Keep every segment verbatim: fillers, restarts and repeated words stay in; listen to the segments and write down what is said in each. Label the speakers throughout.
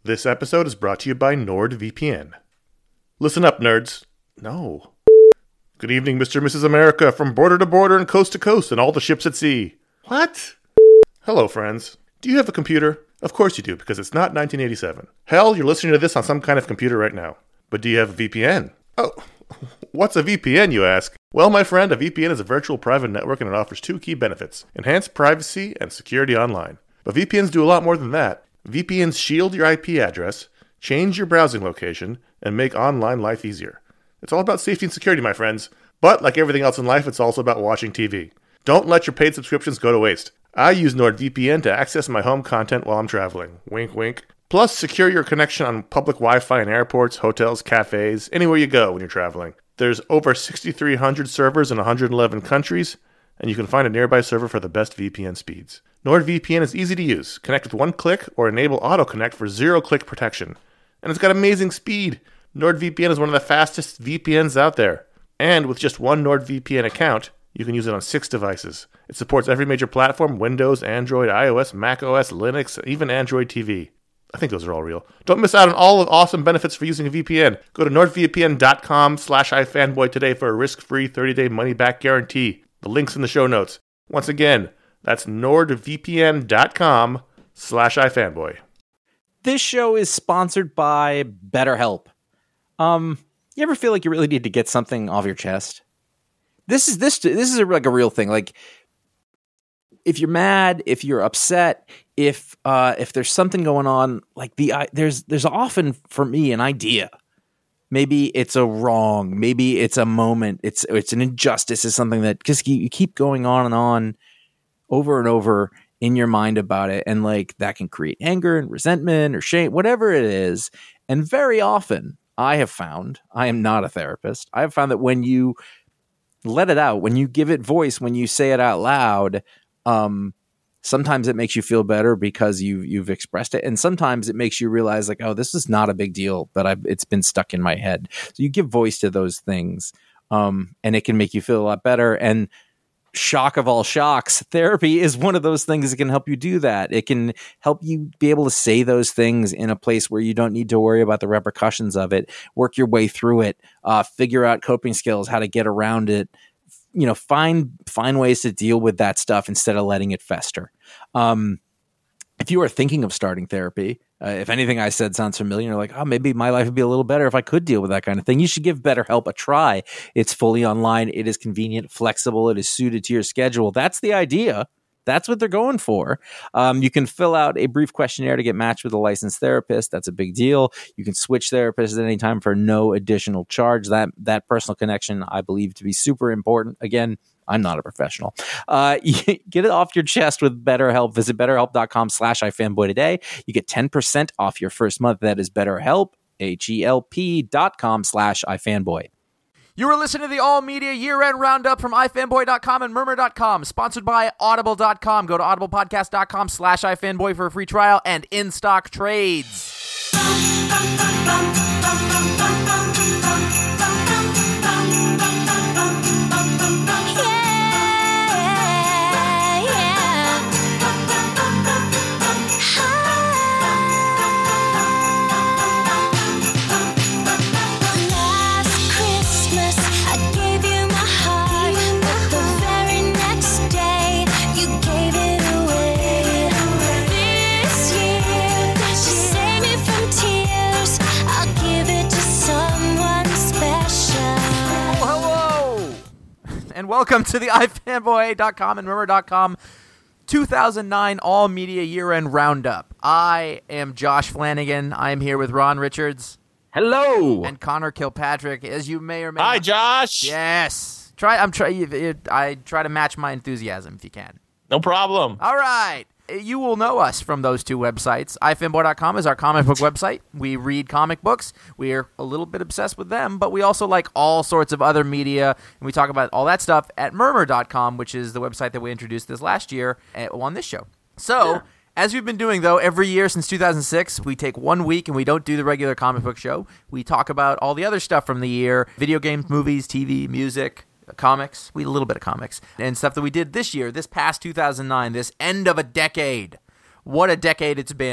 Speaker 1: This episode is brought to you by NordVPN. Listen up, nerds. No. Good evening, Mister and Missus America, from border to border and coast to coast and all the ships at sea. What? Hello, friends. Do you have a computer? Of course you do, because it's not nineteen eighty-seven. Hell, you're listening to this on some kind of computer right now. But do you have a V P N? Oh, what's a V P N, you ask? Well, my friend, a V P N is a virtual private network and it offers two key benefits: enhanced privacy and security online. But V P Ns do a lot more than that. V P Ns shield your I P address, change your browsing location, and make online life easier. It's all about safety and security, my friends. But like everything else in life, it's also about watching T V. Don't let your paid subscriptions go to waste. I use NordVPN to access my home content while I'm traveling. Wink, wink. Plus, secure your connection on public Wi-Fi in airports, hotels, cafes, anywhere you go when you're traveling. There's over six thousand three hundred servers in one hundred eleven countries, and you can find a nearby server for the best V P N speeds. NordVPN is easy to use. Connect with one click or enable auto-connect for zero-click protection. And it's got amazing speed. NordVPN is one of the fastest V P Ns out there. And with just one NordVPN account, you can use it on six devices. It supports every major platform: Windows, Android, iOS, macOS, Linux, even Android T V. I think those are all real. Don't miss out on all the awesome benefits for using a V P N. Go to nordvpn.com slash ifanboy today for a risk-free thirty-day money-back guarantee. The link's in the show notes. Once again, that's nordvpn.com slash ifanboy.
Speaker 2: This show is sponsored by BetterHelp. Um, you ever feel like you really need to get something off your chest? This is this this is a, like a real thing. Like, if you're mad, if you're upset, if uh, if there's something going on, like the uh, there's there's often for me an idea. Maybe it's a wrong. Maybe it's a moment. It's it's an injustice. It's something that just you keep going on and on, over and over in your mind about it, and like that can create anger and resentment or shame, whatever it is. And very often, I have found, I am not a therapist, I have found that when you let it out, when you give it voice, when you say it out loud, um, sometimes it makes you feel better because you've you've expressed it, and sometimes it makes you realize like, oh, this is not a big deal, but I've, it's been stuck in my head. So you give voice to those things, um, and it can make you feel a lot better. And shock of all shocks, therapy is one of those things that can help you do that. It can help you be able to say those things in a place where you don't need to worry about the repercussions of it, work your way through it, uh, figure out coping skills, how to get around it, you know, find, find ways to deal with that stuff instead of letting it fester. Um, if you are thinking of starting therapy, uh, if anything I said sounds familiar, you're like, oh, maybe my life would be a little better if I could deal with that kind of thing. You should give BetterHelp a try. It's fully online. It is convenient, flexible. It is suited to your schedule. That's the idea. That's what they're going for. Um, you can fill out a brief questionnaire to get matched with a licensed therapist. That's a big deal. You can switch therapists at any time for no additional charge. That that personal connection, I believe, to be super important. Again, I'm not a professional. Uh, get it off your chest with BetterHelp. Visit betterhelp.com slash ifanboy today. You get ten percent off your first month. That is BetterHelp, H-E-L-P dot com slash ifanboy.
Speaker 3: You were listening to the All Media Year-End Roundup from ifanboy dot com and murmur dot com, sponsored by audible dot com. Go to audiblepodcast.com slash ifanboy for a free trial and in-stock trades. And welcome to the ifanboy dot com and murmur dot com two thousand nine All Media Year-End Roundup. I am Josh Flanagan. I am here with Ron Richards.
Speaker 4: Hello.
Speaker 3: And Connor Kilpatrick, as you may or may
Speaker 4: Hi,
Speaker 3: not.
Speaker 4: Josh.
Speaker 3: Yes. Try. I'm try. I try to match my enthusiasm if you can.
Speaker 4: No problem.
Speaker 3: All right. You will know us from those two websites. i fanboy dot com is our comic book website. We read comic books. We are a little bit obsessed with them, but we also like all sorts of other media, and we talk about all that stuff at murmur dot com, which is the website that we introduced this last year on this show. So, yeah. As we've been doing, though, every year since two thousand six, we take one week and we don't do the regular comic book show. We talk about all the other stuff from the year, video games, movies, T V, music, comics. We a little bit of comics and stuff that we did this year, this past two thousand nine, this end of a decade. What a decade it's been.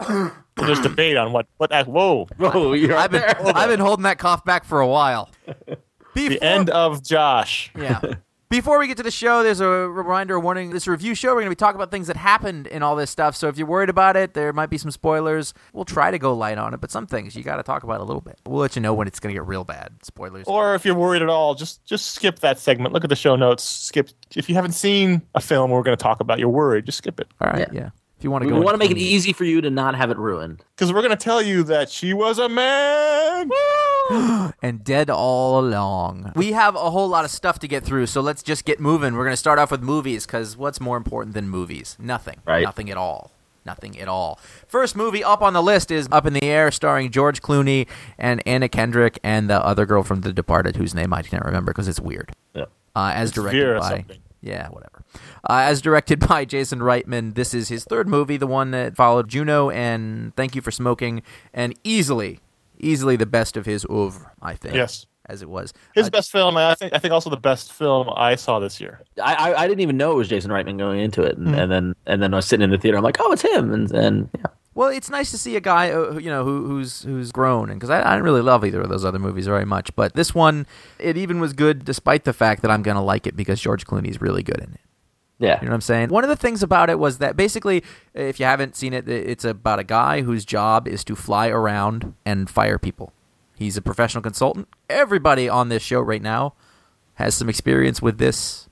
Speaker 4: So there's debate on what what. That, whoa,
Speaker 5: Whoa, you're
Speaker 3: I've been
Speaker 5: there.
Speaker 3: I've been holding that cough back for a while. Before,
Speaker 4: the end of Josh.
Speaker 3: Yeah. Before we get to the show, there's a reminder, a warning. This is a review show. We're going to be talking about things that happened in all this stuff. So if you're worried about it, there might be some spoilers. We'll try to go light on it, but some things you got to talk about a little bit. We'll let you know when it's going to get real bad. Spoilers.
Speaker 4: Or if you're worried at all, just just skip that segment. Look at the show notes. Skip. If you haven't seen a film we're going to talk about, you're worried, just skip it.
Speaker 3: All right.
Speaker 5: Yeah.
Speaker 3: Yeah. If you want to
Speaker 5: We
Speaker 3: go,
Speaker 5: want to
Speaker 3: into
Speaker 5: make it
Speaker 3: things.
Speaker 5: easy for you to not have it ruined.
Speaker 4: Because we're going to tell you that she was a man.
Speaker 3: and dead all along. We have a whole lot of stuff to get through, so let's just get moving. We're going to start off with movies, because what's more important than movies? Nothing.
Speaker 5: Right.
Speaker 3: Nothing at all. Nothing at all. First movie up on the list is Up in the Air, starring George Clooney and Anna Kendrick and the other girl from The Departed, whose name I can't remember because it's weird.
Speaker 5: Yeah.
Speaker 3: Uh, as
Speaker 4: It's
Speaker 3: directed
Speaker 4: Vera
Speaker 3: by...
Speaker 4: something.
Speaker 3: Yeah, whatever. Uh, as directed by Jason Reitman, this is his third movie, the one that followed Juno and Thank You for Smoking, and easily, easily the best of his oeuvre, I think.
Speaker 4: Yes.
Speaker 3: As it was.
Speaker 4: His
Speaker 3: Uh,
Speaker 4: best film, and I think I think also the best film I saw this year.
Speaker 5: I, I I didn't even know it was Jason Reitman going into it, and, and then and then I was sitting in the theater. I'm like, oh, it's him, and and yeah.
Speaker 3: Well, it's nice to see a guy, uh, who, you know, who, who's who's grown, and because I, I didn't really love either of those other movies very much, but this one, it even was good, despite the fact that I'm gonna like it because George Clooney's really good in it.
Speaker 5: Yeah.
Speaker 3: You know what I'm saying? One of the things about it was that basically, if you haven't seen it, it's about a guy whose job is to fly around and fire people. He's a professional consultant. Everybody on this show right now has some experience with this.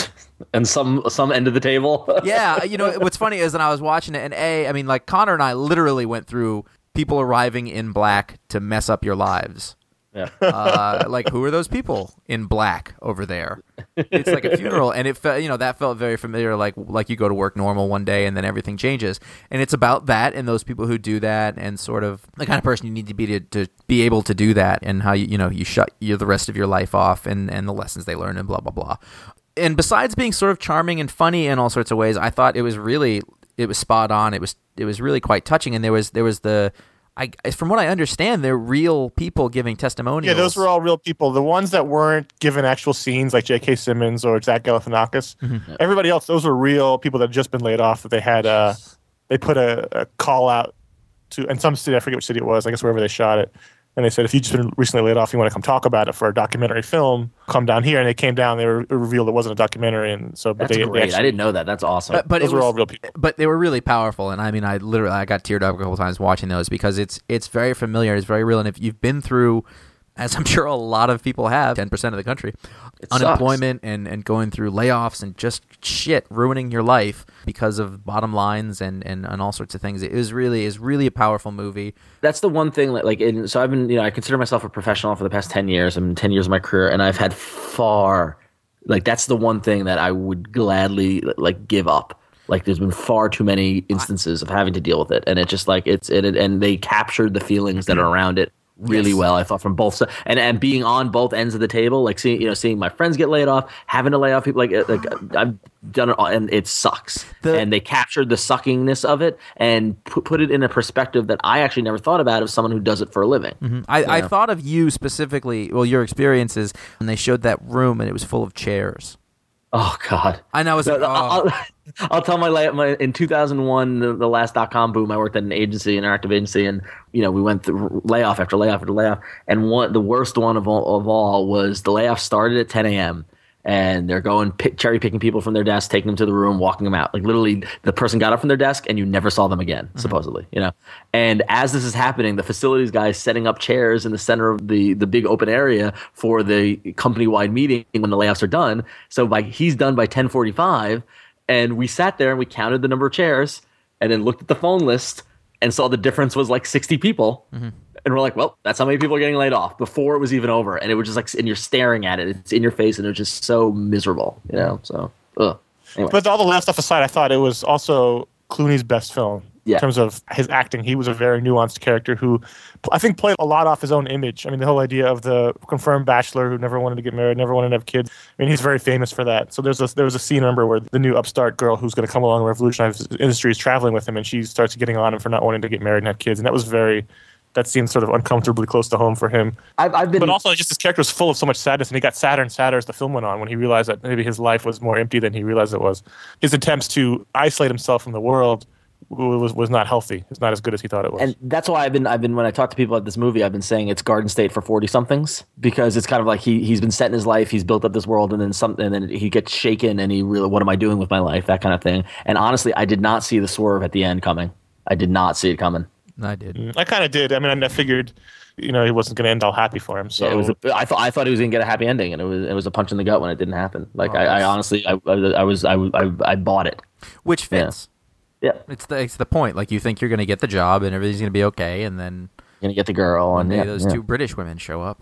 Speaker 5: And some some end of the table.
Speaker 3: Yeah, you know, what's funny is that I was watching it, and A, I mean, like, Connor and I literally went through people arriving in black to mess up your lives.
Speaker 5: Yeah.
Speaker 3: Uh, like, who are those people in black over there? It's like a funeral, and it felt, you know, that felt very familiar. Like, like you go to work normal one day, and then everything changes, and it's about that and those people who do that, and sort of the kind of person you need to be to, to be able to do that, and how you, you know, you shut you the rest of your life off, and and the lessons they learn, and blah blah blah. And besides being sort of charming and funny in all sorts of ways, I thought it was really it was spot on. It was it was really quite touching, and there was there was the. I, from what I understand, they're real people giving testimonials.
Speaker 4: Yeah, those were all real people. The ones that weren't given actual scenes, like J K. Simmons or Zach Galifianakis,
Speaker 3: Mm-hmm.
Speaker 4: everybody else, those were real people that had just been laid off. That they had, uh, they put a, a call out to, in some city, I forget which city it was, I guess wherever they shot it. And they said, if you've just been recently laid off, you want to come talk about it for a documentary film, come down here. And they came down, they were it revealed it wasn't a documentary. And so, but
Speaker 5: That's
Speaker 4: they,
Speaker 5: great.
Speaker 4: they actually,
Speaker 5: I didn't know that. That's awesome.
Speaker 3: But, but
Speaker 4: those
Speaker 3: it
Speaker 4: were
Speaker 3: was,
Speaker 4: all real people.
Speaker 3: But they were really powerful, and I mean, I literally I got teared up a couple times watching those because it's it's very familiar, it's very real, and if you've been through, as I'm sure a lot of people have, ten percent of the country,
Speaker 5: It
Speaker 3: unemployment and, and going through layoffs and just shit ruining your life because of bottom lines and, and, and all sorts of things. It is really is really a powerful movie.
Speaker 5: That's the one thing that, like, in, so I've been, you know, I consider myself a professional for the past ten years. I'm ten years of my career, and I've had far, like, that's the one thing that I would gladly, like, give up. Like, there's been far too many instances of having to deal with it, and it just, like, it's, it, and they captured the feelings that are around it really
Speaker 3: Yes.
Speaker 5: well, I thought, from both sides, and and being on both ends of the table, like seeing you know seeing my friends get laid off, having to lay off people, like like I've done it all, and it sucks.
Speaker 3: The-
Speaker 5: and they captured the suckingness of it and put put it in a perspective that I actually never thought about of someone who does it for a living.
Speaker 3: I, I
Speaker 5: Yeah.
Speaker 3: thought of you specifically, well, your experiences, when they showed that room and it was full of chairs.
Speaker 5: Oh God.
Speaker 3: And I was like,
Speaker 5: No,
Speaker 3: oh.
Speaker 5: I'll, I'll tell my, la- my in two thousand one, the, the last dot com boom, I worked at an agency, an interactive agency, and you know we went through layoff after layoff after layoff, and one the worst one of all, of all was the layoff started at ten a.m. and they're going pick, cherry picking people from their desk, taking them to the room, walking them out. Like literally, the person got up from their desk and you never saw them again,
Speaker 3: Mm-hmm.
Speaker 5: supposedly. You know, and as this is happening, the facilities guy is setting up chairs in the center of the the big open area for the company wide meeting when the layoffs are done. So by he's done by ten forty-five. And we sat there and we counted the number of chairs and then looked at the phone list and saw the difference was like sixty people.
Speaker 3: Mm-hmm.
Speaker 5: And we're like, well, that's how many people are getting laid off before it was even over. And it was just like, and you're staring at it. It's in your face and it was just so miserable, you know? So, ugh. Anyway.
Speaker 4: But all the last stuff aside, I thought it was also Clooney's best film.
Speaker 5: Yeah.
Speaker 4: In terms of his acting, he was a very nuanced character who I think played a lot off his own image. I mean, the whole idea of the confirmed bachelor who never wanted to get married, never wanted to have kids. I mean, he's very famous for that. So there's a, there was a scene, remember, where the new upstart girl who's going to come along and revolutionize his industry is traveling with him, and she starts getting on him for not wanting to get married and have kids. And that was very, that seemed sort of uncomfortably close to home for him.
Speaker 5: I've, I've been.
Speaker 4: But also, just his character was full of so much sadness, and he got sadder and sadder as the film went on when he realized that maybe his life was more empty than he realized it was. His attempts to isolate himself from the world was was not healthy. It's not as good as he thought it was.
Speaker 5: And that's why I've been I've been when I talk to people at this movie, I've been saying it's Garden State for forty somethings, because it's kind of like he he's been set in his life, he's built up this world, and then some and then he gets shaken, and he really, what am I doing with my life, that kind of thing. And honestly, I did not see the swerve at the end coming. I did not see it coming.
Speaker 3: I did.
Speaker 4: I kind of did. I mean, I figured, you know, he wasn't going to end all happy for him. So
Speaker 5: Yeah, it was. A, I thought I thought he was going to get a happy ending, and it was it was a punch in the gut when it didn't happen. Like
Speaker 3: Oh,
Speaker 5: I, I
Speaker 3: that's-
Speaker 5: honestly, I, I, I was I, I I bought it.
Speaker 3: Which fits.
Speaker 5: Yeah,
Speaker 3: It's the it's the point. Like you think you're going to get the job and everything's going to be okay, and then
Speaker 5: gonna get the girl, and
Speaker 3: one day
Speaker 5: yeah,
Speaker 3: those
Speaker 5: yeah.
Speaker 3: two British women show up.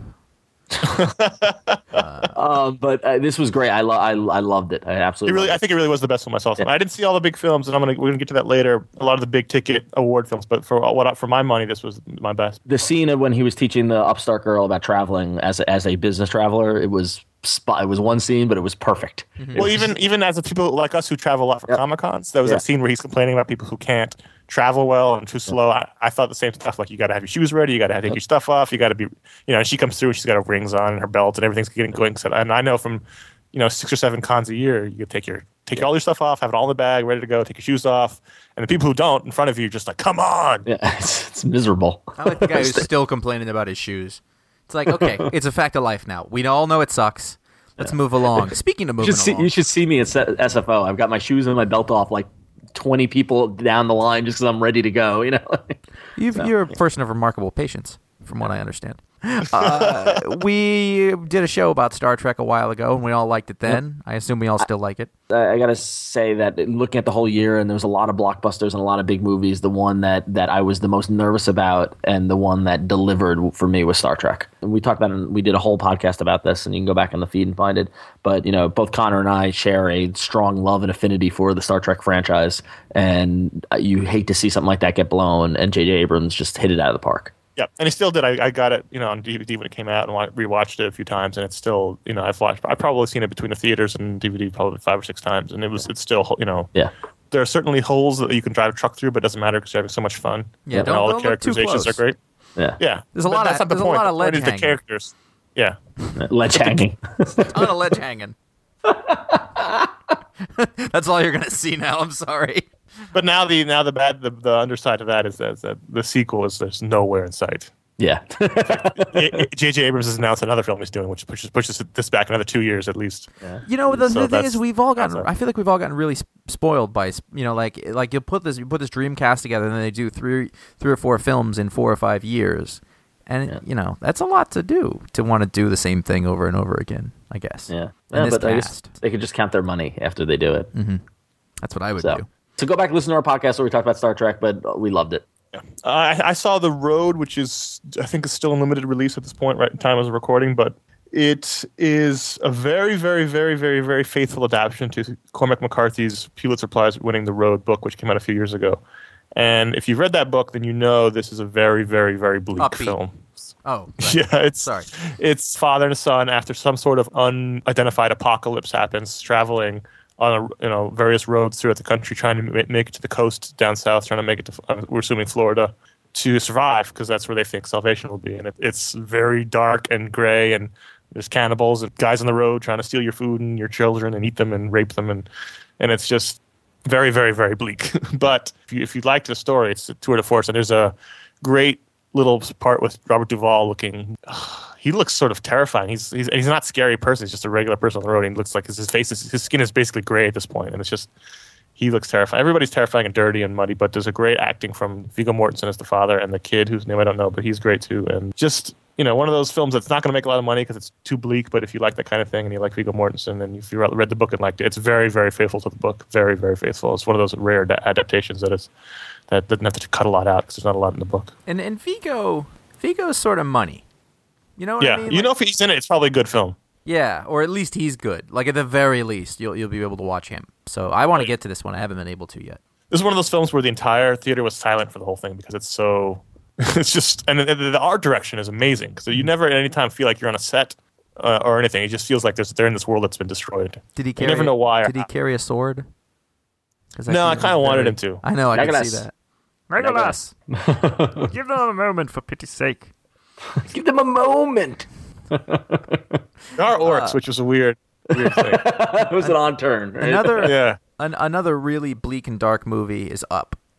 Speaker 5: Um, but uh, this was great. I lo- I, I loved it. I
Speaker 4: it
Speaker 5: absolutely.
Speaker 4: really,
Speaker 5: loved
Speaker 4: I
Speaker 5: it.
Speaker 4: think it really was the best film I saw. I didn't see all the big films, and I'm gonna we're gonna get to that later. A lot of the big ticket award films, but for what for my money, this was my best.
Speaker 5: The scene of when he was teaching the upstart girl about traveling as a, as a business traveler, it was spot. It was one scene, but it was perfect. It
Speaker 4: Well,
Speaker 5: was-
Speaker 4: even even as a people like us who travel a lot for
Speaker 5: Yep.
Speaker 4: Comic Cons, there was
Speaker 5: Yeah.
Speaker 4: that scene where he's complaining about people who can't travel well and too slow. I, I thought the same stuff. Like you got to have your shoes ready, you got to take your stuff off, you got to be, you know. She comes through, she's got her rings on and her belt, and everything's getting going. So, and I know from, you know, six or seven cons a year, you could take your take all your stuff off, have it all in the bag, ready to go, take your shoes off, and the people who don't in front of you, just like, come on.
Speaker 5: yeah, it's, it's miserable.
Speaker 3: I like the guy who's still complaining about his shoes. It's like, okay, it's a fact of life now. We all know it sucks. Let's move along. Speaking of
Speaker 5: You
Speaker 3: moving
Speaker 5: should see.
Speaker 3: along,
Speaker 5: You should see me at S F O. I've got my shoes and my belt off, like twenty people down the line, just because I'm ready to go. You know.
Speaker 3: You've, you're a person of remarkable patience, from what I understand. Uh, we did a show about Star Trek a while ago, and we all liked it then. I assume we all still like it.
Speaker 5: I gotta say that looking at the whole year, and there was a lot of blockbusters and a lot of big movies. The one that, that I was the most nervous about, and the one that delivered for me was Star Trek. And we talked about, it, we did a whole podcast about this, and you can go back in the feed and find it. But you know, both Connor and I share a strong love and affinity for the Star Trek franchise, and you hate to see something like that get blown. And J J Abrams just hit it out of the park.
Speaker 4: Yeah, and he still did. I, I got it, you know, on D V D when it came out, and wa- rewatched it a few times, and it's still, you know, I've watched. I've probably seen it between the theaters and D V D probably five or six times, and it was, it's still, you know,
Speaker 5: Yeah.
Speaker 4: there are certainly holes that you can drive a truck through, but it doesn't matter because you're having so much fun.
Speaker 3: Yeah,
Speaker 4: and
Speaker 3: don't-
Speaker 4: all
Speaker 3: don't
Speaker 4: the
Speaker 3: look too
Speaker 4: characterizations
Speaker 3: close.
Speaker 4: are great.
Speaker 5: Yeah.
Speaker 4: Yeah,
Speaker 3: There's a
Speaker 4: but
Speaker 3: lot
Speaker 4: that's
Speaker 3: of-
Speaker 4: not the
Speaker 3: there's a
Speaker 4: point.
Speaker 3: lot
Speaker 4: The
Speaker 3: of
Speaker 4: point
Speaker 3: ledge
Speaker 4: is the
Speaker 3: hanging.
Speaker 4: characters. Yeah,
Speaker 5: Ledge hanging.
Speaker 3: On a ledge hanging. That's all you're gonna see now. I'm sorry.
Speaker 4: but now the now the bad the, the underside of that is that, is that the sequel is there's nowhere in sight.
Speaker 5: Yeah.
Speaker 4: J J Abrams has announced another film he's doing, which pushes pushes this back another two years at least.
Speaker 3: You know, the,
Speaker 4: So
Speaker 3: the thing
Speaker 4: that's-
Speaker 3: is, we've all gotten.
Speaker 4: that's a-
Speaker 3: I feel like we've all gotten really sp- spoiled by, sp- you know, like like you put this you put this dream cast together, and then they do three three or four films in four or five years, and
Speaker 5: Yeah.
Speaker 3: you know that's a lot to do to want to do the same thing over and over again. I guess.
Speaker 5: Yeah.
Speaker 3: And
Speaker 5: Yeah,
Speaker 3: this
Speaker 5: but I guess
Speaker 3: cast.
Speaker 5: they could just count their money after they do it.
Speaker 3: That's what I would
Speaker 5: So,
Speaker 3: do.
Speaker 5: so go back and listen to our podcast where we talked about Star Trek, but we loved it.
Speaker 4: Uh, I, I saw The Road, which is I think is still in limited release at this point, right in time of the recording, but it is a very, very, very, very, very faithful adaptation to Cormac McCarthy's Pulitzer Prize winning The Road book, which came out a few years ago. And if you've read that book, then you know this is a very, very, very bleak
Speaker 3: Upbeat.
Speaker 4: film.
Speaker 3: Oh, right.
Speaker 4: Yeah, it's
Speaker 3: Sorry.
Speaker 4: It's father and son after some sort of unidentified apocalypse happens, traveling on a, you know various roads throughout the country, trying to ma- make it to the coast down south, trying to make it to uh, we're assuming Florida to survive because that's where they think salvation will be. And it, it's very dark and gray, and there's cannibals and guys on the road trying to steal your food and your children and eat them and rape them, and and it's just very, very, very bleak. But if you if you like the story, it's a tour de force, and there's a great little part with Robert Duvall looking. He looks sort of terrifying. He's he's he's not a scary person. He's just a regular person on the road. And he looks like his, his face is his skin is basically gray at this point, and it's just he looks terrifying. Everybody's terrifying and dirty and muddy, but there's a great acting from Viggo Mortensen as the father and the kid whose name I don't know, but he's great too. And just you know, one of those films that's not going to make a lot of money because it's too bleak. But if you like that kind of thing and you like Viggo Mortensen and if you read the book and liked it, it's very, very faithful to the book. Very, very faithful. It's one of those rare da- adaptations that is that doesn't have to cut a lot out because there's not a lot in the book.
Speaker 3: And and Vigo, Vigo's sort of money. You know what
Speaker 4: Yeah,
Speaker 3: I mean?
Speaker 4: you
Speaker 3: Like-
Speaker 4: know, if he's in it, it's probably a good film.
Speaker 3: Yeah, or at least he's good. Like at the very least, you'll you'll be able to watch him. So I want to get to this one. I haven't been able to yet.
Speaker 4: This is one of those films where the entire theater was silent for the whole thing because it's so. It's just and the, the art direction is amazing because you never at any time feel like you're on a set uh, or anything. It just feels like there's, they're in this world that's been destroyed.
Speaker 3: Did he
Speaker 4: You
Speaker 3: carry?
Speaker 4: never know why or
Speaker 3: Did he
Speaker 4: how.
Speaker 3: carry a sword? 'Cause
Speaker 4: No,
Speaker 3: see
Speaker 4: I
Speaker 3: him
Speaker 4: kinda
Speaker 3: as
Speaker 4: wanted
Speaker 3: very-
Speaker 4: him to.
Speaker 3: I know. I can
Speaker 5: Legolas.
Speaker 3: see that.
Speaker 5: Legolas.
Speaker 3: Give them a moment, for pity's sake.
Speaker 5: Give them a moment.
Speaker 4: There are orcs, which was a weird, weird thing.
Speaker 5: It was an on turn. Right?
Speaker 3: Another
Speaker 4: Yeah.
Speaker 3: an, another really bleak and dark movie is Up.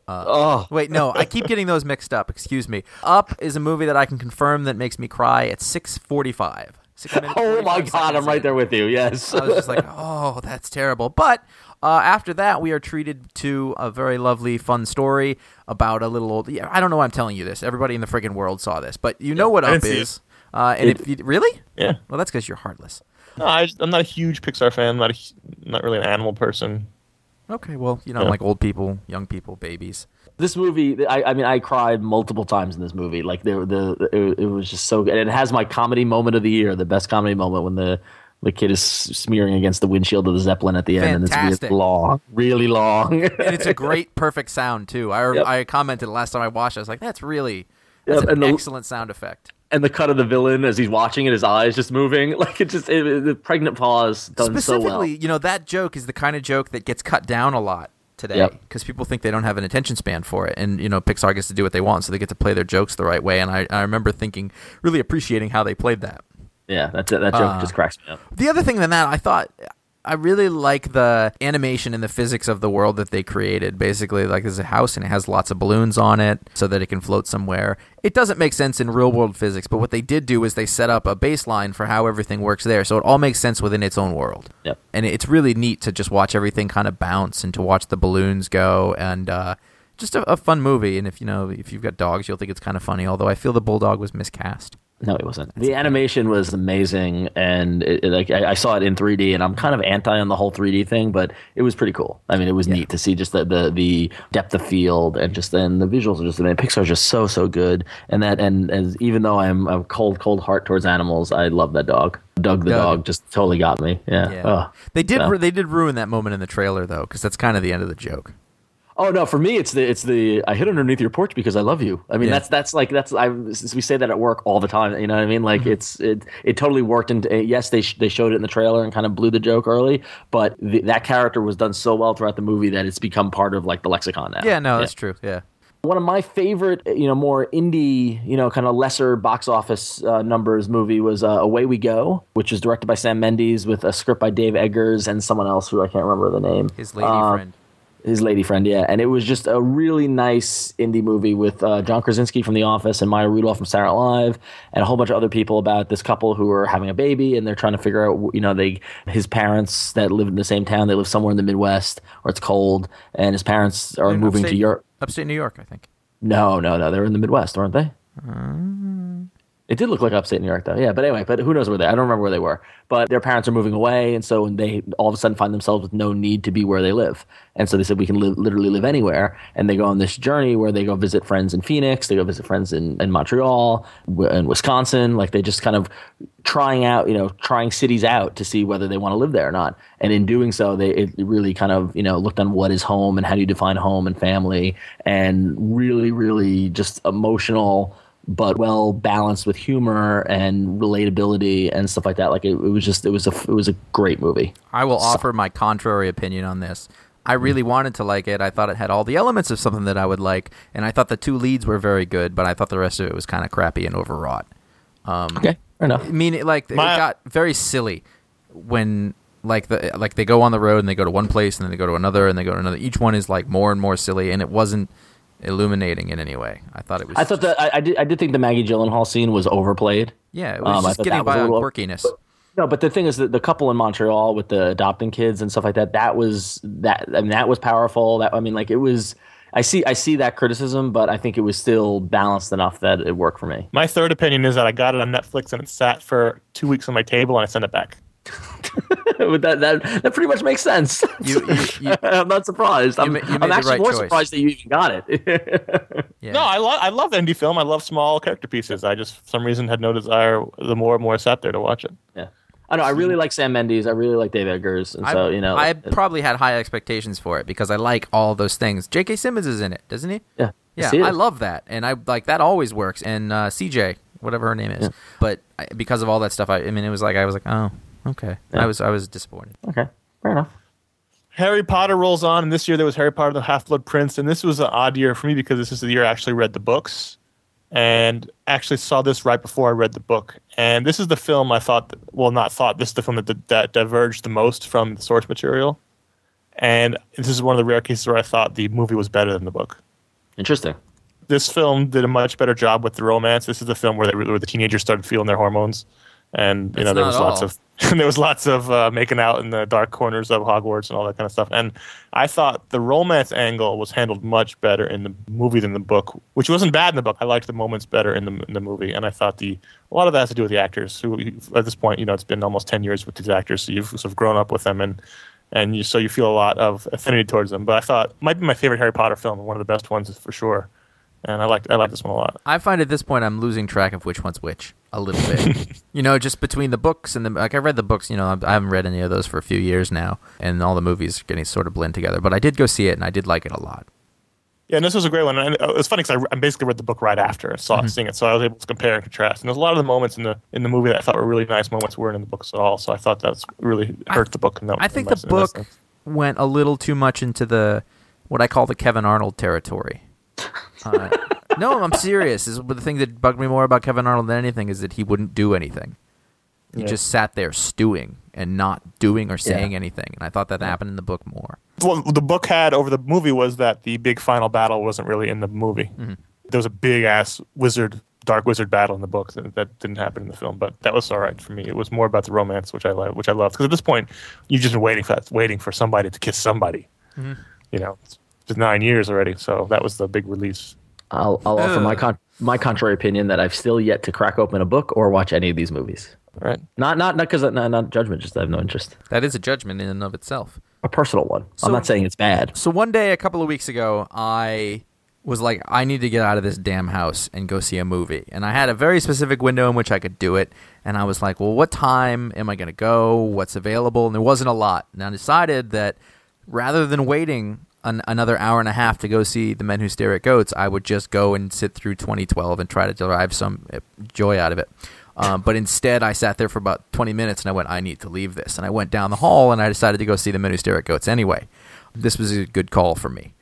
Speaker 5: oh,
Speaker 3: Wait, no, I keep getting those mixed up. Excuse me. Up is a movie that I can confirm that makes me cry at six forty-five.
Speaker 5: oh my God, I'm right there with you. Yes.
Speaker 3: I was just like, oh, that's terrible. But uh, after that, we are treated to a very lovely, fun story about a little old. Yeah, I don't know why I'm telling you this. Everybody in the friggin' world saw this, but you know what
Speaker 4: I
Speaker 3: Up
Speaker 4: didn't see
Speaker 3: is. Uh, and
Speaker 5: It-
Speaker 3: if you really,
Speaker 4: Yeah.
Speaker 3: well, that's because you're heartless.
Speaker 4: No, I, I'm not a huge Pixar fan. I'm not a, hu- not really an animal person.
Speaker 3: Okay, well, you know,
Speaker 4: Yeah.
Speaker 3: like old people, young people, babies.
Speaker 5: This movie, I, I mean, I cried multiple times in this movie. Like the the it, it was just so good. And it has my comedy moment of the year, the best comedy moment when the the kid is smearing against the windshield of the Zeppelin at the end, and
Speaker 3: Fantastic.
Speaker 5: it's really long, really long.
Speaker 3: And it's a great, perfect sound, too. I,
Speaker 5: Yep.
Speaker 3: I commented last time I watched it. I was like, that's really that's
Speaker 5: Yep,
Speaker 3: an
Speaker 5: and the-
Speaker 3: excellent sound effect.
Speaker 5: And the cut of the villain as he's watching it, his eyes just moving, like it just it, it- the pregnant pause done so well.
Speaker 3: Specifically, you know, that joke is the kind of joke that gets cut down a lot today
Speaker 5: Yep.
Speaker 3: because people think they don't have an attention span for it. And, you know, Pixar gets to do what they want, so they get to play their jokes the right way. And I, I remember thinking, really appreciating how they played that.
Speaker 5: Yeah, that's it. That joke
Speaker 3: Uh,
Speaker 5: just cracks me up.
Speaker 3: The other thing than that, I thought I really like the animation and the physics of the world that they created. Basically, like there's a house and it has lots of balloons on it so that it can float somewhere. It doesn't make sense in real world physics, but what they did do is they set up a baseline for how everything works there, so it all makes sense within its own world.
Speaker 5: Yep.
Speaker 3: And it's really neat to just watch everything kind of bounce and to watch the balloons go, and uh, just a, a fun movie. And if you know if you've got dogs, you'll think it's kind of funny. Although I feel the bulldog was miscast.
Speaker 5: No, it wasn't. The animation was amazing, and it, it, like I, I saw it in three D, and I'm kind of anti on the whole three D thing, but it was pretty cool. I mean, it was neat to see just the, the the depth of field and just then the visuals are just. I mean, Pixar's just so so good, and that and as even though I'm a cold cold heart towards animals, I love that dog. Doug the
Speaker 3: Doug.
Speaker 5: dog just totally got me. Yeah.
Speaker 3: Yeah,
Speaker 5: Oh.
Speaker 3: they did.
Speaker 5: so.
Speaker 3: Ru- they did ruin that moment in the trailer though, because that's kind of the end of the joke.
Speaker 5: Oh no! For me, it's the it's the I hid underneath your porch because I love you. I mean,
Speaker 3: Yeah.
Speaker 5: that's that's like that's I we say that at work all the time. You know what I mean? Like
Speaker 3: Mm-hmm.
Speaker 5: it's it it totally worked. And yes, they sh- they showed it in the trailer and kind of blew the joke early, but the, that character was done so well throughout the movie that it's become part of like the lexicon now.
Speaker 3: Yeah, no, that's true. Yeah.
Speaker 5: One of my favorite, you know, more indie, you know, kind of lesser box office uh, numbers movie was uh, Away We Go, which was directed by Sam Mendes with a script by Dave Eggers and someone else who I can't remember the name.
Speaker 3: His lady
Speaker 5: Uh,
Speaker 3: friend.
Speaker 5: His lady friend, yeah. And it was just a really nice indie movie with uh, John Krasinski from The Office and Maya Rudolph from Saturday Night Live and a whole bunch of other people about this couple who are having a baby and they're trying to figure out, you know, they his parents that live in the same town, they live somewhere in the Midwest where it's cold, and his parents are
Speaker 3: In
Speaker 5: moving to
Speaker 3: upstate-
Speaker 5: Europe.
Speaker 3: Upstate New York, I think.
Speaker 5: No, no, no. They're in the Midwest, aren't they? It did look like upstate New York, though. Yeah, but anyway, but who knows where they? I don't remember where they were. But their parents are moving away, and so they all of a sudden find themselves with no need to be where they live. And so they said we can live, literally live anywhere. And they go on this journey where they go visit friends in Phoenix, they go visit friends in, in Montreal, in Wisconsin. Like they just kind of trying out, you know, trying cities out to see whether they want to live there or not. And in doing so, they it really kind of, you know, looked on what is home and how do you define home and family, and really, really just emotional, but well balanced with humor and relatability and stuff like that. Like it, it was just, it was a, it was a great movie.
Speaker 3: I will offer my contrary opinion on this. I really wanted to like it. I thought it had all the elements of something that I would like, and I thought the two leads were very good, but I thought the rest of it was kind of crappy and overwrought. Um,
Speaker 5: Okay, fair enough.
Speaker 3: I mean, it, like
Speaker 4: My-
Speaker 3: it got very silly when like the like they go on the road and they go to one place and then they go to another and they go to another. Each one is like more and more silly, and it wasn't illuminating in any way. I thought it was.
Speaker 5: I thought that I, I did. I did think the Maggie Gyllenhaal scene was overplayed.
Speaker 3: yeah, it was
Speaker 5: um, I
Speaker 3: just
Speaker 5: thought
Speaker 3: getting
Speaker 5: that was
Speaker 3: by
Speaker 5: a
Speaker 3: on
Speaker 5: little-
Speaker 3: quirkiness.
Speaker 5: No, but the thing is that the couple in Montreal with the adopting kids and stuff like that, that was that. I mean, that was powerful. That I mean, like it was. I see. I see that criticism, but I think it was still balanced enough that it worked for me.
Speaker 4: My third opinion is that I got it on Netflix and it sat for two weeks on my table and I sent it back.
Speaker 5: But that that that pretty much makes sense.
Speaker 3: You- you- you-
Speaker 5: I'm not surprised. I'm,
Speaker 3: ma- you made
Speaker 5: I'm
Speaker 3: the
Speaker 5: actually
Speaker 3: right
Speaker 5: more
Speaker 3: choice.
Speaker 5: surprised that you even got it.
Speaker 3: Yeah.
Speaker 4: No, I love I love indie film. I love small character pieces. I just for some reason had no desire the more and more I sat there to watch it.
Speaker 5: yeah, I know. I really like Sam Mendes. I really like Dave Eggers, and so
Speaker 3: I,
Speaker 5: you know,
Speaker 3: I
Speaker 5: it-
Speaker 3: probably had high expectations for it because I like all those things. J K. Simmons is in it, doesn't he?
Speaker 5: yeah,
Speaker 3: Yeah,
Speaker 5: see it.
Speaker 3: I love that, and I like that always works. And uh, C J, whatever her name is, but I, because of all that stuff, I, I mean, it was like I was like, oh, okay.
Speaker 5: Yeah.
Speaker 3: I was I was disappointed.
Speaker 5: Okay, fair enough.
Speaker 4: Harry Potter rolls on, and this year there was Harry Potter the Half-Blood Prince, and this was an odd year for me because this is the year I actually read the books, and actually saw this right before I read the book. And this is the film I thought, that, well, not thought, this is the film that, that diverged the most from the source material. And this is one of the rare cases where I thought the movie was better than the book.
Speaker 5: Interesting.
Speaker 4: This film did a much better job with the romance. This is the film where, they, where the teenagers started feeling their hormones, and you
Speaker 3: That's
Speaker 4: know there
Speaker 3: not
Speaker 4: was
Speaker 3: at
Speaker 4: lots
Speaker 3: all.
Speaker 4: of there was lots of uh, making out in the dark corners of Hogwarts and all that kind of stuff. And I thought the romance angle was handled much better in the movie than the book, which wasn't bad in the book. I liked the moments better in the in the movie, and I thought the a lot of that has to do with the actors. Who at this point, you know, it's been almost ten years with these actors, so you've sort of grown up with them, and and you so you feel a lot of affinity towards them. But I thought it might be my favorite Harry Potter film, one of the best ones for sure. And I like I like this one a lot.
Speaker 3: I find at this point I'm losing track of which one's which a little bit. You know, just between the books and the like. I read the books. You know, I haven't read any of those for a few years now, and all the movies are getting sort of blend together. But I did go see it, and I did like it a lot.
Speaker 4: Yeah, and this was a great one. And it was funny because I, I basically read the book right after and saw
Speaker 3: Mm-hmm.
Speaker 4: seeing it, so I was able to compare and contrast. And there's a lot of the moments in the in the movie that I thought were really nice moments weren't in the books at all. So I thought that's really hurt the book. In that,
Speaker 3: I think
Speaker 4: in
Speaker 3: the
Speaker 4: that- in that
Speaker 3: book
Speaker 4: sense.
Speaker 3: went a little too much into the what I call the Kevin Arnold territory. Uh, no, I'm serious. Is the thing that bugged me more about Kevin Arnold than anything is that he wouldn't do anything. He
Speaker 4: Yeah.
Speaker 3: just sat there stewing and not doing or saying
Speaker 5: Yeah.
Speaker 3: anything. And I thought that happened in the book more.
Speaker 4: What the book had over the movie was that the big final battle wasn't really in the movie.
Speaker 3: Mm-hmm.
Speaker 4: There was a big ass wizard, dark wizard battle in the book that, that didn't happen in the film, but that was all right for me. It was more about the romance, which I love, which I loved. Because at this point, you've just been waiting for that, waiting for somebody to kiss somebody.
Speaker 3: Mm-hmm.
Speaker 4: You know, it's been nine years already, so that was the big release.
Speaker 5: I'll, I'll offer my
Speaker 3: Ugh.
Speaker 5: con- my contrary opinion that I've still yet to crack open a book or watch any of these movies.
Speaker 4: All right.
Speaker 5: Not not not because not, not judgment, just I have no interest.
Speaker 3: That is a judgment in and of itself.
Speaker 5: A personal one.
Speaker 3: So-
Speaker 5: I'm not saying it's bad.
Speaker 3: So one day, a couple of weeks ago, I was like, I need to get out of this damn house and go see a movie. And I had a very specific window in which I could do it. And I was like, well, what time am I going to go? What's available? And there wasn't a lot. And I decided that rather than waiting an, another hour and a half to go see The Men Who Stare at Goats, I would just go and sit through twenty twelve and try to derive some uh, joy out of it. Um, but instead, I sat there for about twenty minutes and I went, I need to leave this. And I went down the hall and I decided to go see The Men Who Stare at Goats anyway. This was a good call for me.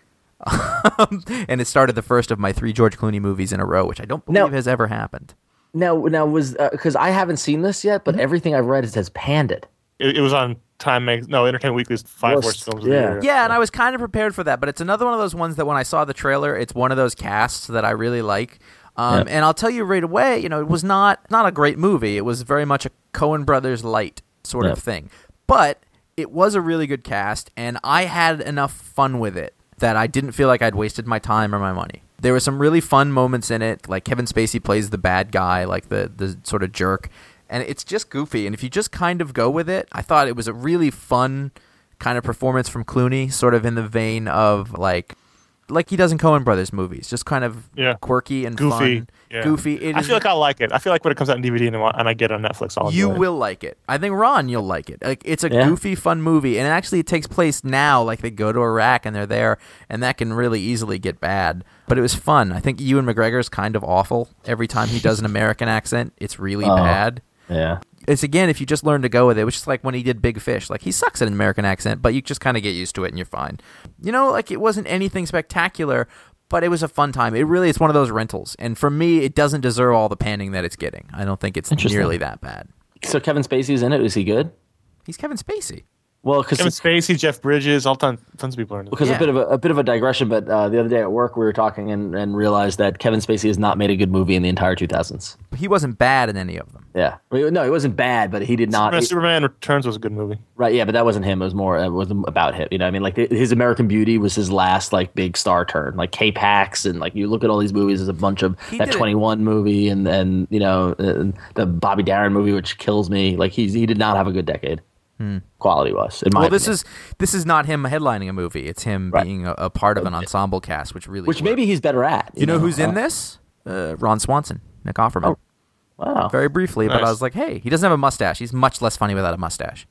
Speaker 3: And it started the first of my three George Clooney movies in a row, which I don't believe
Speaker 5: Now-
Speaker 3: has ever happened.
Speaker 5: Now now was because I haven't seen this yet, but everything I've read it has panned it.
Speaker 4: It, it was on Time Mag. No, Entertainment Weekly's five
Speaker 5: Worst,
Speaker 4: worst films of
Speaker 5: yeah.
Speaker 4: the year.
Speaker 3: Yeah, and I was kind of prepared for that, but it's another one of those ones that when I saw the trailer, it's one of those casts that I really like. Um,
Speaker 5: Yeah.
Speaker 3: And I'll tell you right away, you know, it was not not a great movie. It was very much a Coen Brothers light sort
Speaker 5: Yeah.
Speaker 3: of thing, but it was a really good cast, and I had enough fun with it that I didn't feel like I'd wasted my time or my money. There were some really fun moments in it, like Kevin Spacey plays the bad guy, like the the sort of jerk, and it's just goofy. And if you just kind of go with it, I thought it was a really fun kind of performance from Clooney, sort of in the vein of like like he does in Coen Brothers movies, just kind of
Speaker 4: Yeah.
Speaker 3: quirky and
Speaker 4: Goofy.
Speaker 3: fun.
Speaker 4: Yeah.
Speaker 3: Goofy. It
Speaker 4: I
Speaker 3: is-
Speaker 4: feel like I'll like it. I feel like when it comes out on D V D and, I- and I get it on Netflix, I'll
Speaker 3: you
Speaker 4: enjoy it.
Speaker 3: will like it. I think Ron, you'll like it. Like it's a
Speaker 5: Yeah.
Speaker 3: goofy, fun movie, and actually it takes place now. Like they go to Iraq and they're there, and that can really easily get bad. But it was fun. I think Ewan McGregor's kind of awful every time he does an American accent. It's really
Speaker 5: Oh.
Speaker 3: bad.
Speaker 5: Yeah.
Speaker 3: It's again, if you just learn to go with it, which is like when he did Big Fish. Like he sucks at an American accent, but you just kind of get used to it and you're fine. You know, like it wasn't anything spectacular, but it was a fun time. It really, it's one of those rentals, and for me, it doesn't deserve all the panning that it's getting. I don't think it's
Speaker 5: Interesting.
Speaker 3: nearly that bad.
Speaker 5: So Kevin Spacey's in it. Is he good?
Speaker 3: He's Kevin Spacey.
Speaker 5: Well, because
Speaker 4: Kevin Spacey, Jeff Bridges, all tons, tons of people are in it.
Speaker 5: Because
Speaker 3: Yeah.
Speaker 5: a bit of a, a bit of a digression, but uh, the other day at work we were talking and, and realized that Kevin Spacey has not made a good movie in the entire two thousands.
Speaker 3: He wasn't bad in any of them.
Speaker 5: Yeah, Well, no, he wasn't bad, but he did not.
Speaker 4: Superman,
Speaker 5: he-
Speaker 4: Superman Returns was a good movie.
Speaker 5: right? Yeah, but that wasn't him. It was more. It wasn't about him. You know, what I mean, like the, his American Beauty was his last like big star turn. Like K-Pax and like you look at all these movies. There's a bunch of
Speaker 3: He
Speaker 5: that
Speaker 3: did it-
Speaker 5: twenty-one movie and and you know and the Bobby Darin movie, which kills me. Like he's he did not have a good decade. Quality was in my
Speaker 3: Well, this
Speaker 5: opinion.
Speaker 3: is this is not him headlining a movie. It's him
Speaker 5: Right.
Speaker 3: being a, a part of an ensemble cast, which really
Speaker 5: which
Speaker 3: worked.
Speaker 5: maybe he's better at.
Speaker 3: You know who's in
Speaker 5: Uh,
Speaker 3: this? Uh, Ron Swanson, Nick Offerman.
Speaker 5: Oh, Wow.
Speaker 3: Very briefly, but I
Speaker 4: Nice.
Speaker 3: was like, hey, he doesn't have a mustache. He's much less funny without a mustache.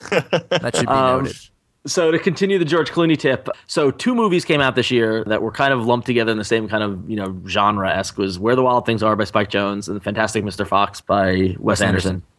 Speaker 3: That should be
Speaker 5: Um,
Speaker 3: noted.
Speaker 5: So to continue the George Clooney tip, so two movies came out this year that were kind of lumped together in the same kind of you know genre esque was Where the Wild Things Are by Spike Jonze and Fantastic Mister Fox by Wes, Anderson.
Speaker 3: Anderson.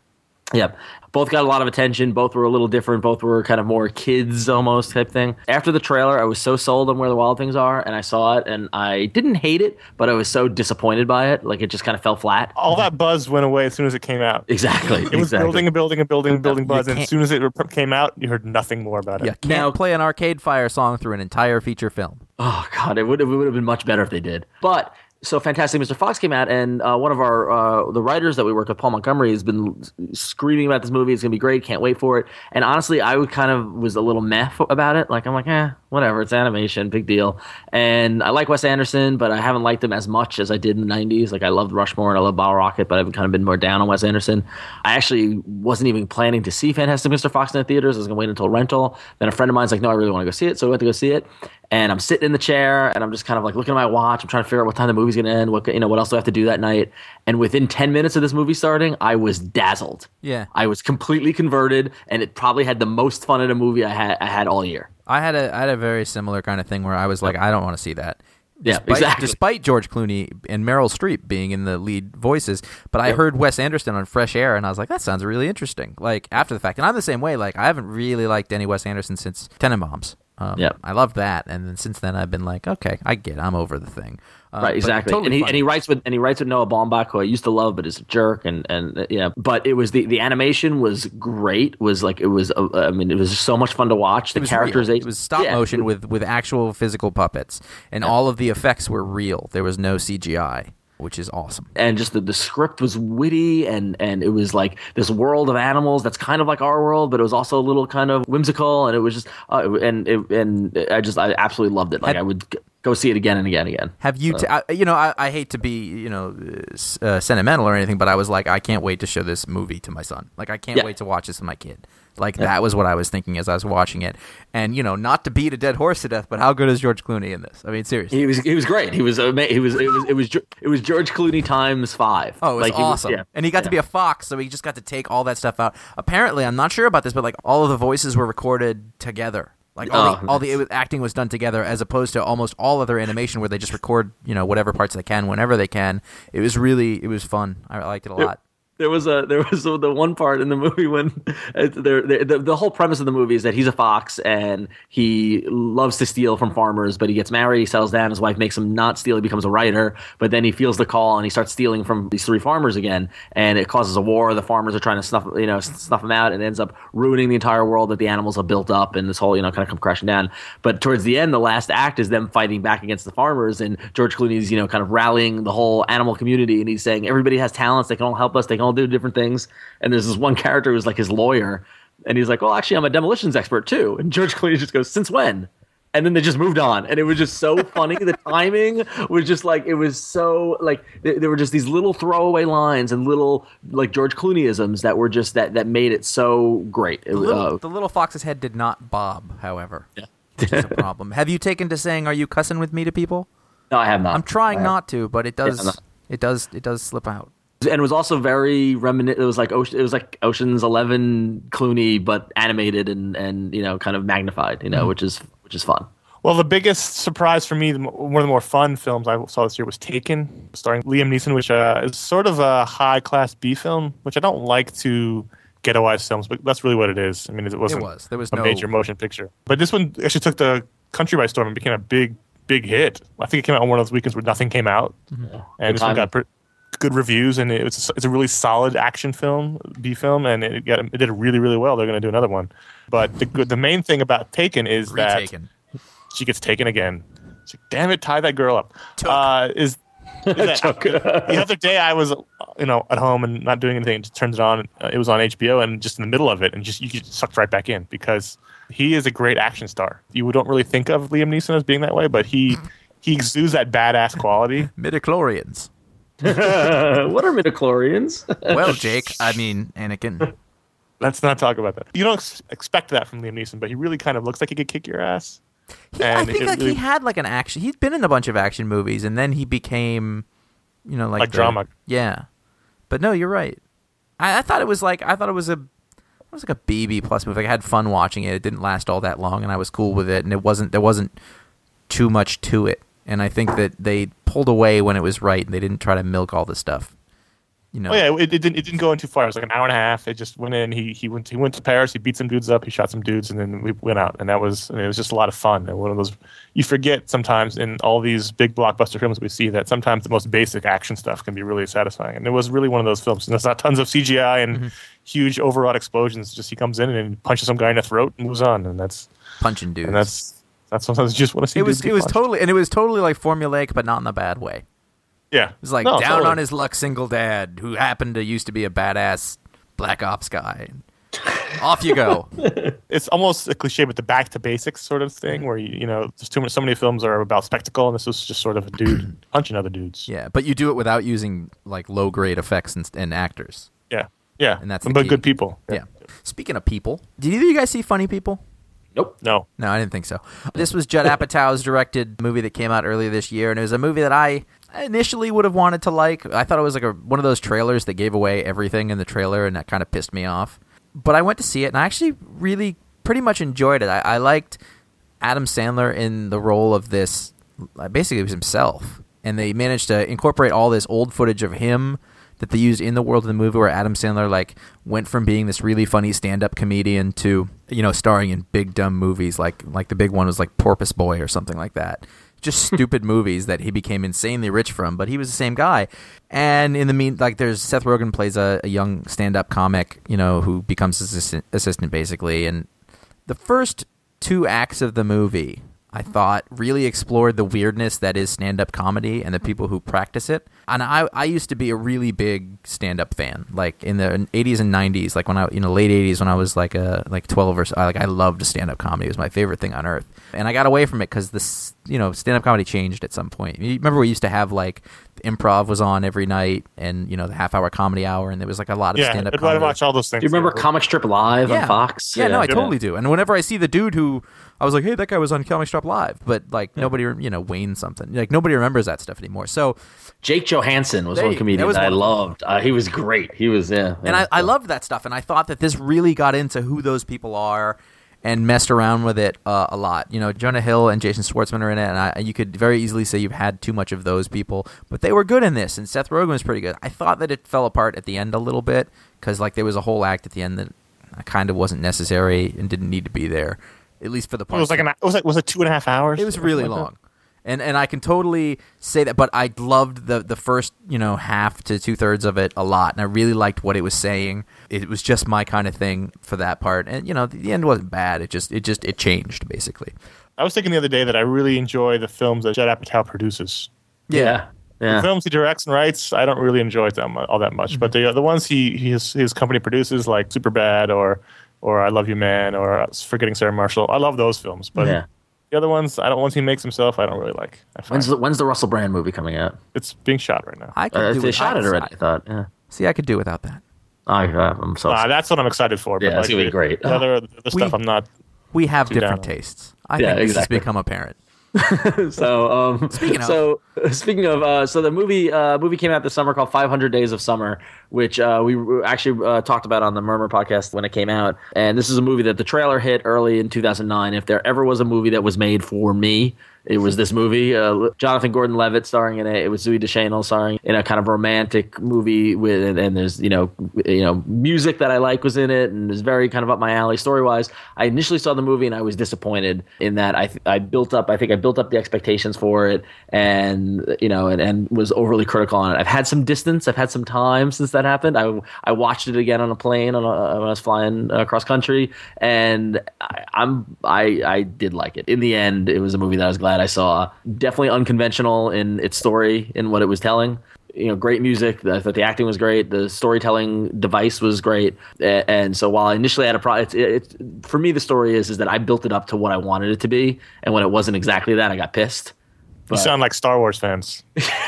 Speaker 5: Yep. Both got a lot of attention. Both were a little different. Both were kind of more kids almost type thing. After the trailer, I was so sold on Where the Wild Things Are, and I saw it, and I didn't hate it, but I was so disappointed by it. Like, it just kind of fell flat.
Speaker 4: All that buzz went away as soon as it came out.
Speaker 5: Exactly.
Speaker 4: It was
Speaker 5: exactly.
Speaker 4: building and building and building and building buzz, and
Speaker 3: can't-
Speaker 4: as soon as it came out, you heard nothing more about it.
Speaker 3: You can't
Speaker 5: Now-
Speaker 3: play an Arcade Fire song through an entire feature film.
Speaker 5: Oh, God, it would, it would have been much better if they did. But... So Fantastic Mister Fox came out, and uh, one of our uh, the writers that we worked with, Paul Montgomery, has been screaming about this movie. It's gonna be great. Can't wait for it. And honestly, I would kind of was a little meh about it. Like I'm like, eh, whatever. It's animation, big deal. And I like Wes Anderson, but I haven't liked him as much as I did in the nineties. Like I loved Rushmore and I love Bottle Rocket, but I've kind of been more down on Wes Anderson. I actually wasn't even planning to see Fantastic Mister Fox in the theaters. I was gonna wait until rental. Then a friend of mine's like, no, I really want to go see it, so I went to go see it. And I'm sitting in the chair, and I'm just kind of like looking at my watch. I'm trying to figure out what time the movie's gonna end. What you know, what else do I have to do that night? And within ten minutes of this movie starting, I was dazzled.
Speaker 3: Yeah.
Speaker 5: I was completely converted, and it probably had the most fun at a movie I had I had all year.
Speaker 3: I had a I had a very similar kind of thing where I was like, I don't want to see that.
Speaker 5: Yeah,
Speaker 3: Despite,
Speaker 5: exactly.
Speaker 3: despite George Clooney and Meryl Streep being in the lead voices, but I
Speaker 5: Yep.
Speaker 3: heard Wes Anderson on Fresh Air, and I was like, that sounds really interesting. Like after the fact, and I'm the same way. Like I haven't really liked any Wes Anderson since Tenenbaums. Um,
Speaker 5: Yep.
Speaker 3: I loved that, and then since then I've been like, okay, I get, it. I'm over the thing. Uh,
Speaker 5: Right,
Speaker 3: but
Speaker 5: exactly.
Speaker 3: totally
Speaker 5: and he
Speaker 3: funny.
Speaker 5: and he writes with and he writes with Noah Baumbach, who I used to love, but is a jerk. And and uh, yeah, but it was the the animation was great. Was like it was. Uh, I mean, it was so much fun to watch. The
Speaker 3: It was
Speaker 5: characterization.
Speaker 3: real. It was stop
Speaker 5: yeah,
Speaker 3: motion with with actual physical puppets, and all of the effects were real. There was no C G I, which is awesome.
Speaker 5: and just the, the script was witty, and and it was like this world of animals that's kind of like our world, but it was also a little kind of whimsical, and it was just uh, and it, and I just I absolutely loved it. Like
Speaker 3: Had-
Speaker 5: I would g- go see it again and again and again.
Speaker 3: Have you, t- I, you know, I, I hate to be, you know, uh, s- uh, sentimental or anything, but I was like, I can't wait to show this movie to my son. Like, I can't
Speaker 5: Yeah.
Speaker 3: wait to watch this with my kid. Like, that was what I was thinking as I was watching it. And, you know, not to beat a dead horse to death, but how good is George Clooney in this? I mean, seriously.
Speaker 5: He was he was great. He was ama- he was it was it was Ge- it was George Clooney times five.
Speaker 3: Oh, it was
Speaker 5: Like, he
Speaker 3: awesome.
Speaker 5: yeah.
Speaker 3: And he got to be a fox, so he just got to take all that stuff out. Apparently, I'm not sure about this, but like all of the voices were recorded together. Like all,
Speaker 5: Oh,
Speaker 3: the, all the it was, acting was done together, as opposed to almost all other animation where they just record, you know, whatever parts they can whenever they can. It was really, it was fun. I liked it a lot.
Speaker 5: There was a there was a, the one part in the movie when uh, there the, the the whole premise of the movie is that he's a fox and he loves to steal from farmers, but he gets married, he settles down, his wife makes him not steal, he becomes a writer, but then he feels the call and he starts stealing from these three farmers again, and it causes a war. The farmers are trying to snuff you know s- snuff him out, and it ends up ruining the entire world that the animals have built up, and this whole you know kind of come crashing down. But towards the end, the last act is them fighting back against the farmers, and George Clooney's you know kind of rallying the whole animal community, and he's saying everybody has talents, they can all help us, they can all do different things. And there's this one character who's like his lawyer, and he's like, well, actually, I'm a demolitions expert too. And George Clooney just goes, since when? And then they just moved on, and it was just so funny. The timing was just like it was so like th- there were just these little throwaway lines and little like George Clooneyisms that were just that that made it so great. It,
Speaker 3: The little,
Speaker 5: uh,
Speaker 3: the little fox's head did not bob, however, which is a problem. Have you taken to saying "Are you cussing with me" to people?
Speaker 5: no, I have not.
Speaker 3: I'm trying
Speaker 5: I have-
Speaker 3: not to, but it does.
Speaker 5: I'm not.
Speaker 3: It does. It does slip out.
Speaker 5: And it was also very reminiscent. It was like Ocean, it was like Ocean's Eleven Clooney, but animated and and you know kind of magnified. You know, which is which is fun.
Speaker 4: Well, the biggest surprise for me, the mo- one of the more fun films I saw this year was Taken, starring Liam Neeson, which uh, is sort of a high-class B film, which I don't like to ghettoize films, but that's really what it is. I mean, it wasn't
Speaker 3: It was. There was
Speaker 4: a
Speaker 3: no
Speaker 4: major motion picture. But this one actually took the country by storm and became a big, big hit. I think it came out on one of those weekends where nothing came out. And
Speaker 5: Good
Speaker 4: this one
Speaker 5: timing.
Speaker 4: got pre- good reviews, and it was, it's a really solid action film, B film, and it, got, it did really, really well. They're going to do another one. But the, good- the main thing about Taken is that
Speaker 3: Retaken.
Speaker 4: she gets taken again. It's like, damn it, tie that girl up. Uh, is, is that, the other day I was, you know, at home and not doing anything. And just turned it on. Uh, it was on H B O, and just in the middle of it, and just you get sucked right back in because he is a great action star. You don't really think of Liam Neeson as being that way, but he he exudes that badass quality.
Speaker 3: Midichlorians.
Speaker 5: what are midichlorians?
Speaker 3: Well, Jake. I mean, Anakin.
Speaker 4: Let's not talk about that. You don't ex- expect that from Liam Neeson, but he really kind of looks like he could kick your ass.
Speaker 3: He, I
Speaker 4: And
Speaker 3: think
Speaker 4: it
Speaker 3: like
Speaker 4: really-
Speaker 3: he had like an action. He'd been in a bunch of action movies, and then he became, you know, like
Speaker 4: Like
Speaker 3: the-
Speaker 4: drama.
Speaker 3: Yeah, but no, you're right. I, I thought it was like I thought it was a it was like a B B plus movie. Like, I had fun watching it. It didn't last all that long, and I was cool with it. And it wasn't there wasn't too much to it. And I think that they pulled away when it was right, and they didn't try to milk all the stuff. You know,
Speaker 4: Oh yeah, it, it didn't it didn't go in too far. It was like an hour and a half. It just went in. He he went he went to Paris. He beat some dudes up. He shot some dudes, and then we went out. And that was I mean, it was just a lot of fun. And one of those you forget sometimes in all these big blockbuster films we see that sometimes the most basic action stuff can be really satisfying. And it was really one of those films. And there's not tons of C G I and mm-hmm. huge overwrought explosions. Just he comes in and punches some guy in the throat and moves on. And that's
Speaker 3: punching dudes.
Speaker 4: And that's that's sometimes you just want to see.
Speaker 3: It was
Speaker 4: dudes
Speaker 3: it was
Speaker 4: punched.
Speaker 3: totally and it was totally like formulaic, but not in a bad way.
Speaker 4: Yeah.
Speaker 3: It was like
Speaker 4: no,
Speaker 3: down
Speaker 4: totally.
Speaker 3: on his luck single dad who happened to used to be a badass black ops guy. Off you go.
Speaker 4: It's almost a cliche, but the back to basics sort of thing where, you, you know, there's too many, so many films are about spectacle, and this was just sort of a dude punching other dudes.
Speaker 3: Yeah, but you do it without using like low grade effects and, and actors.
Speaker 4: Yeah. Yeah.
Speaker 3: And that's the
Speaker 4: but
Speaker 3: key.
Speaker 4: good people.
Speaker 3: Yeah. Speaking of people, did either of you guys see Funny People?
Speaker 5: Nope.
Speaker 4: No.
Speaker 3: No, I didn't think so. This was Judd Apatow's directed movie that came out earlier this year, and it was a movie that I initially would have wanted to like. I thought it was like a, one of those trailers that gave away everything in the trailer, and that kind of pissed me off. But I went to see it, and I actually really pretty much enjoyed it. I, I liked Adam Sandler in the role of this, basically it was himself, and they managed to incorporate all this old footage of him that they used in the world of the movie, where Adam Sandler like went from being this really funny stand-up comedian to, you know, starring in big dumb movies like like the big one was like Porpoise Boy or something like that. Just stupid movies that he became insanely rich from, but he was the same guy. And in the mean, like there's Seth Rogen plays a, a young stand-up comic, you know, who becomes his assistant, assistant basically. And the first two acts of the movie, I thought, really explored the weirdness that is stand-up comedy and the people who practice it. And I, I used to be a really big stand-up fan, like in the eighties and nineties, like when I, you know, late eighties when I was like a like twelve or so. Like I loved stand-up comedy; it was my favorite thing on earth. And I got away from it because this, you know, stand-up comedy changed at some point. You remember we used to have like the Improv was on every night, and you know the half-hour comedy hour, and there was like a lot of
Speaker 4: Yeah,
Speaker 3: stand-up
Speaker 4: I'd
Speaker 3: comedy.
Speaker 4: rather watch all those things.
Speaker 5: Do you remember
Speaker 4: Yeah.
Speaker 5: Comic Strip Live
Speaker 3: Yeah.
Speaker 5: on Fox?
Speaker 3: Yeah, no, I
Speaker 5: Yeah.
Speaker 3: totally do. And whenever I see the dude who I was like, hey, that guy was on Comic Strip Live, but like nobody, you know, Wayne something, like nobody remembers that stuff anymore. So,
Speaker 5: Jake Johansson was
Speaker 3: There
Speaker 5: one
Speaker 3: you-
Speaker 5: comedian
Speaker 3: that was
Speaker 5: that I
Speaker 3: one of them.
Speaker 5: loved. Uh, he was great. He was, yeah.
Speaker 3: and I, I loved that stuff, and I thought that this really got into who those people are and messed around with it uh, a lot. You know, Jonah Hill and Jason Schwartzman are in it, and I, you could very easily say you've had too much of those people, but they were good in this, and Seth Rogen was pretty good. I thought that it fell apart at the end a little bit, because like there was a whole act at the end that kind of wasn't necessary and didn't need to be there, at least for the
Speaker 4: It
Speaker 3: part.
Speaker 4: was like an. It was like was it two and a half hours?
Speaker 3: It was
Speaker 4: Something
Speaker 3: really
Speaker 4: like that?
Speaker 3: long. And and I can totally say that, but I loved the, the first, you know, half to two-thirds of it a lot, and I really liked what it was saying. It was just my kind of thing for that part. And, you know, the, the end wasn't bad. It just, it just, it changed, basically.
Speaker 4: I was thinking the other day that I really enjoy the films that Judd Apatow produces.
Speaker 5: Yeah.
Speaker 4: The
Speaker 5: Yeah.
Speaker 4: films he directs and writes, I don't really enjoy them all that much.
Speaker 3: Mm-hmm.
Speaker 4: But the the ones he his his company produces, like Superbad or or I Love You Man or Forgetting Sarah Marshall, I love those films. But
Speaker 5: Yeah.
Speaker 4: the other ones, I don't. Ones he makes himself, I don't really like. I find
Speaker 5: When's the, when's the Russell Brand movie coming out?
Speaker 4: it's being shot right now.
Speaker 3: I could
Speaker 5: Uh,
Speaker 3: do
Speaker 5: they
Speaker 3: it.
Speaker 5: shot
Speaker 3: I-
Speaker 5: it already, I
Speaker 3: I-
Speaker 5: thought. Yeah.
Speaker 3: See, I could do without that.
Speaker 5: I, uh, I'm so
Speaker 4: Uh, that's what I'm excited for. But
Speaker 5: Yeah, it's
Speaker 4: like,
Speaker 5: gonna be
Speaker 4: the-
Speaker 5: great.
Speaker 4: The other the stuff,
Speaker 3: We-
Speaker 4: I'm not.
Speaker 3: We have
Speaker 4: Too
Speaker 3: different
Speaker 4: down.
Speaker 3: tastes. I
Speaker 5: Yeah,
Speaker 3: think this
Speaker 5: exactly.
Speaker 3: has become apparent.
Speaker 5: so um
Speaker 3: Speaking of.
Speaker 5: so speaking of uh so the movie uh movie came out this summer called five hundred Days of Summer, which uh we actually uh, talked about on the Murmur podcast when it came out. And this is a movie that the trailer hit early in two thousand nine. If there ever was a movie that was made for me, it was this movie. uh, Jonathan Gordon-Levitt starring in it. It was Zooey Deschanel starring in a kind of romantic movie with, and, and there's you know you know music that I like was in it, and it's very kind of up my alley story wise. I initially saw the movie and I was disappointed in that I I built up I think I built up the expectations for it, and you know and, and was overly critical on it. I've had some distance. I've had some time since that happened. I I watched it again on a plane on a, when I was flying uh, cross country, and I, I'm I I did like it. In the end, it was a movie that I was glad I saw. Definitely unconventional in its story, in what it was telling. You know, great music. I thought the acting was great. The storytelling device was great. A- And so while I initially had a problem, it's, it's, for me, the story is is that I built it up to what I wanted it to be, and when it wasn't exactly that, I got pissed.
Speaker 4: You sound like Star Wars fans.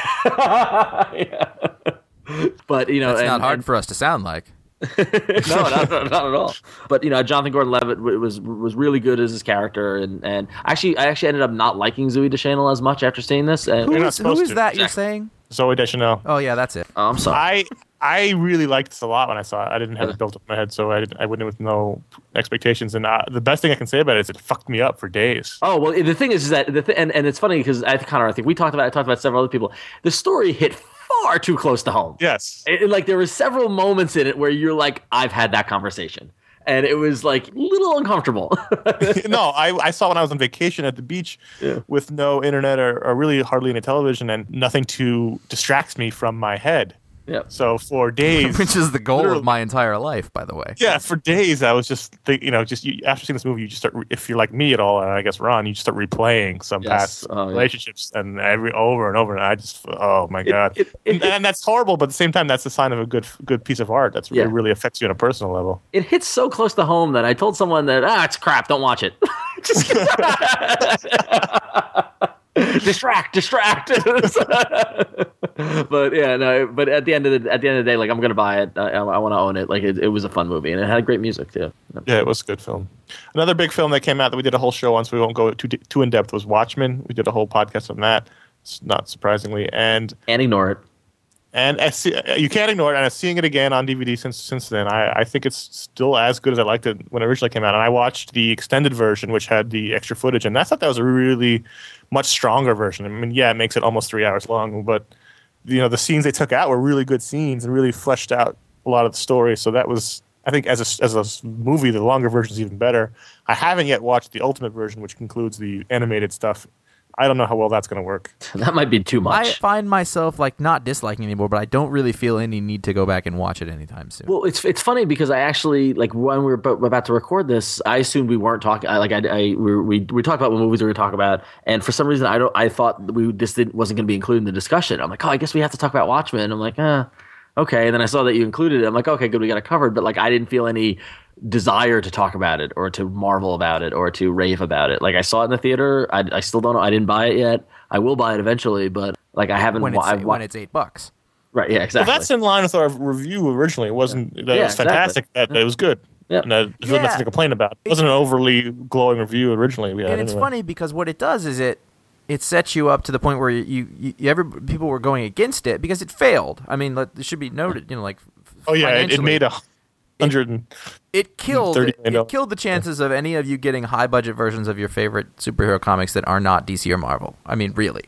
Speaker 5: Yeah. But you know,
Speaker 3: It's
Speaker 5: and,
Speaker 3: not hard
Speaker 5: and-
Speaker 3: for us to sound like.
Speaker 5: no, not, not, not at all. But you know, Jonathan Gordon-Levitt w- was was really good as his character, and, and actually, I actually ended up not liking Zooey Deschanel as much after seeing this. And
Speaker 3: Who
Speaker 4: You're not
Speaker 3: is, who
Speaker 4: supposed
Speaker 3: is
Speaker 4: to.
Speaker 3: that you're saying?
Speaker 4: Zoe Deschanel.
Speaker 3: Oh, yeah, that's it.
Speaker 5: oh, I'm sorry.
Speaker 4: I I really liked this a lot when I saw it. I didn't have it built up in my head, so I didn't, I went in with no expectations. And uh, the best thing I can say about it is it fucked me up for days.
Speaker 5: Oh well, the thing is, is that the th- and and it's funny because I Connor, I think we talked about I talked about several other people. The story hit far too close to home.
Speaker 4: Yes.
Speaker 5: It, like there were several moments in it where you're like, I've had that conversation. And it was like a little uncomfortable.
Speaker 4: No, I, I saw when I was on vacation at the beach
Speaker 5: Yeah.
Speaker 4: with no internet or, or really hardly any television and nothing to distract me from my head.
Speaker 5: Yeah.
Speaker 4: So for days,
Speaker 3: Which is the goal
Speaker 4: literally-
Speaker 3: of my entire life, by the way.
Speaker 4: yeah, for days I was just think, you know, just you, after seeing this movie, you just start. Re- if you're like me at all, and I guess Ron, you just start replaying some
Speaker 5: Yes.
Speaker 4: past
Speaker 5: Oh, yeah.
Speaker 4: relationships and every over and over. And I just, oh my god,
Speaker 5: it- it-
Speaker 4: and, and that's horrible. But at the same time, that's a sign of a good good piece of art. That's
Speaker 5: Yeah.
Speaker 4: it really affects you on a personal level.
Speaker 5: It hits so close to home that I told someone that, ah, it's crap, don't watch it. Just distract, distract. But yeah, no. But at the end of the at the end of the day, like I'm gonna buy it. I, I want to own it. Like it, it was a fun movie, and it had great music too.
Speaker 4: Yeah, it was a good film. Another big film that came out that we did a whole show on, so we won't go too too in depth, was Watchmen. We did a whole podcast on that. Not surprisingly, and
Speaker 5: And ignore it.
Speaker 4: And as see, you can't ignore it. And I'm seeing it again on D V D since since then. I, I think it's still as good as I liked it when it originally came out. And I watched the extended version, which had the extra footage, and I thought that was a really much stronger version. I mean, yeah, it makes it almost three hours long, but you know, the scenes they took out were really good scenes and really fleshed out a lot of the story. So that was, I think, as a, as a movie, the longer version is even better. I haven't yet watched the ultimate version, which includes the animated stuff. I don't know how well that's going to work.
Speaker 5: That might be too
Speaker 3: I
Speaker 5: much.
Speaker 3: find myself like not disliking anymore, but I don't really feel any need to go back and watch it anytime soon.
Speaker 5: Well, it's it's funny because I actually like when we were about about to record this, I assumed we weren't talking. I, like I, I we we we talked about what movies we were going to talk about, and for some reason I don't. I thought we this didn't, wasn't going to be included in the discussion. I'm like, oh, I guess we have to talk about Watchmen. I'm like, ah, okay. And then I saw that you included it. I'm like, okay, good, we got it covered. But like, I didn't feel any desire to talk about it or to marvel about it or to rave about it. Like I saw it in the theater. I, I still don't know. I didn't buy it yet. I will buy it eventually, but like I haven't.
Speaker 3: when
Speaker 5: wa-
Speaker 3: it's
Speaker 5: I've wa-
Speaker 3: when it's eight bucks.
Speaker 5: right, yeah,
Speaker 4: Well,
Speaker 5: exactly.
Speaker 4: that's in line with our review originally. It wasn't that
Speaker 5: Yeah,
Speaker 4: it was
Speaker 5: exactly.
Speaker 4: fantastic. That it was good.
Speaker 5: Yeah.
Speaker 4: And uh, there's
Speaker 3: Yeah.
Speaker 4: nothing to complain about. It wasn't an overly glowing review originally. We had
Speaker 3: And it's
Speaker 4: anyway.
Speaker 3: funny because what it does is it it sets you up to the point where you, you, you every people were going against it because it failed. I mean, let, it should be noted. You know, like
Speaker 4: Oh yeah, it, it
Speaker 3: financially.
Speaker 4: made a hundred. and
Speaker 3: It killed
Speaker 4: thirty
Speaker 3: it,
Speaker 4: million
Speaker 3: it
Speaker 4: dollars.
Speaker 3: killed the chances of any of you getting high budget versions of your favorite superhero comics that are not D C or Marvel. I mean, really.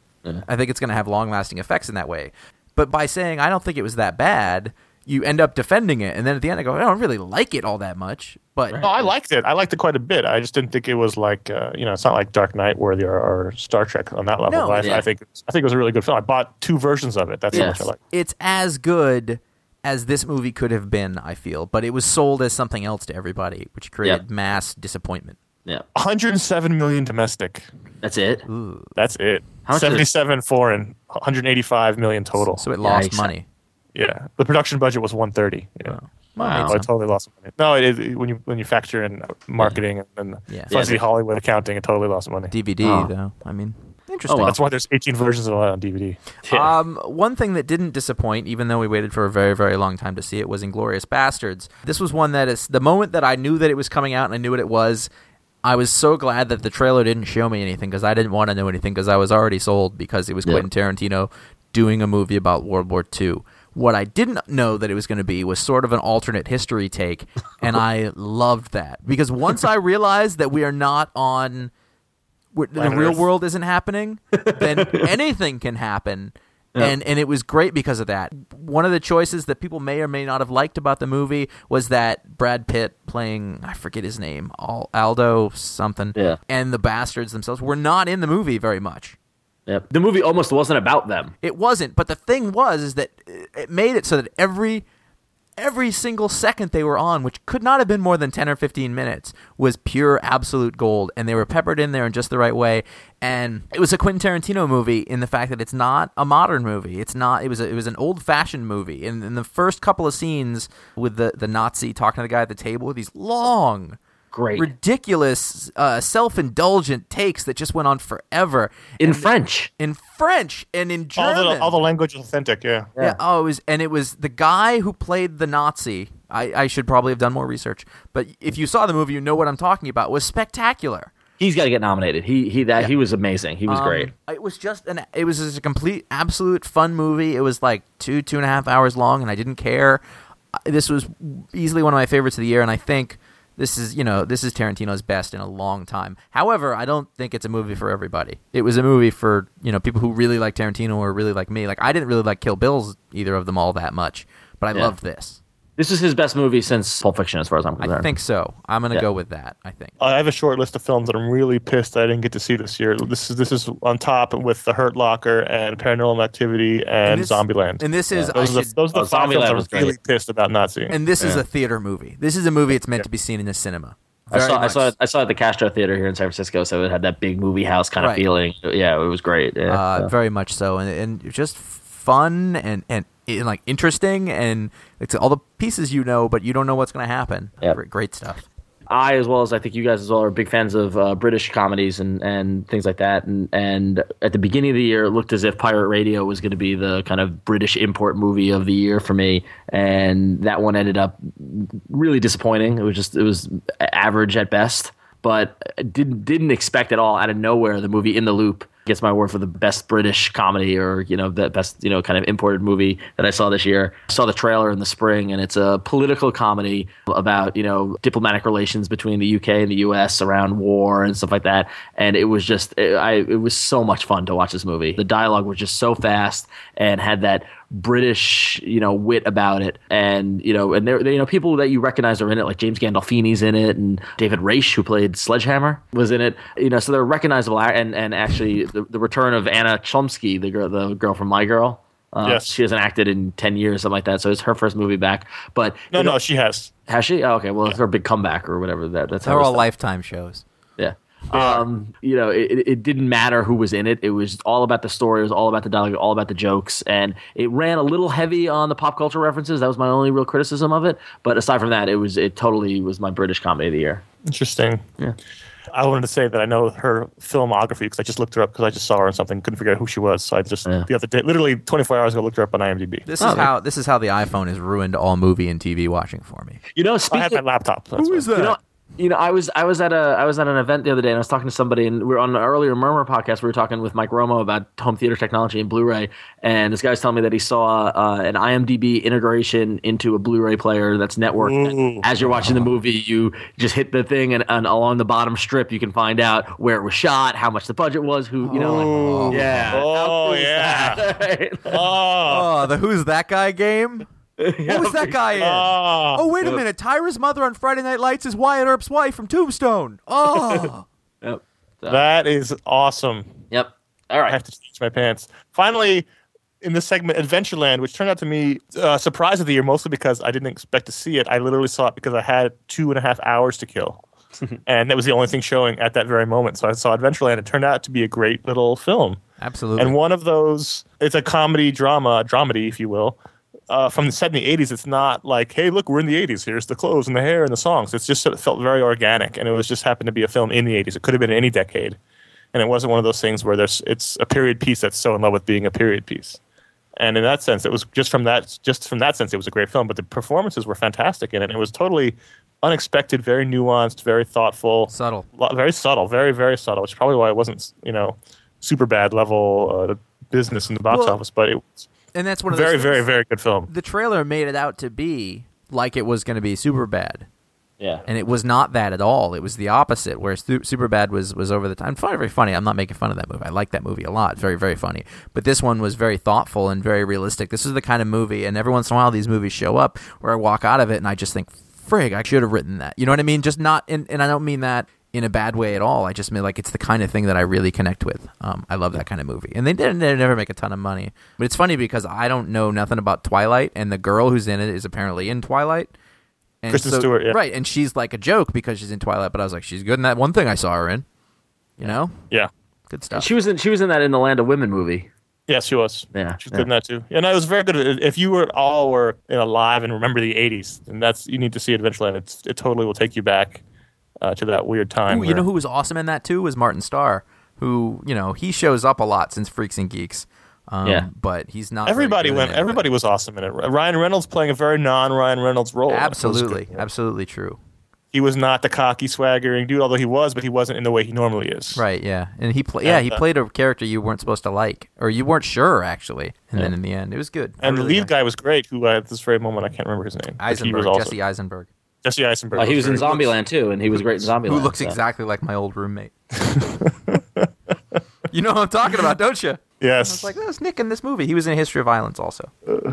Speaker 3: I think it's going to have long lasting effects in that way. But by saying I don't think it was that bad, you end up defending it, and then at the end I go, I don't really like it all that much. But
Speaker 4: No, I liked it. I liked it quite a bit. I just didn't think it was like uh, you know, it's not like Dark Knight worthy or, or Star Trek on that level.
Speaker 3: No,
Speaker 4: but I,
Speaker 5: yeah.
Speaker 4: I think I think it was a really good film. I bought two versions of it. That's how
Speaker 5: Yes.
Speaker 4: much I like.
Speaker 3: it's as good as this movie could have been, I feel. But it was sold as something else to everybody, which created
Speaker 5: Yep.
Speaker 3: mass disappointment.
Speaker 5: yeah,
Speaker 4: one hundred seven million domestic.
Speaker 5: that's it.
Speaker 4: That's it.
Speaker 5: How much did it-
Speaker 4: seventy-seven foreign, one hundred eighty-five million total.
Speaker 3: So it lost
Speaker 5: Yikes.
Speaker 3: money.
Speaker 4: Yeah, the production budget was one thirty. Yeah.
Speaker 5: Wow.
Speaker 4: Oh, I totally lost money. No, it, it, when you when you factor in marketing and
Speaker 3: Yeah.
Speaker 4: fuzzy
Speaker 5: Yeah.
Speaker 4: Hollywood accounting, it totally lost money.
Speaker 3: D V D,
Speaker 5: Oh.
Speaker 3: though. I mean, interesting.
Speaker 5: well.
Speaker 4: That's why there's eighteen versions of it on D V D.
Speaker 5: Yeah.
Speaker 3: Um, one thing that didn't disappoint, even though we waited for a very, very long time to see it, was Inglourious Bastards. This was one that is the moment that I knew that it was coming out and I knew what it was. I was so glad that the trailer didn't show me anything because I didn't want to know anything because I was already sold because it was
Speaker 5: Yeah.
Speaker 3: Quentin Tarantino doing a movie about World War Two. What I didn't know that it was going to be was sort of an alternate history take, and I loved that because once I realized that we are not on where the
Speaker 4: Planet
Speaker 3: real
Speaker 4: Earth.
Speaker 3: world isn't happening, then anything can happen. And and it was great because of that. One of the choices that people may or may not have liked about the movie was that Brad Pitt playing, I forget his name, Al- Aldo something,
Speaker 5: Yeah.
Speaker 3: and the bastards themselves were not in the movie very much.
Speaker 5: Yep. The movie almost wasn't about them.
Speaker 3: It wasn't, but the thing was is that it made it so that every every single second they were on, which could not have been more than ten or fifteen minutes, was pure absolute gold, and they were peppered in there in just the right way. And it was a Quentin Tarantino movie in the fact that it's not a modern movie. It's not. It was a, it was an old-fashioned movie. And in the first couple of scenes with the the Nazi talking to the guy at the table with these long,
Speaker 5: Great.
Speaker 3: ridiculous, uh, self-indulgent takes that just went on forever
Speaker 5: In
Speaker 3: And-
Speaker 5: French.
Speaker 3: in French and in
Speaker 4: All
Speaker 3: German.
Speaker 4: the all the language is authentic. Yeah.
Speaker 3: Yeah. Oh, it was, and it was the guy who played the Nazi. I, I should probably have done more research, but if you saw the movie, you know what I'm talking about. Was spectacular.
Speaker 5: He's got to get nominated. He he that
Speaker 3: Yeah.
Speaker 5: he was amazing. He was
Speaker 3: Um,
Speaker 5: great.
Speaker 3: It was just an. It was just a complete, absolute fun movie. It was like two, two and a half hours long, and I didn't care. Uh, This was easily one of my favorites of the year, and I think This is, you know, this is Tarantino's best in a long time. However, I don't think it's a movie for everybody. It was a movie for, you know, people who really like Tarantino or really like me. Like, I didn't really like Kill Bills, either of them all that much, but I
Speaker 5: Yeah.
Speaker 3: loved this.
Speaker 5: This is his best movie since Pulp Fiction, as far as I'm concerned.
Speaker 3: I think so. I'm going to
Speaker 5: Yeah.
Speaker 3: go with that, I think.
Speaker 4: I have a short list of films that I'm really pissed that I didn't get to see this year. This is this is on top with The Hurt Locker and Paranormal Activity and,
Speaker 3: this-
Speaker 4: Zombieland.
Speaker 3: And this is, I
Speaker 4: those, are
Speaker 3: should,
Speaker 4: the, those are the
Speaker 5: Oh,
Speaker 4: five films
Speaker 5: Zombieland
Speaker 4: I'm
Speaker 5: was
Speaker 4: really
Speaker 5: great.
Speaker 4: pissed about not seeing.
Speaker 3: and this is
Speaker 5: Yeah.
Speaker 3: a theater movie. This is a movie it's meant to be seen in the cinema.
Speaker 5: I
Speaker 3: Very
Speaker 5: saw, I
Speaker 3: much.
Speaker 5: saw it. I saw it at the Castro Theater here in San Francisco, so it had that big movie house kind of
Speaker 3: Right.
Speaker 5: feeling. Yeah, it was great. Yeah,
Speaker 3: uh,
Speaker 5: yeah.
Speaker 3: very much so, and, and just fun and, and and like interesting, and it's all the pieces you know, but you don't know what's going to happen.
Speaker 5: Yep.
Speaker 3: Great, great stuff.
Speaker 5: I, as well as I think you guys as well, are big fans of uh, British comedies and, and things like that. And and at the beginning of the year, it looked as if Pirate Radio was going to be the kind of British import movie of the year for me. And that one ended up really disappointing. It was just it was average at best. But I didn't didn't expect at all out of nowhere the movie In the Loop gets my award for the best British comedy, or you know the best you know kind of imported movie that I saw this year. I saw the trailer in the spring, and it's a political comedy about you know diplomatic relations between the U K and the U S around war and stuff like that. And it was just it, I it was so much fun to watch this movie. The dialogue was just so fast and had that British, you know, wit about it, and you know, and there, you know, people that you recognize are in it, like James Gandolfini's in it, and David Raish, who played Sledgehammer, was in it. You know, so they're recognizable, and and actually, the, the return of Anna Chlumsky, the girl, the girl from My Girl. Uh,
Speaker 4: Yes.
Speaker 5: she hasn't acted in ten years, something like that. So it's her first movie back. But
Speaker 4: no,
Speaker 5: you know,
Speaker 4: no, she has.
Speaker 5: has she? Oh, okay, well, it's her big comeback or whatever. That that's how
Speaker 3: They're
Speaker 5: it's
Speaker 3: all
Speaker 5: done.
Speaker 3: Lifetime shows.
Speaker 5: Yeah. Um, you know, it, it didn't matter who was in it. It was all about the story. It was all about the dialogue, all about the jokes. And it ran a little heavy on the pop culture references. That was my only real criticism of it. But aside from that, it was it totally was my British comedy of the year.
Speaker 4: Interesting.
Speaker 5: Yeah.
Speaker 4: I wanted to say that I know her filmography because I just looked her up because I just saw her on something, couldn't figure out who she was. So I just
Speaker 5: Yeah.
Speaker 4: the other day, literally twenty-four hours ago, looked her up on IMDb.
Speaker 3: This
Speaker 5: Oh,
Speaker 3: is
Speaker 5: there-
Speaker 3: how this is how the iPhone has ruined all movie and T V watching for me.
Speaker 5: You know,
Speaker 4: I
Speaker 5: speaking
Speaker 4: had my laptop. That's why.
Speaker 3: that?
Speaker 5: You know, you know, I was I was at a I was at an event the other day, and I was talking to somebody, and we were on an earlier Murmur podcast. We were talking with Mike Romo about home theater technology and Blu-ray, and this guy was telling me that he saw uh, an IMDb integration into a Blu-ray player that's networked.
Speaker 4: Ooh.
Speaker 5: As you're watching the movie, you just hit the thing, and, and along the bottom strip, you can find out where it was shot, how much the budget was, who you know,
Speaker 4: Ooh.
Speaker 5: like, yeah, How
Speaker 4: Oh,
Speaker 5: cool is
Speaker 4: yeah.
Speaker 5: that? Right?
Speaker 4: Oh.
Speaker 3: Oh, the Who's That Guy game? What was that guy in?
Speaker 4: Oh.
Speaker 3: Oh, wait a minute. Tyra's mother on Friday Night Lights is Wyatt Earp's wife from Tombstone. Oh.
Speaker 5: Yep. So,
Speaker 4: That is awesome.
Speaker 5: yep. All
Speaker 4: I
Speaker 5: right.
Speaker 4: have to change my pants. Finally, in this segment, Adventureland, which turned out to me uh, surprise of the year, mostly because I didn't expect to see it. I literally saw it because I had two and a half hours to kill. And that was the only thing showing at that very moment. So I saw Adventureland. It turned out to be a great little film.
Speaker 3: Absolutely.
Speaker 4: And one of those, it's a comedy drama, dramedy, if you will, uh, from the set in the eighties. It's not like, hey, look, we're in the eighties. Here's the clothes and the hair and the songs. It's just it felt very organic, and it was just happened to be a film in the eighties. It could have been any decade, and it wasn't one of those things where there's it's a period piece that's so in love with being a period piece. And in that sense, it was just from that just from that sense, it was a great film. But the performances were fantastic in it. It was totally unexpected, very nuanced, very thoughtful,
Speaker 3: Subtle.
Speaker 4: lo- very subtle, very very subtle. Which is probably why it wasn't you know super bad level uh, business in the box
Speaker 3: Well,
Speaker 4: office, but it was
Speaker 3: And that's one
Speaker 4: a
Speaker 3: of those
Speaker 4: very very
Speaker 3: things.
Speaker 4: very good film.
Speaker 3: The trailer made it out to be like it was going to be super bad.
Speaker 5: Yeah.
Speaker 3: And it was not that at all. It was the opposite, where Su- Superbad was, was over the time. Very, very funny. I'm not making fun of that movie. I like that movie a lot. Very, very funny. But this one was very thoughtful and very realistic. This is the kind of movie, and every once in a while these movies show up where I walk out of it and I just think, frig, I should have written that. You know what I mean? Just not, in, and I don't mean that in a bad way at all. I just mean like it's the kind of thing that I really connect with. Um, I love that kind of movie. And they didn't they never make a ton of money. But it's funny because I don't know nothing about Twilight, and the girl who's in it is apparently in Twilight. And
Speaker 4: Kristen
Speaker 3: so-
Speaker 4: Stewart, yeah.
Speaker 3: Right, and she's like a joke because she's in Twilight, but I was like, she's good in that one thing I saw her in. You know?
Speaker 4: Yeah.
Speaker 3: Good stuff.
Speaker 5: She was in she was in that In the Land of Women movie.
Speaker 4: Yes, she was.
Speaker 5: Yeah,
Speaker 4: She's
Speaker 5: yeah.
Speaker 4: good in that too. Yeah, no, it was very good. If you were all were you know, alive and remember the eighties, and that's you need to see Adventureland. It's, it totally will take you back uh, to that weird time.
Speaker 3: Ooh, you
Speaker 4: where-
Speaker 3: know who was awesome in that too was Martin Starr, who, you know, he shows up a lot since Freaks and Geeks. Um,
Speaker 5: Yeah.
Speaker 3: But he's not. very
Speaker 4: everybody
Speaker 3: good in
Speaker 4: went.
Speaker 3: it,
Speaker 4: Everybody was awesome in it. Ryan Reynolds playing a very non-Ryan Reynolds role.
Speaker 3: but-
Speaker 4: It was
Speaker 3: Absolutely.
Speaker 4: good.
Speaker 3: Absolutely true.
Speaker 4: He was not the cocky, swaggering dude, although he was, but he wasn't in the way he normally is.
Speaker 3: Right, yeah. And he pla- yeah, he
Speaker 4: And, uh,
Speaker 3: played a character you weren't supposed to like, or you weren't sure, actually. And then in the end, it was good. I
Speaker 4: And the
Speaker 3: really
Speaker 4: lead
Speaker 3: liked
Speaker 4: guy was great. Who uh, at this very moment I can't remember his name.
Speaker 3: it.
Speaker 4: but he
Speaker 3: Eisenberg,
Speaker 4: was also,
Speaker 3: Jesse Eisenberg.
Speaker 4: Jesse Eisenberg.
Speaker 5: Uh, he was in
Speaker 4: very-
Speaker 5: Zombieland too, and he was great in Zombieland.
Speaker 3: Who looks
Speaker 5: so.
Speaker 3: exactly like my old roommate. You know what I'm talking about, don't you? I
Speaker 4: Yes.
Speaker 3: was like, that was Nick in this movie. He was in History of Violence also.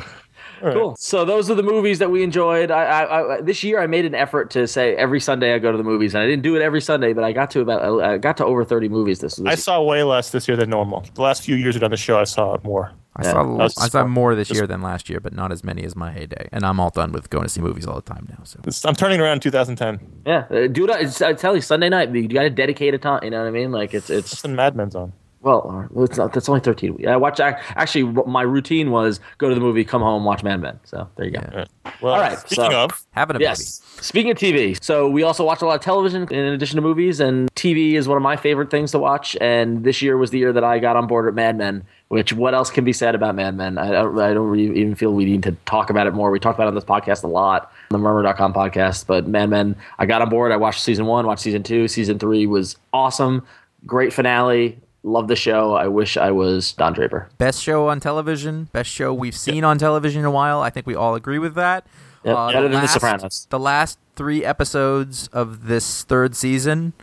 Speaker 5: Cool. So those are the movies that we enjoyed. I, I, I this year I made an effort to say every Sunday I go to the movies, and I didn't do it every Sunday, but I got to about I got to over thirty movies this. this
Speaker 4: I saw way less this year than normal. The last few years we've done the show, I saw more.
Speaker 3: I
Speaker 5: Yeah.
Speaker 3: saw
Speaker 4: was
Speaker 3: I saw
Speaker 4: smart.
Speaker 3: more this
Speaker 4: Just-
Speaker 3: year than last year, but not as many as my heyday. And I'm all done with going to see movies all the time now. So
Speaker 4: It's- I'm turning around in two thousand ten.
Speaker 5: Yeah, uh, dude, I, I tell you, Sunday night you got to dedicate a time. You know what I mean? Like it's it's
Speaker 4: It's in Mad Men's on.
Speaker 5: well, uh, it's not, that's only thirteen. I watch actually. My routine was go to the movie, come home, watch Mad Men. So there you go.
Speaker 3: Yeah.
Speaker 4: Well,
Speaker 5: All right,
Speaker 4: speaking
Speaker 5: so-
Speaker 4: of,
Speaker 3: having a
Speaker 5: Yes. Speaking of T V, so we also watch a lot of television in addition to movies, and T V is one of my favorite things to watch. And this year was the year that I got on board with Mad Men. Which what else can be said about Mad Men? I don't, I don't really even feel we need to talk about it more. We talked about it on this podcast a lot, the Murmur dot com podcast. But Mad Men, I got on board. I watched season one, watched season two. Season three was awesome. Great finale. Love the show. I wish I was Don Draper.
Speaker 3: best show on television, best show we've seen on television in a while. I think we all agree with that.
Speaker 5: Yep,
Speaker 3: Uh,
Speaker 5: better than The
Speaker 3: last-
Speaker 5: Sopranos.
Speaker 3: The last three episodes of this third season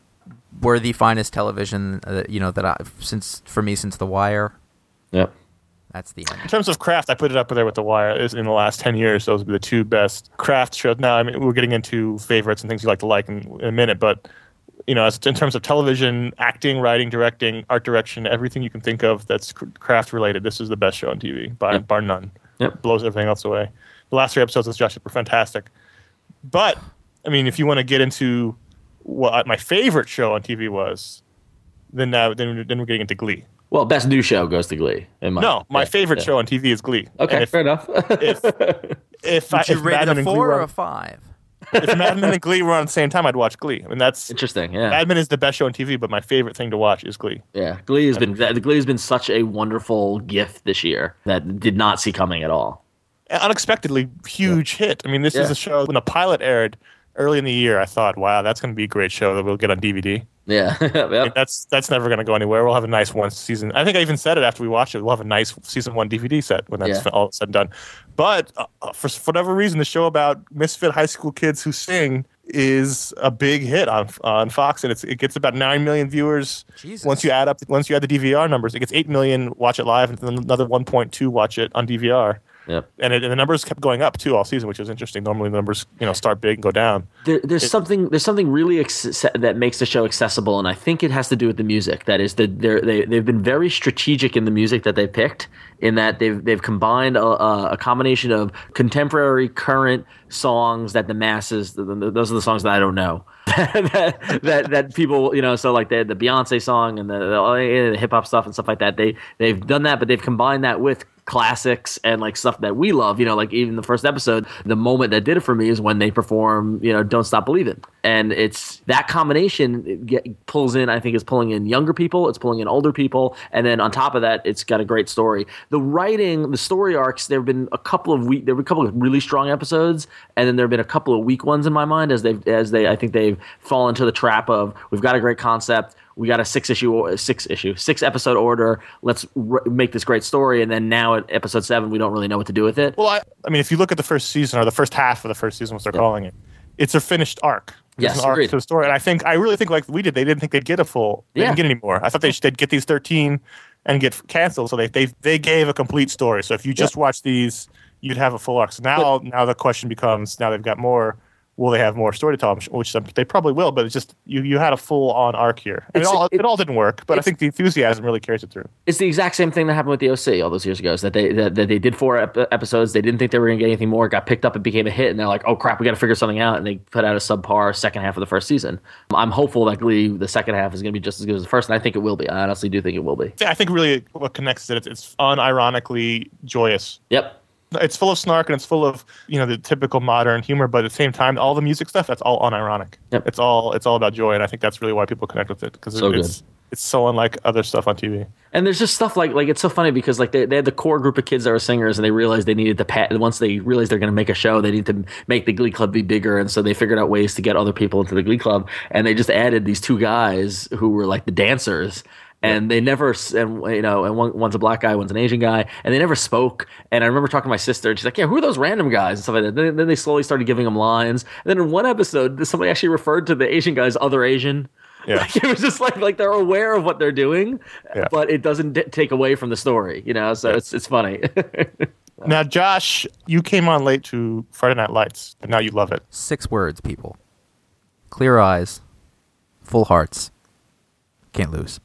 Speaker 3: were the finest television, uh, you know, that I since for me since The Wire.
Speaker 5: Yep.
Speaker 3: That's the
Speaker 4: in
Speaker 3: end.
Speaker 4: terms of craft, I put it up there with The Wire. Is in the last ten years, those would be the two best craft shows. Now, I mean, we're getting into favorites and things you like to like in, in a minute, but you know, as in terms of television, acting, writing, directing, art direction, everything you can think of that's cr- craft related, this is the best show on T V, by
Speaker 5: Yep.
Speaker 4: bar none.
Speaker 5: Yep.
Speaker 4: Blows everything else away. The last three episodes of Josh were fantastic. But I mean, if you want to get into what my favorite show on T V was, then now then, then we're getting into Glee.
Speaker 5: Well, best new show goes to Glee. In my,
Speaker 4: No, my
Speaker 5: yeah,
Speaker 4: favorite
Speaker 5: yeah.
Speaker 4: show on T V is Glee.
Speaker 5: Okay,
Speaker 4: And if,
Speaker 5: fair enough.
Speaker 4: if if, I,
Speaker 3: Would you
Speaker 4: if
Speaker 3: rate
Speaker 4: Mad
Speaker 3: it
Speaker 4: Men
Speaker 3: a
Speaker 4: and Glee
Speaker 3: four
Speaker 4: were
Speaker 3: or
Speaker 4: on,
Speaker 3: a five?
Speaker 4: if Mad Men and Glee were on the same time, I'd watch Glee. I mean, that's
Speaker 5: Interesting. Yeah.
Speaker 4: Mad Men is the best show on T V, but my favorite thing to watch is Glee.
Speaker 5: Yeah, Glee has been the Glee has been such a wonderful gift this year that did not see coming at all.
Speaker 4: Unexpectedly huge hit. I mean, this is
Speaker 5: Yeah.
Speaker 4: a show when the pilot aired early in the year. I thought, wow, that's going to be a great show that we'll get on D V D.
Speaker 5: Yeah,
Speaker 4: I mean,
Speaker 5: yep.
Speaker 4: that's that's never going to go anywhere. We'll have a nice one season. I think I even said it after we watched it. We'll have a nice season one D V D set when that's
Speaker 5: Yeah.
Speaker 4: all said and done. But uh, for, for whatever reason, the show about misfit high school kids who sing is a big hit on on Fox, and it's it gets about nine million viewers.
Speaker 3: Jesus.
Speaker 4: Once you add up, once you add the D V R numbers, it gets eight million watch it live, and then another one point two watch it on D V R.
Speaker 5: Yep.
Speaker 4: And, it, and the numbers kept going up too all season, which was interesting. Normally, the numbers you know start big and go down.
Speaker 5: There, there's something there's something really ex- that makes the show accessible, and I think it has to do with the music. That is, that they're, they they've been very strategic in the music that they picked. In that they've they've combined a, a, a combination of contemporary, current songs that the masses. The, the, those are the songs that I don't know. that, that that people you know so like the the Beyonce song and the, the, the hip hop stuff and stuff like that. They they've done that, but they've combined that with classics and like stuff that we love, you know, like even the first episode, the moment that did it for me is when they perform, you know, Don't Stop Believin'. And it's that combination it get, pulls in, I think is pulling in younger people, it's pulling in older people. And then on top of that, it's got a great story. The writing, the story arcs, there have been a couple of weak, there were a couple of really strong episodes. And then there have been a couple of weak ones in my mind as they've, as they, I think they've fallen into the trap of, we've got a great concept. We got a six issue, six issue, six episode order. Let's r- make this great story. And then now at episode seven, we don't really know what to do with it.
Speaker 4: Well, I, I mean, if you look at the first season or the first half of the first season, what they're calling it, it's a finished arc. There's
Speaker 5: Yes,
Speaker 4: an arc
Speaker 5: agreed.
Speaker 4: to the story, and I think I really think like we did, they didn't think they'd get a full. They
Speaker 5: Yeah.
Speaker 4: didn't get any more. I thought they should they'd get these thirteen and get canceled. So they they they gave a complete story. So if you just watch these, you'd have a full arc. So now now the question becomes: now they've got more. Will they have more story to tell? Which they probably will, but it's just you, you had a full on arc here. And it
Speaker 5: It's-
Speaker 4: all
Speaker 5: it-
Speaker 4: it all didn't work, but I
Speaker 5: it's-
Speaker 4: think the enthusiasm really carries it through.
Speaker 5: It's the exact same thing that happened with the O C all those years ago. Is that they that, that they did four ep- episodes, they didn't think they were going to get anything more. It got picked up and became a hit, and they're like, "Oh crap, we got to figure something out." And they put out a subpar second half of the first season. I'm hopeful that Glee, the second half, is going to be just as good as the first, and I think it will be. I honestly do think it will be.
Speaker 4: Yeah, I think really what connects it, it's, it's unironically joyous.
Speaker 5: Yep.
Speaker 4: It's full of snark and it's full of you know the typical modern humor, but at the same time, all the music stuff that's all unironic.
Speaker 5: Yep.
Speaker 4: It's all it's all about joy, and I think that's really why people connect with it because
Speaker 5: So
Speaker 4: it's it's so unlike other stuff on T V.
Speaker 5: And there's just stuff like like it's so funny because like they, they had the core group of kids that were singers and they realized they needed to pat once they realized they're going to make a show they need to make the Glee Club be bigger, and so they figured out ways to get other people into the Glee Club, and they just added these two guys who were like the dancers. and they never, s- and you know, and one, one's a black guy, one's an Asian guy, and they never spoke. And I remember talking to my sister, and she's like, "Yeah, who are those random guys?" and stuff like that. Then, then they slowly started giving them lines. And then in one episode, somebody actually referred to the Asian guy as other Asian.
Speaker 4: Yeah.
Speaker 5: Like, it was just like like they're aware of what they're doing,
Speaker 4: Yeah.
Speaker 5: but it doesn't d- take away from the story, you know. So
Speaker 4: Yeah.
Speaker 5: it's it's funny.
Speaker 4: Now, Josh, you came on late to Friday Night Lights, and now you love it.
Speaker 3: Six words, people. Clear eyes, full hearts. Can't lose.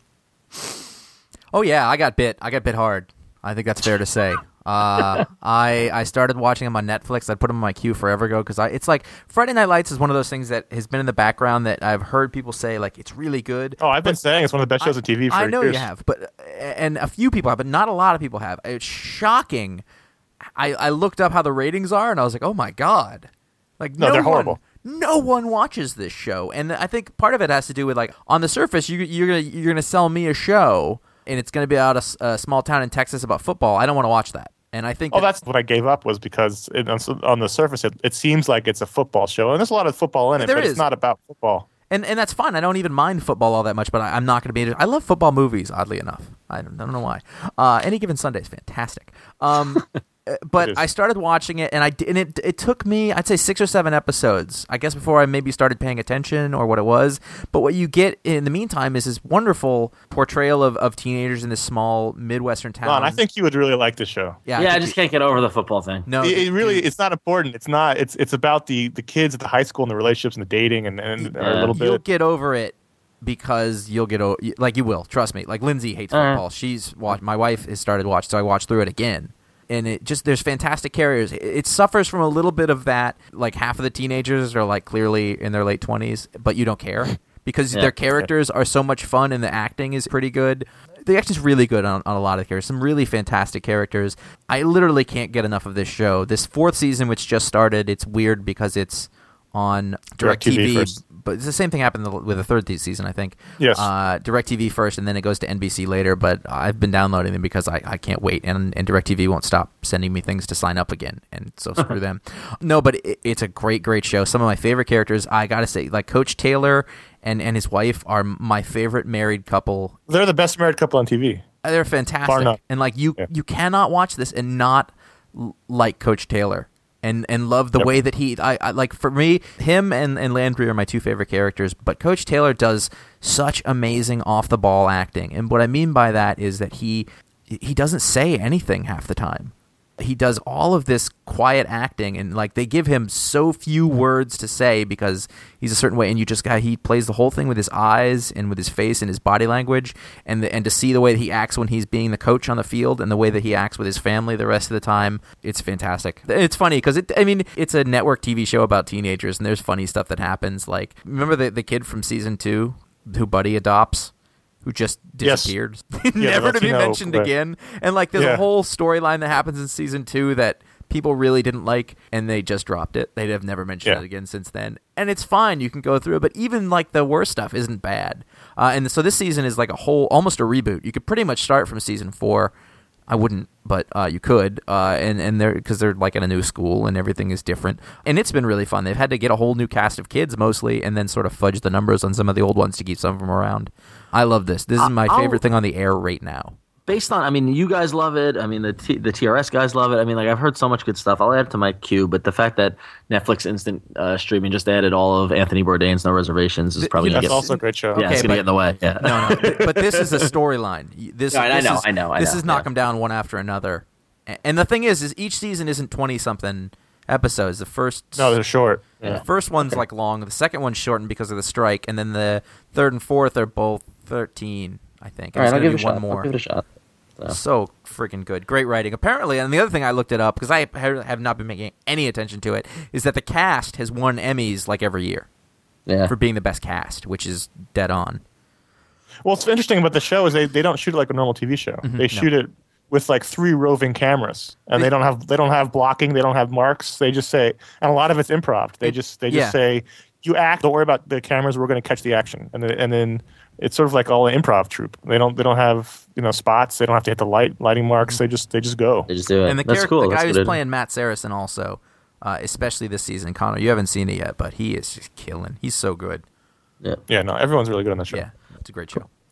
Speaker 3: Oh yeah, I got bit. I got bit hard. I think that's fair to say. Uh, I I started watching them on Netflix. I'd put them in my queue forever ago because I it's like Friday Night Lights is one of those things that has been in the background that I've heard people say like it's really good.
Speaker 4: Oh, I've been saying it's one of the best shows on T V for
Speaker 3: I know
Speaker 4: years.
Speaker 3: you have, but and a few people have, but not a lot of people have. It's shocking. I, I looked up how the ratings are, and I was like, oh my god, like
Speaker 4: No,
Speaker 3: no,
Speaker 4: they're
Speaker 3: one,
Speaker 4: horrible.
Speaker 3: No one watches this show, and I think part of it has to do with like on the surface, you, you're gonna you're gonna sell me a show, and it's gonna be out of a small town in Texas about football. I don't want to watch that, and I think
Speaker 4: Oh,
Speaker 3: that-
Speaker 4: that's what I gave up was because it, on, on the surface it, it seems like it's a football show, and there's a lot of football in it,
Speaker 3: There
Speaker 4: but
Speaker 3: is.
Speaker 4: it's not about football.
Speaker 3: And and that's fine. I don't even mind football all that much, but I, I'm not going to be. I love football movies. Oddly enough, I don't, I don't know why. Uh, Any Given Sunday is fantastic. Um, uh, but
Speaker 4: It is.
Speaker 3: I started watching it, and I d- and it it took me, I'd say, six or seven episodes, I guess, before I maybe started paying attention or what it was. But what you get in the meantime is this wonderful portrayal of, of teenagers in this small midwestern town.
Speaker 4: Ron, I think you would really like this show.
Speaker 3: yeah,
Speaker 5: yeah, I
Speaker 3: think
Speaker 5: just
Speaker 3: you-
Speaker 5: can't get over the football thing.
Speaker 3: no,
Speaker 4: It, it
Speaker 3: dude,
Speaker 4: really, it's not important. It's not. It's it's about the the kids at the high school and the relationships and the dating and, and a
Speaker 5: Yeah.
Speaker 4: little
Speaker 3: You'll
Speaker 4: bit.
Speaker 3: get over it because you'll get o- like you will. Trust me. Like Lindsay hates
Speaker 5: Uh-huh.
Speaker 3: football. She's watched. My wife has started watching, so I watched through it again. And it just there's fantastic characters. It, it suffers from a little bit of that. Like half of the teenagers are like clearly in their late twenties, but you don't care because
Speaker 5: Yeah.
Speaker 3: their characters are so much fun and the acting is pretty good. The acting's really good on, on a lot of characters. Some really fantastic characters. I literally can't get enough of this show. This fourth season, which just started, it's weird because it's on
Speaker 4: DirecTV
Speaker 3: DirecTV,
Speaker 4: first.
Speaker 3: but it's the same thing happened with the third season, I think.
Speaker 4: Yes.
Speaker 3: Uh, DirecTV first, and then it goes to N B C later. But I've been downloading them because I, I can't wait, and and DirecTV won't stop sending me things to sign up again, and so screw them. No, but it, it's a great, great show. Some of my favorite characters, I gotta say, like Coach Taylor and and his wife are my favorite married couple.
Speaker 4: They're the best married couple on T V.
Speaker 3: They're
Speaker 4: Bar
Speaker 3: fantastic,
Speaker 4: none.
Speaker 3: and like you,
Speaker 4: Yeah.
Speaker 3: you cannot watch this and not l- like Coach Taylor. And and love the
Speaker 4: Yep.
Speaker 3: way that he I, I like for me him and, and Landry are my two favorite characters, but Coach Taylor does such amazing off the ball acting. And what I mean by that is that he he doesn't say anything half the time. He does all of this quiet acting, and like they give him so few words to say because he's a certain way, and you just got he plays the whole thing with his eyes and with his face and his body language, and the, and to see the way that he acts when he's being the coach on the field and the way that he acts with his family the rest of the time, it's fantastic. It's funny because it I mean it's a network T V show about teenagers, and there's funny stuff that happens. Like remember the the kid from season two who Buddy adopts, who just
Speaker 4: Yes.
Speaker 3: disappeared,
Speaker 4: Yeah,
Speaker 3: never
Speaker 4: the
Speaker 3: to be
Speaker 4: Latino
Speaker 3: mentioned
Speaker 4: guy.
Speaker 3: again. And like there's
Speaker 4: Yeah.
Speaker 3: a whole storyline that happens in season two that people really didn't like, and they just dropped it. They'd have never mentioned
Speaker 4: Yeah.
Speaker 3: it again since then. And it's fine, you can go through it, but even like the worst stuff isn't bad. Uh, and so this season is like a whole, almost a reboot. You could pretty much start from season four. I wouldn't, but uh, you could, uh, and and they're because they're like in a new school and everything is different, and it's been really fun. They've had to get a whole new cast of kids mostly, and then sort of fudge the numbers on some of the old ones to keep some of them around. I love this. This is my
Speaker 5: I'll-
Speaker 3: favorite thing on the air right now.
Speaker 5: Based on, I mean, you guys love it. I mean, the T, the T R S guys love it. I mean, like I've heard so much good stuff. I'll add it to my queue. But the fact that Netflix instant uh, streaming just added all of Anthony Bourdain's No Reservations is probably
Speaker 3: you
Speaker 5: gonna
Speaker 4: That's
Speaker 5: get,
Speaker 4: also a great show.
Speaker 5: yeah, it's
Speaker 3: Okay,
Speaker 5: gonna
Speaker 3: but-
Speaker 5: get in the way. Yeah.
Speaker 3: No, no, th- but this is a storyline. This,
Speaker 5: Right, I
Speaker 3: this
Speaker 5: know,
Speaker 3: is,
Speaker 5: I know, I
Speaker 3: This
Speaker 5: know,
Speaker 3: is knock
Speaker 5: yeah.
Speaker 3: them down one after another. A- And the thing is, is each season isn't twenty something episodes. The first,
Speaker 4: No, they're short.
Speaker 3: the first one's like long. The second one's shortened because of the strike, and then the third and fourth are both thirteen. I think.
Speaker 5: All
Speaker 3: And
Speaker 5: right,
Speaker 3: there's
Speaker 5: I'll give it a
Speaker 3: gonna be
Speaker 5: shot.
Speaker 3: one more.
Speaker 5: I'll give it a shot. So.
Speaker 3: So freaking good. Great writing. Apparently, and the other thing I looked it up, because I ha- have not been making any attention to it, is that the cast has won Emmys like every year
Speaker 5: Yeah.
Speaker 3: for being the best cast, which is dead on.
Speaker 4: Well, what's interesting about the show is they, they don't shoot it like a normal T V show.
Speaker 3: Mm-hmm.
Speaker 4: They shoot it with like three roving cameras, and they don't have they don't have blocking. They don't have marks. They just say, and a lot of it's improv. They
Speaker 3: It-
Speaker 4: just they just
Speaker 3: yeah.
Speaker 4: say, you act. Don't worry about the cameras. We're going to catch the action, and then, and then it's sort of like all an improv troupe. They don't they don't have you know spots. They don't have to hit the light lighting marks. They just they just go.
Speaker 5: They just do it.
Speaker 3: And the,
Speaker 5: That's
Speaker 3: character,
Speaker 5: cool.
Speaker 3: the
Speaker 5: That's
Speaker 3: guy
Speaker 5: what
Speaker 3: who's
Speaker 5: it is.
Speaker 3: playing Matt Saracen also, uh, especially this season, Connor, you haven't seen it yet, but he is just killing. He's so good.
Speaker 5: Yeah.
Speaker 4: Yeah, no, everyone's really good on the show.
Speaker 3: Yeah, it's a great show.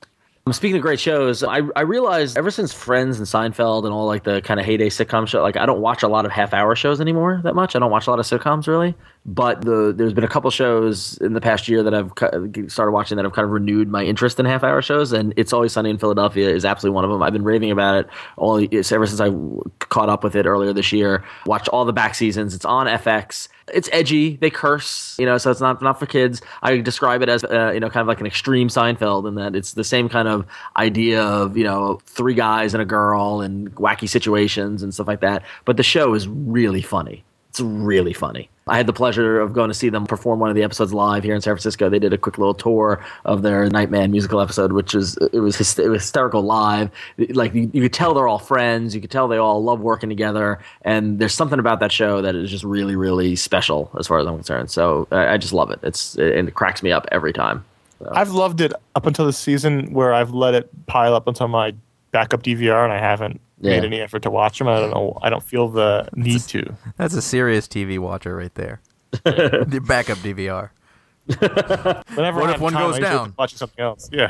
Speaker 5: Speaking of great shows, I, I realized ever since Friends and Seinfeld and all like the kind of heyday sitcom show, like I don't watch a lot of half-hour shows anymore that much. I don't watch a lot of sitcoms really, but the there's been a couple shows in the past year that I've started watching that have kind of renewed my interest in half-hour shows, and It's Always Sunny in Philadelphia is absolutely one of them. I've been raving about it all it's ever since I caught up with it earlier this year. Watched all the back seasons. It's on F X. It's edgy. They curse, you know, so it's not not for kids. I describe it as, uh, you know, kind of like an extreme Seinfeld in that it's the same kind of idea of, you know, three guys and a girl and wacky situations and stuff like that. But the show is really funny. It's really funny. I had the pleasure of going to see them perform one of the episodes live here in San Francisco. They did a quick little tour of their Nightman musical episode, which was it was hyster- it was hysterical live. Like you, you could tell they're all friends. You could tell they all love working together. And there's something about that show that is just really, really special as far as I'm concerned. So I, I just love it. It's it, and it cracks me up every time. So.
Speaker 4: I've loved it up until the season where I've let it pile up until my backup D V R, and I haven't yeah. made any effort to watch them. I don't know. I don't feel the need to.
Speaker 3: That's a serious T V watcher right there. The backup D V R.
Speaker 4: Whenever
Speaker 3: what
Speaker 4: I
Speaker 3: if one
Speaker 4: time,
Speaker 3: goes
Speaker 4: I
Speaker 3: down?
Speaker 4: Watching something else. Yeah.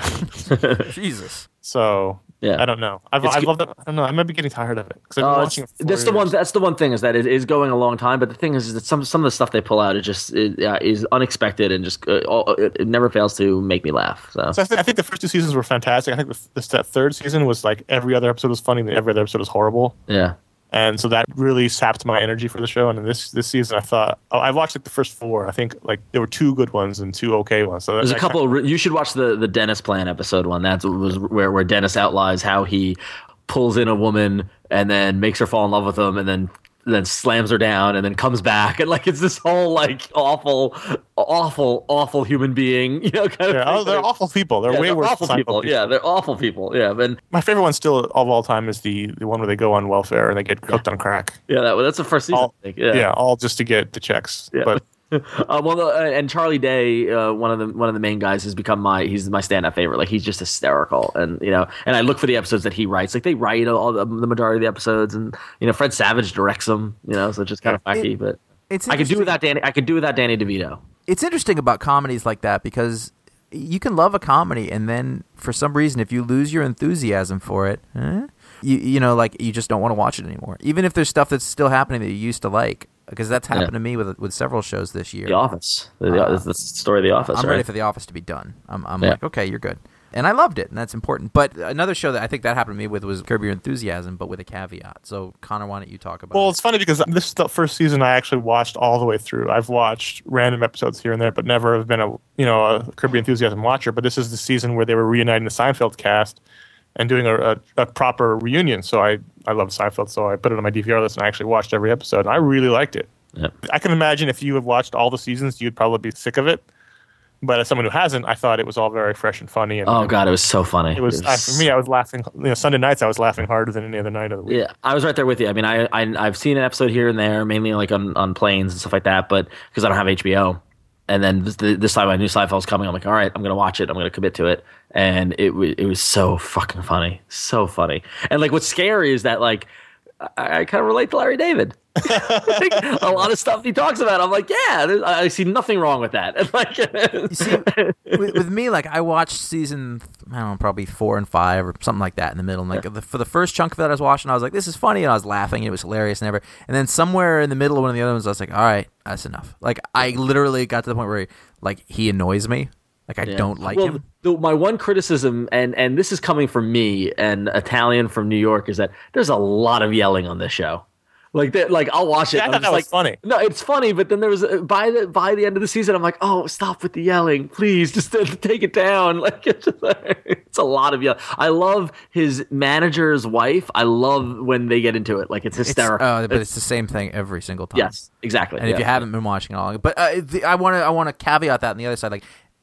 Speaker 3: Jesus.
Speaker 4: So yeah, I don't know. I've
Speaker 5: It's
Speaker 4: I've
Speaker 5: good.
Speaker 4: loved it. I don't know. I might be getting tired of it because I've been
Speaker 5: Uh,
Speaker 4: watching it. For
Speaker 5: that's the
Speaker 4: years.
Speaker 5: one. That's the one thing is that it is going a long time. But the thing is, is that some some of the stuff they pull out is just it, uh, is unexpected and just uh, all, it, it never fails to make me laugh. So,
Speaker 4: So I, th- I think the first two seasons were fantastic. I think the, the that third season was like every other episode was funny, and every other episode was horrible.
Speaker 5: yeah.
Speaker 4: And so that really sapped my energy for the show. And in this this season, I thought oh, I watched like the first four. I think like there were two good ones and two okay ones. So
Speaker 5: There's
Speaker 4: that,
Speaker 5: a couple. Of, re- you should watch the the Dennis Plan episode one. That was where where Dennis outlines how he pulls in a woman and then makes her fall in love with him, and then then slams her down, and then comes back, and like it's this whole like awful, awful, awful human being. You know, kind of.
Speaker 4: Yeah, oh, they're awful people. They're
Speaker 5: Yeah,
Speaker 4: way
Speaker 5: they're
Speaker 4: worse.
Speaker 5: awful
Speaker 4: than Seinfeld
Speaker 5: people. Yeah, they're awful people. Yeah, and
Speaker 4: My favorite one still of all time is the the one where they go on welfare and they get cooked on crack.
Speaker 5: yeah, that, that's the first season.
Speaker 4: All,
Speaker 5: I think.
Speaker 4: yeah.
Speaker 5: Yeah.
Speaker 4: all just to get the checks.
Speaker 5: Yeah.
Speaker 4: But
Speaker 5: Uh, well, uh, and Charlie Day, uh, one of the one of the main guys, has become my he's my stand-up favorite. Like he's just hysterical, and you know, and I look for the episodes that he writes. Like they write all the, the majority of the episodes, and you know, Fred Savage directs them. You know, so it's just kind of wacky.
Speaker 3: It-
Speaker 5: but
Speaker 3: It's
Speaker 5: I could do
Speaker 3: interesting-
Speaker 5: without Danny. I could do without Danny DeVito.
Speaker 3: It's interesting about comedies like that because you can love a comedy and then for some reason if you lose your enthusiasm for it, eh, you you know like you just don't want to watch it anymore. Even if there's stuff that's still happening that you used to like, because that's happened
Speaker 5: Yeah.
Speaker 3: to me with with several shows this year.
Speaker 5: The Office. The,
Speaker 3: Uh,
Speaker 5: the, the story of The Office.
Speaker 3: I'm
Speaker 5: right?
Speaker 3: ready for The Office to be done. I'm I'm
Speaker 5: Yeah.
Speaker 3: like, okay, you're good. And I loved it, and that's important. But another show that I think that happened to me with was Curb Your Enthusiasm, but with a caveat. So, Connor, why don't you talk about
Speaker 4: well,
Speaker 3: it?
Speaker 4: it's funny because this is the first season I actually watched all the way through. I've watched random episodes here and there, but never have been a you know a Curb Your Enthusiasm watcher. But this is the season where they were reuniting the Seinfeld cast and doing a, a, a proper reunion. So I I love Seinfeld, so I put it on my D V R list and I actually watched every episode, and I really liked it.
Speaker 5: Yep.
Speaker 4: I can imagine if you have watched all the seasons, you'd probably be sick of it. But as someone who hasn't, I thought it was all very fresh and funny. And,
Speaker 5: Oh
Speaker 4: and
Speaker 5: God, it was so funny.
Speaker 4: it was, I, for me. I was laughing. You know, Sunday nights I was laughing harder than any other night of the week.
Speaker 5: Yeah, I was right there with you. I mean, I, I I've seen an episode here and there, mainly like on, on planes and stuff like that, but because I don't have H B O. And then this, this time I knew Seinfeld was coming. I'm like, all right, I'm gonna watch it. I'm gonna commit to it. And it w- it was so fucking funny, so funny. And like, what's scary is that like I, I kind of relate to Larry David. Like, a lot of stuff he talks about, I'm like, yeah, there's- I see nothing wrong with that. And like,
Speaker 3: You see, with, with me, like I watched season, I don't know, probably four and five or something like that in the middle. And like the, for the first chunk of that I was watching, I was like, this is funny, and I was laughing, and it was hilarious, and ever. And then somewhere in the middle of one of the other ones, I was like, all right, that's enough. Like I literally got to the point where like he annoys me. Like I
Speaker 5: Yeah.
Speaker 3: don't like
Speaker 5: well,
Speaker 3: him.
Speaker 5: The, my one criticism, and and this is coming from me, an Italian from New York, is that there's a lot of yelling on this show. Like that, like I'll watch it.
Speaker 4: Yeah, I
Speaker 5: I'm
Speaker 4: thought
Speaker 5: just
Speaker 4: that
Speaker 5: like,
Speaker 4: was funny.
Speaker 5: No, it's funny, but then there was uh, by the by the end of the season, I'm like, oh, stop with the yelling, please, just uh, take it down. Like it's, just, it's a lot of yelling. I love his manager's wife. I love when they get into it. Like it's
Speaker 3: It's,
Speaker 5: hysterical.
Speaker 3: uh, but it's the same thing every single time.
Speaker 5: yes, exactly.
Speaker 3: And if
Speaker 5: yeah.
Speaker 3: you haven't been watching it all, but uh, the, I want to I want to caveat that on the other side, like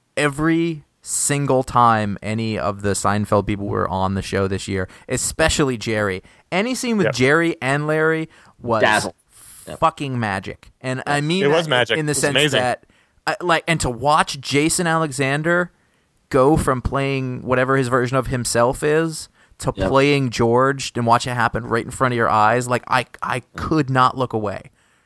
Speaker 3: every single time any of the Seinfeld people were on the show this year, especially Jerry, any scene with
Speaker 4: Yep.
Speaker 3: Jerry and Larry was
Speaker 5: Dazzle. Yep.
Speaker 3: fucking magic. And I mean,
Speaker 4: It was
Speaker 3: that
Speaker 4: magic.
Speaker 3: in the
Speaker 4: It was
Speaker 3: sense
Speaker 4: amazing.
Speaker 3: that, I, like, and to watch Jason Alexander go from playing whatever his version of himself is to
Speaker 5: Yep.
Speaker 3: playing George and watch it happen right in front of your eyes, like I I could not look away.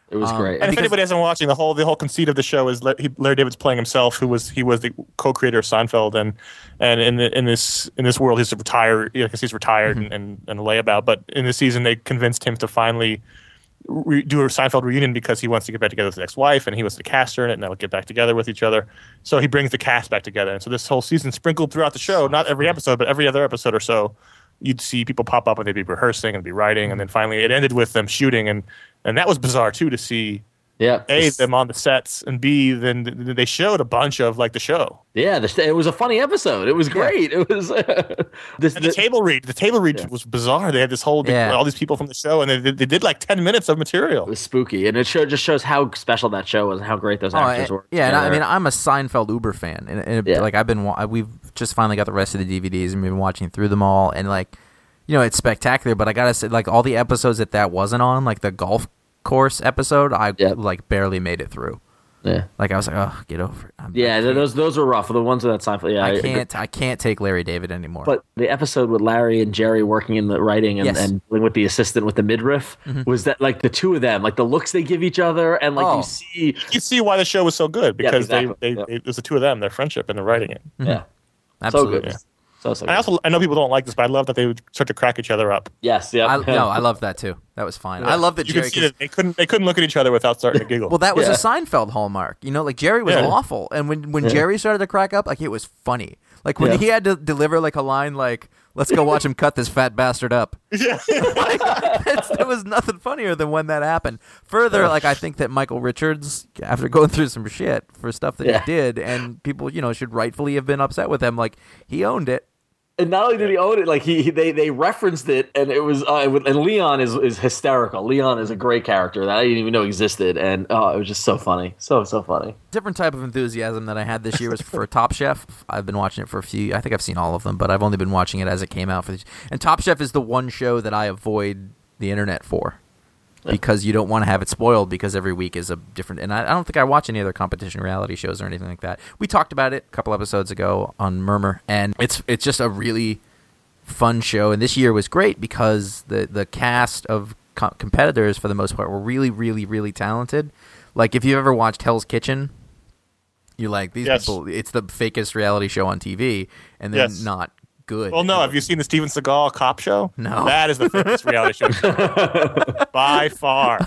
Speaker 5: It was
Speaker 3: Um,
Speaker 5: great.
Speaker 4: And if
Speaker 3: Because-
Speaker 4: anybody hasn't watching, the whole the whole conceit of the show is Larry, Larry David's playing himself, who was he was the co-creator of Seinfeld, and and in the, in this in this world he's retired because he's retired
Speaker 3: Mm-hmm.
Speaker 4: and, and and a layabout. But in this season, they convinced him to finally re- do a Seinfeld reunion because he wants to get back together with his ex-wife, and he wants to cast her in it, and they'll get back together with each other. So he brings the cast back together, and so this whole season sprinkled throughout the show, not every episode, but every other episode or so, you'd see people pop up and they'd be rehearsing and be writing, and then finally it ended with them shooting, and and that was bizarre too to see.
Speaker 5: Yeah.
Speaker 4: A, them on the sets, and B, then th- they showed a bunch of like the show.
Speaker 5: Yeah, the, it was a funny episode. It was great. It was uh, this,
Speaker 4: And the,
Speaker 5: the-
Speaker 4: table read, the table read
Speaker 5: Yeah.
Speaker 4: was bizarre. They had this whole, big,
Speaker 3: Yeah.
Speaker 4: all these people from the show, and they, they, they did like ten minutes of material.
Speaker 5: it was spooky, and it show, just shows how special that show was and how great those
Speaker 3: Oh,
Speaker 5: actors
Speaker 3: and-
Speaker 5: were.
Speaker 3: yeah, and I, I
Speaker 5: together.
Speaker 3: mean, I'm a Seinfeld Uber fan, and, and
Speaker 5: Yeah.
Speaker 3: like I've been, wa- we've just finally got the rest of the D V Ds and been watching through them all, and like, you know, it's spectacular. But I gotta say, like all the episodes that that wasn't on, like the golf course episode, I
Speaker 5: Yeah.
Speaker 3: like barely made it through.
Speaker 5: yeah,
Speaker 3: Like I was like, oh, get over it. I'm,
Speaker 5: yeah,
Speaker 3: I can't,
Speaker 5: those those were rough. The ones with that Seinfeld. Yeah,
Speaker 3: I can't, I can't take Larry David anymore.
Speaker 5: But the episode with Larry and Jerry working in the writing and,
Speaker 3: Yes.
Speaker 5: and dealing with the assistant with the midriff was that like the two of them, like the looks they give each other, and like
Speaker 3: Oh.
Speaker 5: you see,
Speaker 4: You see why the show was so good because
Speaker 5: exactly.
Speaker 4: they, they,
Speaker 5: Yeah.
Speaker 4: they it was the two of them, their friendship, and their writing it.
Speaker 5: yeah,
Speaker 3: Absolutely.
Speaker 5: so good, so so.
Speaker 4: And I
Speaker 5: Good.
Speaker 4: also I know people don't like this, but I love that they would start to crack each other up.
Speaker 5: Yes, yeah,
Speaker 3: I, no, I love that too. That was fine. I love that
Speaker 4: You
Speaker 3: Jerry.
Speaker 4: could see
Speaker 3: 'cause-
Speaker 4: that they couldn't they couldn't look at each other without starting to giggle.
Speaker 3: Well, that was
Speaker 5: Yeah.
Speaker 3: a Seinfeld hallmark. You know, like Jerry was
Speaker 4: Yeah.
Speaker 3: awful, and when when Jerry started to crack up, like it was funny. Like when
Speaker 5: Yeah.
Speaker 3: he had to deliver like a line like "Let's go watch him cut this fat bastard up."
Speaker 4: yeah.
Speaker 3: Like, it's, there was nothing funnier than when that happened. Further, like I think that Michael Richards, after going through some shit for stuff that
Speaker 5: Yeah.
Speaker 3: he did, and people, you know, should rightfully have been upset with him. Like he owned it.
Speaker 5: And not only did he own it, like he, he they they referenced it, and it was uh, and Leon is is hysterical. Leon is a great character that I didn't even know existed, and oh, it was just so funny, so so funny.
Speaker 3: Different type of enthusiasm that I had this year was for Top Chef. I've been watching it for a few. I think I've seen all of them, but I've only been watching it as it came out. For these. And Top Chef is the one show that I avoid the internet for because you don't want to have it spoiled because every week is a different. And I, I don't think I watch any other competition reality shows or anything like that. We talked about it a couple episodes ago on Murmur, and it's it's just a really fun show. And this year was great because the the cast of co- competitors for the most part were really, really, really talented. Like if you've ever watched Hell's Kitchen, you're like, these
Speaker 4: Yes.
Speaker 3: people, it's the fakest reality show on T V, and they're
Speaker 4: Yes.
Speaker 3: not good.
Speaker 4: Well, no. Have you seen the Steven Seagal cop show?
Speaker 3: No.
Speaker 4: That is the famous reality show by far.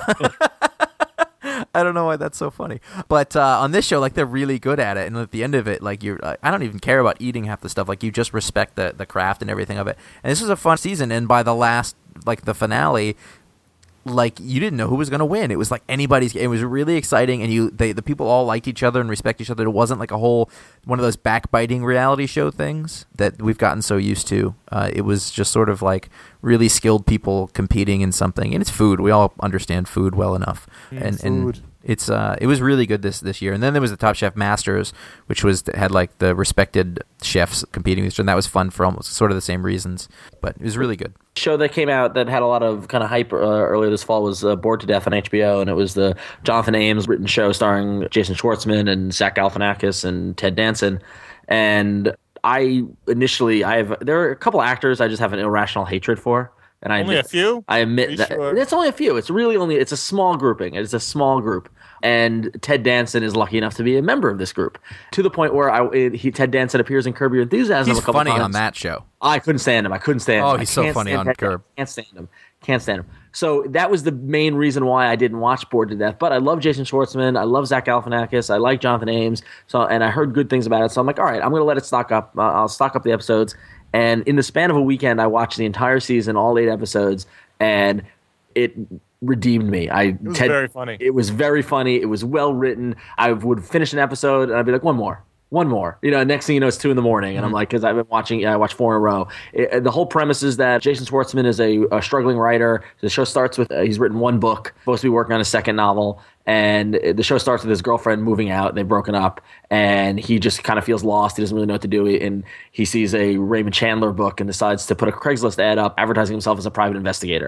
Speaker 3: I don't know why that's so funny. But uh, on this show, like, they're really good at it. And at the end of it, like, you're, uh, I don't even care about eating half the stuff. Like, you just respect the, the craft and everything of it. And this was a fun season. And by the last, like, the finale, like, you didn't know who was going to win. It was like anybody's. It was really exciting, and you, they, the people all liked each other and respect each other. It wasn't like a whole one of those backbiting reality show things that we've gotten so used to. Uh, it was just sort of like really skilled people competing in something, and it's food. We all understand food well enough, and
Speaker 4: food.
Speaker 3: and it's uh, it was really good this this year. And then there was the Top Chef Masters, which was had like the respected chefs competing with each other, and that was fun for almost sort of the same reasons. But it was really good.
Speaker 5: Show that came out that had a lot of kind of hype uh, earlier this fall was uh, Bored to Death on H B O, and it was the Jonathan Ames written show starring Jason Schwartzman and Zach Galifianakis and Ted Danson. And I initially, I have there are a couple actors I just have an irrational hatred for, and I
Speaker 4: Only a
Speaker 5: admit,
Speaker 4: few?
Speaker 5: I
Speaker 4: Are
Speaker 5: admit
Speaker 4: you
Speaker 5: that
Speaker 4: sure?
Speaker 5: it's only a few. It's really only it's a small grouping. It's a small group. And Ted Danson is lucky enough to be a member of this group, to the point where I, it, he, Ted Danson appears in Curb Your Enthusiasm.
Speaker 3: He's
Speaker 5: a couple
Speaker 3: funny
Speaker 5: times.
Speaker 3: on that show.
Speaker 5: I couldn't stand him. I couldn't stand him.
Speaker 3: Oh,
Speaker 5: I
Speaker 3: he's so
Speaker 5: can't
Speaker 3: funny
Speaker 5: stand
Speaker 3: on
Speaker 5: Ted
Speaker 3: Curb.
Speaker 5: Danson. Can't stand him. Can't stand him. So that was the main reason why I didn't watch Bored to Death. But I love Jason Schwartzman. I love Zach Galifianakis. I like Jonathan Ames. So and I heard good things about it. So I'm like, all right, I'm going to let it stock up. Uh, I'll stock up the episodes. And in the span of a weekend, I watched the entire season, all eight episodes, and it redeemed me. I
Speaker 4: It was very funny.
Speaker 5: It was very funny. It was well written. I would finish an episode and I'd be like, one more. One more, you know. Next thing you know, it's two in the morning, and I'm like, because I've been watching. Yeah, I watched four in a row. It, the whole premise is that Jason Schwartzman is a, a struggling writer. The show starts with uh, he's written one book, supposed to be working on a second novel, and the show starts with his girlfriend moving out. They've broken up, and he just kind of feels lost. He doesn't really know what to do, and he sees a Raymond Chandler book and decides to put a Craigslist ad up advertising himself as a private investigator.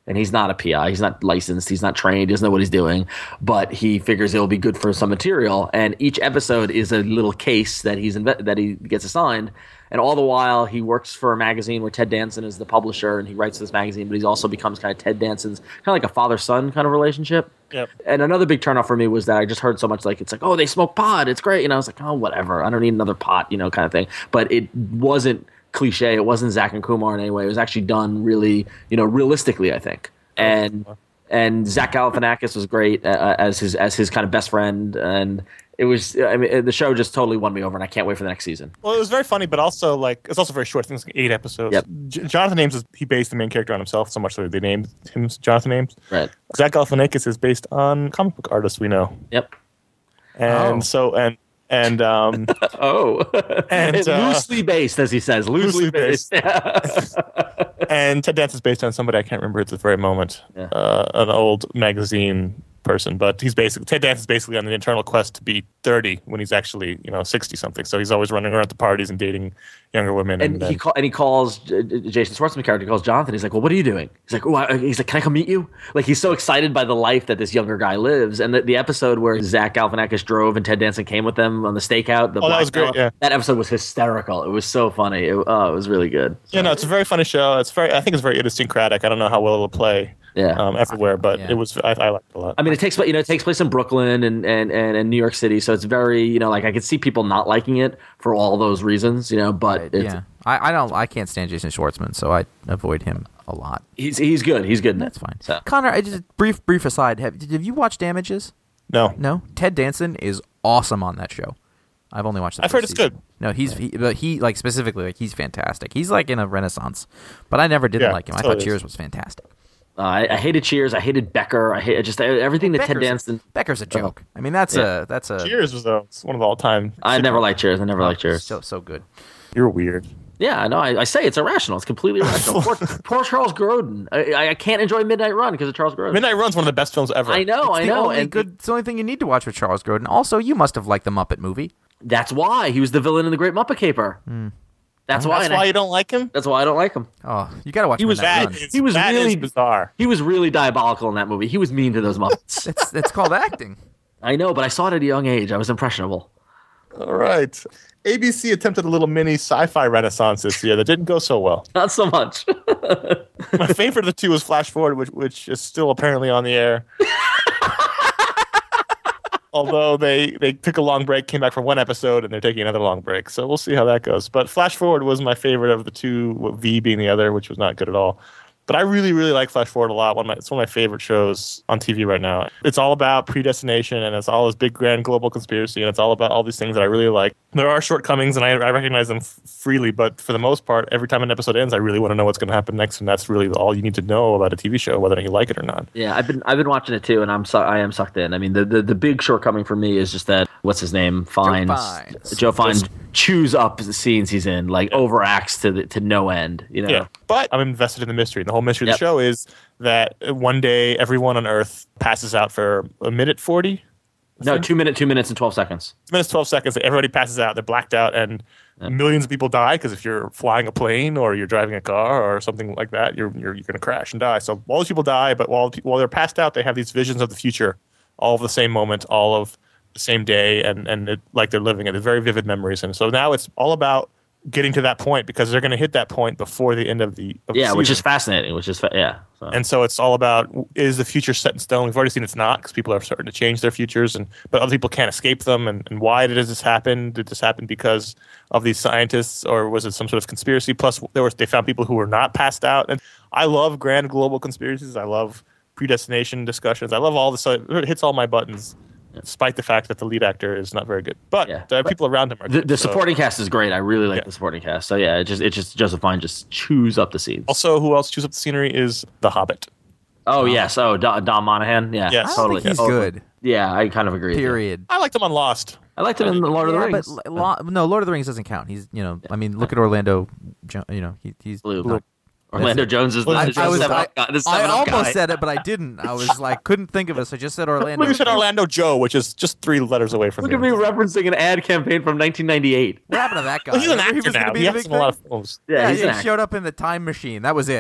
Speaker 5: and he's not a P I. He's not licensed. He's not trained. He doesn't know what he's doing, but he figures it'll be good for some material. And each episode is a little case that he's inve- that he gets assigned. And all the while, he works for a magazine where Ted Danson is the publisher, and he writes this magazine, but he also becomes kind of Ted Danson's kind of like a father-son kind of relationship.
Speaker 4: Yep.
Speaker 5: And another big turnoff for me was that I just heard so much like, it's like, oh, they smoke pot. It's great. And I was like, oh, whatever. I don't need another pot, you know, kind of thing. But it wasn't cliche. It wasn't Zach and Kumar in any way. It was actually done really, you know, realistically, I think. And and Zach Galifianakis was great uh, as his as his kind of best friend, and it was. I mean, the show just totally won me over, and I can't wait for the next season.
Speaker 4: Well, it was very funny, but also like it's also very short. I think it's like eight episodes.
Speaker 5: Yep.
Speaker 4: J- Jonathan Ames is he based the main character on himself so much that they named him Jonathan Ames.
Speaker 5: Right.
Speaker 4: Zach Galifianakis is based on comic book artists we know,
Speaker 5: Yep.
Speaker 4: and
Speaker 3: Oh.
Speaker 4: so and and um
Speaker 5: Oh,
Speaker 4: And,
Speaker 5: it's
Speaker 4: uh,
Speaker 5: loosely based, as he says, loosely,
Speaker 4: loosely
Speaker 5: based.
Speaker 4: and Ted Danson's based on somebody I can't remember at this very moment,
Speaker 5: Yeah.
Speaker 4: uh, an old magazine person, but he's basically Ted Danson's basically on an internal quest to be thirty when he's actually you know sixty something. So he's always running around to parties and dating younger women.
Speaker 5: And
Speaker 4: And,
Speaker 5: he
Speaker 4: then,
Speaker 5: call, and he calls J- J- Jason Schwartzman character calls Jonathan. He's like, "Well, what are you doing?" He's like, "Oh," I, he's like, "Can I come meet you?" Like he's so excited by the life that this younger guy lives. And the, the episode where Zach Galifianakis drove and Ted Danson came with them on the stakeout. The
Speaker 4: Oh, that
Speaker 5: black
Speaker 4: was great,
Speaker 5: fella,
Speaker 4: yeah.
Speaker 5: That episode was hysterical. It was so funny. It, oh, it was really good.
Speaker 4: yeah, no, it's a very funny show. It's very I think it's very idiosyncratic. I don't know how well it'll play
Speaker 5: Yeah.
Speaker 4: um, everywhere, but
Speaker 3: Yeah.
Speaker 4: it was I, I liked it a lot.
Speaker 5: I mean, it takes you know it takes place in Brooklyn and, and, and, and New York City, so it's very you know like I could see people not liking it for all those reasons, you know. But
Speaker 3: Right,
Speaker 5: it's,
Speaker 3: yeah, I, I don't. I can't stand Jason Schwartzman, so I avoid him a lot.
Speaker 5: he's he's good. He's good. In
Speaker 3: That's
Speaker 5: it.
Speaker 3: fine.
Speaker 5: So.
Speaker 3: Connor, I just brief brief aside. Have, have you watched Damages?
Speaker 4: no,
Speaker 3: No. Ted Danson is awesome on that show. I've only watched. The
Speaker 4: I've
Speaker 3: first
Speaker 4: heard it's
Speaker 3: season.
Speaker 4: good.
Speaker 3: No, he's he, but he like specifically like he's fantastic. He's like in a renaissance, but I never did
Speaker 4: Yeah,
Speaker 3: like him. I
Speaker 4: totally
Speaker 3: thought
Speaker 4: is.
Speaker 3: Cheers was fantastic.
Speaker 5: Uh, I, I hated Cheers. I hated Becker. I hate just everything that Ted
Speaker 3: Becker's,
Speaker 5: Danson.
Speaker 3: Becker's a joke. I mean, that's
Speaker 5: Yeah.
Speaker 3: a that's a
Speaker 4: Cheers was though it's one of the all time.
Speaker 5: I never liked Cheers. I never liked Cheers.
Speaker 3: so so good.
Speaker 4: You're weird.
Speaker 5: Yeah, no, I, I say it's irrational. It's completely irrational. poor, poor Charles Grodin. I, I can't enjoy Midnight Run because of Charles Grodin.
Speaker 4: Midnight Run's one of the best films ever.
Speaker 5: I know, I
Speaker 3: the
Speaker 5: know,
Speaker 3: only
Speaker 5: and
Speaker 3: good. It's the only thing you need to watch with Charles Grodin. Also, you must have liked the Muppet movie.
Speaker 5: that's why he was the villain in the Great Muppet Caper. That's why.
Speaker 4: That's
Speaker 5: and I-
Speaker 4: why you don't like him.
Speaker 5: that's why I don't like him.
Speaker 3: Oh, you got to watch.
Speaker 5: He was
Speaker 3: Midnight
Speaker 5: bad.
Speaker 3: Run.
Speaker 4: It's-
Speaker 5: He was
Speaker 4: that
Speaker 5: really-
Speaker 4: is bizarre.
Speaker 5: He was really diabolical in that movie. He was mean to those Muppets.
Speaker 3: It's it's called acting.
Speaker 5: I know, but I saw it at a young age. I was impressionable.
Speaker 4: All right. A B C attempted a little mini sci-fi renaissance this year that didn't go so well.
Speaker 5: Not so much.
Speaker 4: My favorite of the two was Flash Forward, which which is still apparently on the air. Although they, they took a long break, came back for one episode, and they're taking another long break. So we'll see how that goes. But Flash Forward was my favorite of the two, with V being the other, which was not good at all. But I really, really like Flash Forward a lot. One of my, it's one of my favorite shows on T V right now. It's all about predestination, and it's all this big, grand global conspiracy, and it's all about all these things that I really like. There are shortcomings, and I, I recognize them f- freely, but for the most part, every time an episode ends, I really want to know what's going to happen next, and that's really all you need to know about a T V show, whether you like it or not.
Speaker 5: Yeah, I've been I've been watching it too, and I'm su- I am sucked in. I mean, the, the the big shortcoming for me is just that what's his name Fiennes
Speaker 3: Fiennes.
Speaker 5: Joe Fiennes chews up the scenes he's in, like overacts to the, to no end. You know,
Speaker 4: Yeah, but I'm invested in the mystery. And the whole mystery
Speaker 5: Yep.
Speaker 4: of the show is that one day everyone on Earth passes out for a minute forty.
Speaker 5: no, two minute, two minutes and twelve seconds.
Speaker 4: Two minutes, twelve seconds. Everybody passes out. They're blacked out, and millions of people die because if you're flying a plane or you're driving a car or something like that, you're you're, you're going to crash and die. So all those people die, but while while they're passed out, they have these visions of the future, all of the same moment, all of the same day, and and it, like they're living it. They're very vivid memories, and so now it's all about getting to that point because they're going to hit that point before the end of the of the
Speaker 5: Yeah, which is
Speaker 4: season.
Speaker 5: fascinating. Which is fa- yeah. So.
Speaker 4: And so it's all about, is the future set in stone? We've already seen it's not because people are starting to change their futures, and but other people can't escape them. And, and why did this happen? Did this happen because of these scientists, or was it some sort of conspiracy? Plus, there was they found people who were not passed out. And I love grand global conspiracies. I love predestination discussions. I love all this. It hits all my buttons, despite the fact that the lead actor is not very good. But
Speaker 5: Yeah.
Speaker 4: the people around him are
Speaker 5: The,
Speaker 4: good.
Speaker 5: the
Speaker 4: so-
Speaker 5: supporting cast is great. I really like
Speaker 4: Yeah.
Speaker 5: the supporting cast. So yeah, it just it just Joseph Fiennes just chews up the scenes.
Speaker 4: Also, who else chews up the scenery is The Hobbit.
Speaker 5: Oh yes, oh Don, Don Monahan. Yeah,
Speaker 4: Yes.
Speaker 3: I don't
Speaker 5: totally.
Speaker 3: think he's
Speaker 5: totally.
Speaker 3: good.
Speaker 5: Yeah, I kind of agree. with you.
Speaker 3: Period.
Speaker 4: I liked him on Lost.
Speaker 5: I liked him in the Lord of the
Speaker 3: Yeah,
Speaker 5: Rings.
Speaker 3: but lo- no, Lord of the Rings doesn't count. He's you know, I mean, look at Orlando. Jo- You know, he, he's
Speaker 5: Blue.
Speaker 3: blue.
Speaker 5: Orlando Jones is the,
Speaker 4: I-
Speaker 5: the
Speaker 4: I was-
Speaker 5: seven
Speaker 3: I,
Speaker 5: up guy. The
Speaker 3: I
Speaker 5: seven up
Speaker 3: almost
Speaker 5: guy.
Speaker 3: said it, but I didn't. I was like, couldn't think of it, so I just said Orlando.
Speaker 4: Look, you said Orlando Joe, which is just three letters away from
Speaker 5: Look
Speaker 4: me.
Speaker 5: at me referencing an ad campaign from nineteen ninety-eight.
Speaker 3: What happened to that guy?
Speaker 4: Well, he's an
Speaker 3: Remember
Speaker 4: actor
Speaker 3: he was gonna
Speaker 4: now.
Speaker 3: be
Speaker 4: He
Speaker 3: the
Speaker 4: has
Speaker 3: big
Speaker 4: in a lot
Speaker 3: thing?
Speaker 4: of films.
Speaker 5: Yeah,
Speaker 3: Yeah,
Speaker 5: he's
Speaker 3: he
Speaker 5: an actor.
Speaker 3: showed up in the time machine. That was it.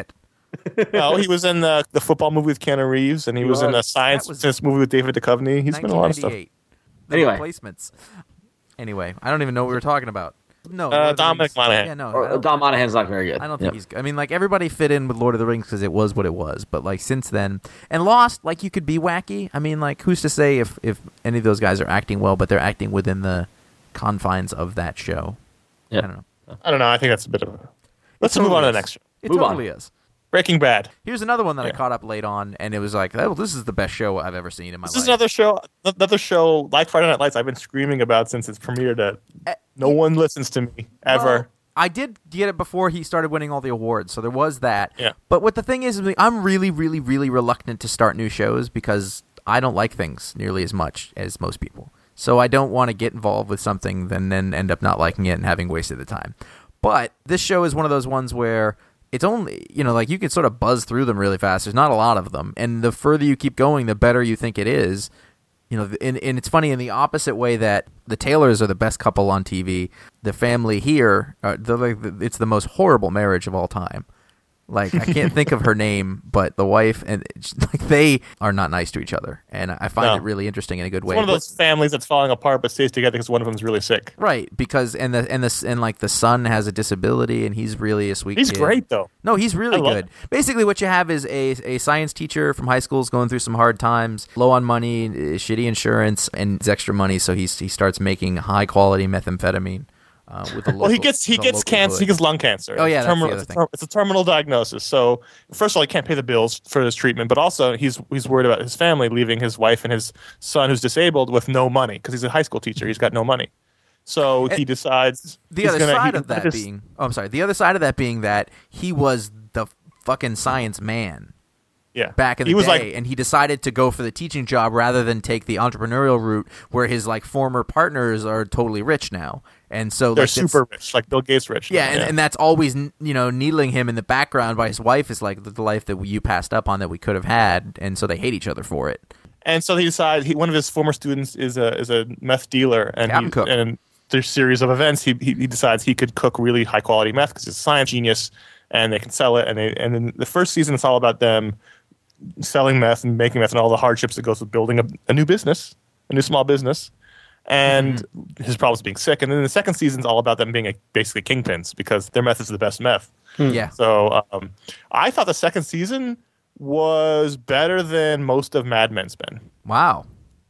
Speaker 4: No, he was in the the football movie with Keanu Reeves, and he,
Speaker 5: He
Speaker 4: was, in
Speaker 5: was.
Speaker 4: the science
Speaker 3: That was-
Speaker 4: this movie with David Duchovny. He's been in a lot of stuff.
Speaker 3: nineteen ninety-eight. The
Speaker 5: Anyway.
Speaker 3: replacements. Anyway, I don't even know what we were talking about. No,
Speaker 4: Uh,
Speaker 3: Lord of the
Speaker 4: Dominic
Speaker 3: Rings.
Speaker 4: Monaghan.
Speaker 3: Yeah, no, I
Speaker 5: Or,
Speaker 3: don't-
Speaker 5: Dom Monahan's not very good.
Speaker 3: I don't think
Speaker 5: Yep.
Speaker 3: he's. I mean, like everybody fit in with Lord of the Rings because it was what it was. But like since then, and Lost, like you could be wacky. I mean, like who's to say if if any of those guys are acting well, but they're acting within the confines of that show.
Speaker 5: Yep.
Speaker 3: I don't know.
Speaker 4: I don't know. I think that's a bit of a. Let's
Speaker 3: It
Speaker 4: move on to
Speaker 3: totally
Speaker 4: the
Speaker 3: is.
Speaker 4: next show.
Speaker 3: It
Speaker 5: Move on.
Speaker 3: totally is.
Speaker 4: Breaking Bad.
Speaker 3: Here's another one that I
Speaker 4: Yeah.
Speaker 3: caught up late on, and it was like, oh, this is the best show I've ever seen in my
Speaker 4: This
Speaker 3: life.
Speaker 4: is another show. Another show like Friday Night Lights. I've been screaming about since it's premiered. That
Speaker 3: Uh,
Speaker 4: no one listens to me ever.
Speaker 3: Well, I did get it before he started winning all the awards, so there was that.
Speaker 4: Yeah.
Speaker 3: But what the thing is, I'm really, really, really reluctant to start new shows because I don't like things nearly as much as most people. So I don't want to get involved with something and then end up not liking it and having wasted the time. But this show is one of those ones where it's only, you know, like you can sort of buzz through them really fast. There's not a lot of them. And the further you keep going, the better you think it is. You know, and, and it's funny in the opposite way that the Taylors are the best couple on T V. The family here, uh, they're like, it's the most horrible marriage of all time. Like I can't think of her name, but the wife and like they are not nice to each other, and I find
Speaker 4: No.
Speaker 3: it really interesting in a good
Speaker 4: It's
Speaker 3: way.
Speaker 4: one of those families that's falling apart but stays together because one of them's really sick.
Speaker 3: Right, because and the and the and like the son has a disability, and he's really a sweet.
Speaker 4: He's
Speaker 3: kid.
Speaker 4: great though.
Speaker 3: No, he's really
Speaker 4: I love
Speaker 3: good.
Speaker 4: him.
Speaker 3: Basically, what you have is a a science teacher from high school is going through some hard times, low on money, uh, shitty insurance, and it's extra money, so he's he starts making high quality methamphetamine. Uh, with the local,
Speaker 4: Well, he gets he
Speaker 3: the
Speaker 4: gets
Speaker 3: local
Speaker 4: cancer.
Speaker 3: hood.
Speaker 4: He gets lung cancer.
Speaker 3: Oh, yeah,
Speaker 4: it's,
Speaker 3: that's the
Speaker 4: terminal,
Speaker 3: other
Speaker 4: it's, a
Speaker 3: thing.
Speaker 4: ter- it's a terminal diagnosis. So first of all, he can't pay the bills for his treatment, but also he's he's worried about his family, leaving his wife and his son, who's disabled, with no money because he's a high school teacher. He's got no money. So he decides
Speaker 3: The
Speaker 4: he's
Speaker 3: other
Speaker 4: gonna,
Speaker 3: side
Speaker 4: he-
Speaker 3: of that
Speaker 4: his-
Speaker 3: being, oh, I'm sorry. The other side of that being that he was the fucking science man
Speaker 4: yeah,
Speaker 3: back in the
Speaker 4: he was
Speaker 3: day,
Speaker 4: like
Speaker 3: and he decided to go for the teaching job rather than take the entrepreneurial route, where his like former partners are totally rich now, and so
Speaker 4: they're
Speaker 3: like, it's-
Speaker 4: super rich, like Bill Gates rich.
Speaker 3: Yeah,
Speaker 4: now,
Speaker 3: and, and that's always n- you know needling him in the background by his wife is like the, the life that you passed up on that we could have had, and so they hate each other for it.
Speaker 4: And so he decides he, one of his former students is a is a meth dealer, and
Speaker 3: Captain
Speaker 4: he,
Speaker 3: Cook.
Speaker 4: and through a series of events, he, he he decides he could cook really high quality meth because he's a science genius, and they can sell it. And they, and then the first season, it's all about them selling meth and making meth and all the hardships that goes with building a, a new business, a new small business, and
Speaker 3: Mm-hmm.
Speaker 4: his problems being sick. And then the second season's all about them being a, basically kingpins because their meth is the best meth.
Speaker 3: Yeah,
Speaker 4: So um, I thought the second season was better than most of Mad Men's been.
Speaker 3: wow.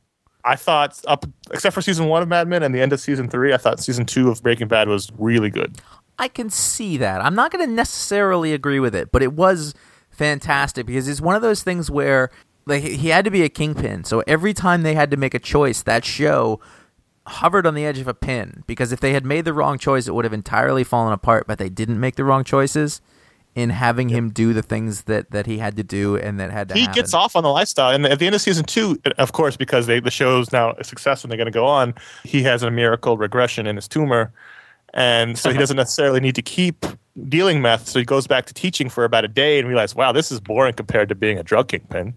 Speaker 4: I thought up except for season one of Mad Men and the end of season three, I thought season two of Breaking Bad was really good.
Speaker 3: I can see that. I'm not going to necessarily agree with it, but it was fantastic because it's one of those things where like he had to be a kingpin. So every time they had to make a choice, that show hovered on the edge of a pin because if they had made the wrong choice, it would have entirely fallen apart, but they didn't make the wrong choices in having him do the things that, that he had to do and that had to
Speaker 4: He
Speaker 3: happen.
Speaker 4: gets off on the lifestyle, and at the end of season two, of course, because they, the show's now a success and they're going to go on, he has a miracle regression in his tumor, and so he doesn't necessarily need to keep dealing meth. So he goes back to teaching for about a day and realizes, wow, this is boring compared to being a drug kingpin.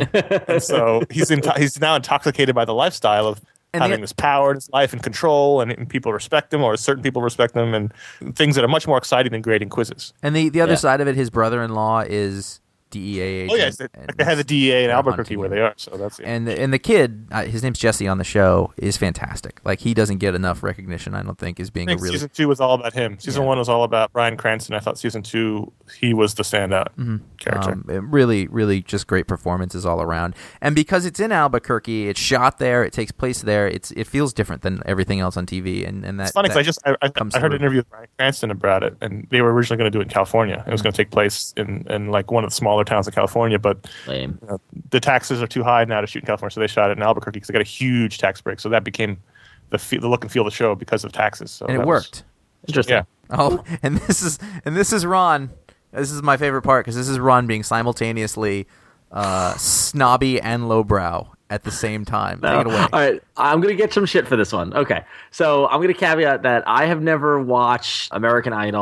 Speaker 4: And so he's in, he's now intoxicated by the lifestyle of
Speaker 3: And
Speaker 4: having
Speaker 3: the-
Speaker 4: this power in his life and control, and, and people respect him, or certain people respect him, and things that are much more exciting than grading quizzes.
Speaker 3: And the, the other
Speaker 5: Yeah.
Speaker 3: side of it, his brother-in-law is D E A agent.
Speaker 4: Oh yes, they,
Speaker 3: and
Speaker 4: they had the D E A in
Speaker 3: they're
Speaker 4: Albuquerque
Speaker 3: hunting
Speaker 4: where
Speaker 3: him.
Speaker 4: they are. So that's
Speaker 3: And the, and the kid, uh, his name's Jesse on the show, is fantastic. Like he doesn't get enough recognition, I don't think, as being
Speaker 4: I
Speaker 3: a
Speaker 4: think
Speaker 3: really
Speaker 4: season two was all about him. Season
Speaker 3: Yeah.
Speaker 4: one was all about Bryan Cranston. I thought season two he was the standout character.
Speaker 3: Um, it really, really just great performances all around. And because it's in Albuquerque, it's shot there, it takes place there. It's it feels different than everything else on T V. And, and that,
Speaker 4: it's funny
Speaker 3: that
Speaker 4: because I just I, I,
Speaker 3: comes
Speaker 4: I heard
Speaker 3: through.
Speaker 4: an interview with Bryan Cranston about it, and they were originally going to do it in California. It was going to take place in, in like one of the smaller towns in California, but
Speaker 5: Lame.
Speaker 4: you know, the taxes are too high now to shoot in California, so they shot it in Albuquerque because they got a huge tax break. So that became the fe- the look and feel of the show because of taxes. So
Speaker 3: and it
Speaker 4: that was-
Speaker 3: worked.
Speaker 5: Interesting.
Speaker 4: Yeah.
Speaker 3: Oh, and this is and this is Ron. This is my favorite part because this is Ron being simultaneously uh, snobby and lowbrow at the same time.
Speaker 5: No.
Speaker 3: Take it away.
Speaker 5: All right, I'm gonna get some shit for this one. Okay, so I'm gonna caveat that I have never watched American Idol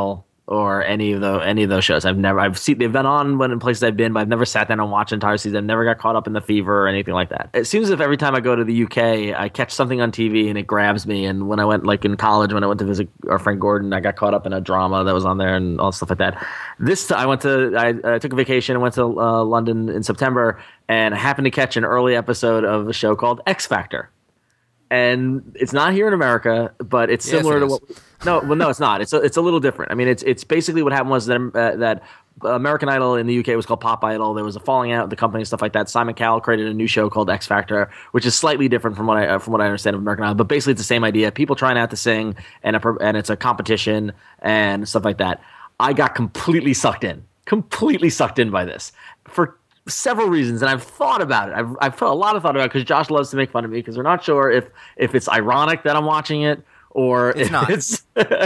Speaker 5: or any of the any of those shows. I've never I've seen they've been on when in places I've been, but I've never sat down and watched an entire season. I've never got caught up in the fever or anything like that. It seems as if every time I go to the U K, I catch something on T V and it grabs me. And when I went like in college, when I went to visit our friend Gordon, I got caught up in a drama that was on there and all stuff like that. This I went to I, I took a vacation and went to uh, London in September, and I happened to catch an early episode of a show called X Factor. And it's not here in America, but it's similar
Speaker 3: Yes, it
Speaker 5: to
Speaker 3: is.
Speaker 5: what. No, well, no, it's not. It's a, it's a little different. I mean, it's it's basically what happened was that uh, that American Idol in the U K was called Pop Idol. There was a falling out of the company and stuff like that. Simon Cowell created a new show called X Factor, which is slightly different from what I uh, from what I understand of American Idol. But basically, it's the same idea: people trying out to sing, and a, and it's a competition and stuff like that. I got completely sucked in, completely sucked in by this for several reasons, and I've thought about it. I've I've put a lot of thought about it because Josh loves to make fun of me because we're not sure if if it's ironic that I'm watching it or
Speaker 3: It's
Speaker 5: if
Speaker 3: not.
Speaker 5: it's.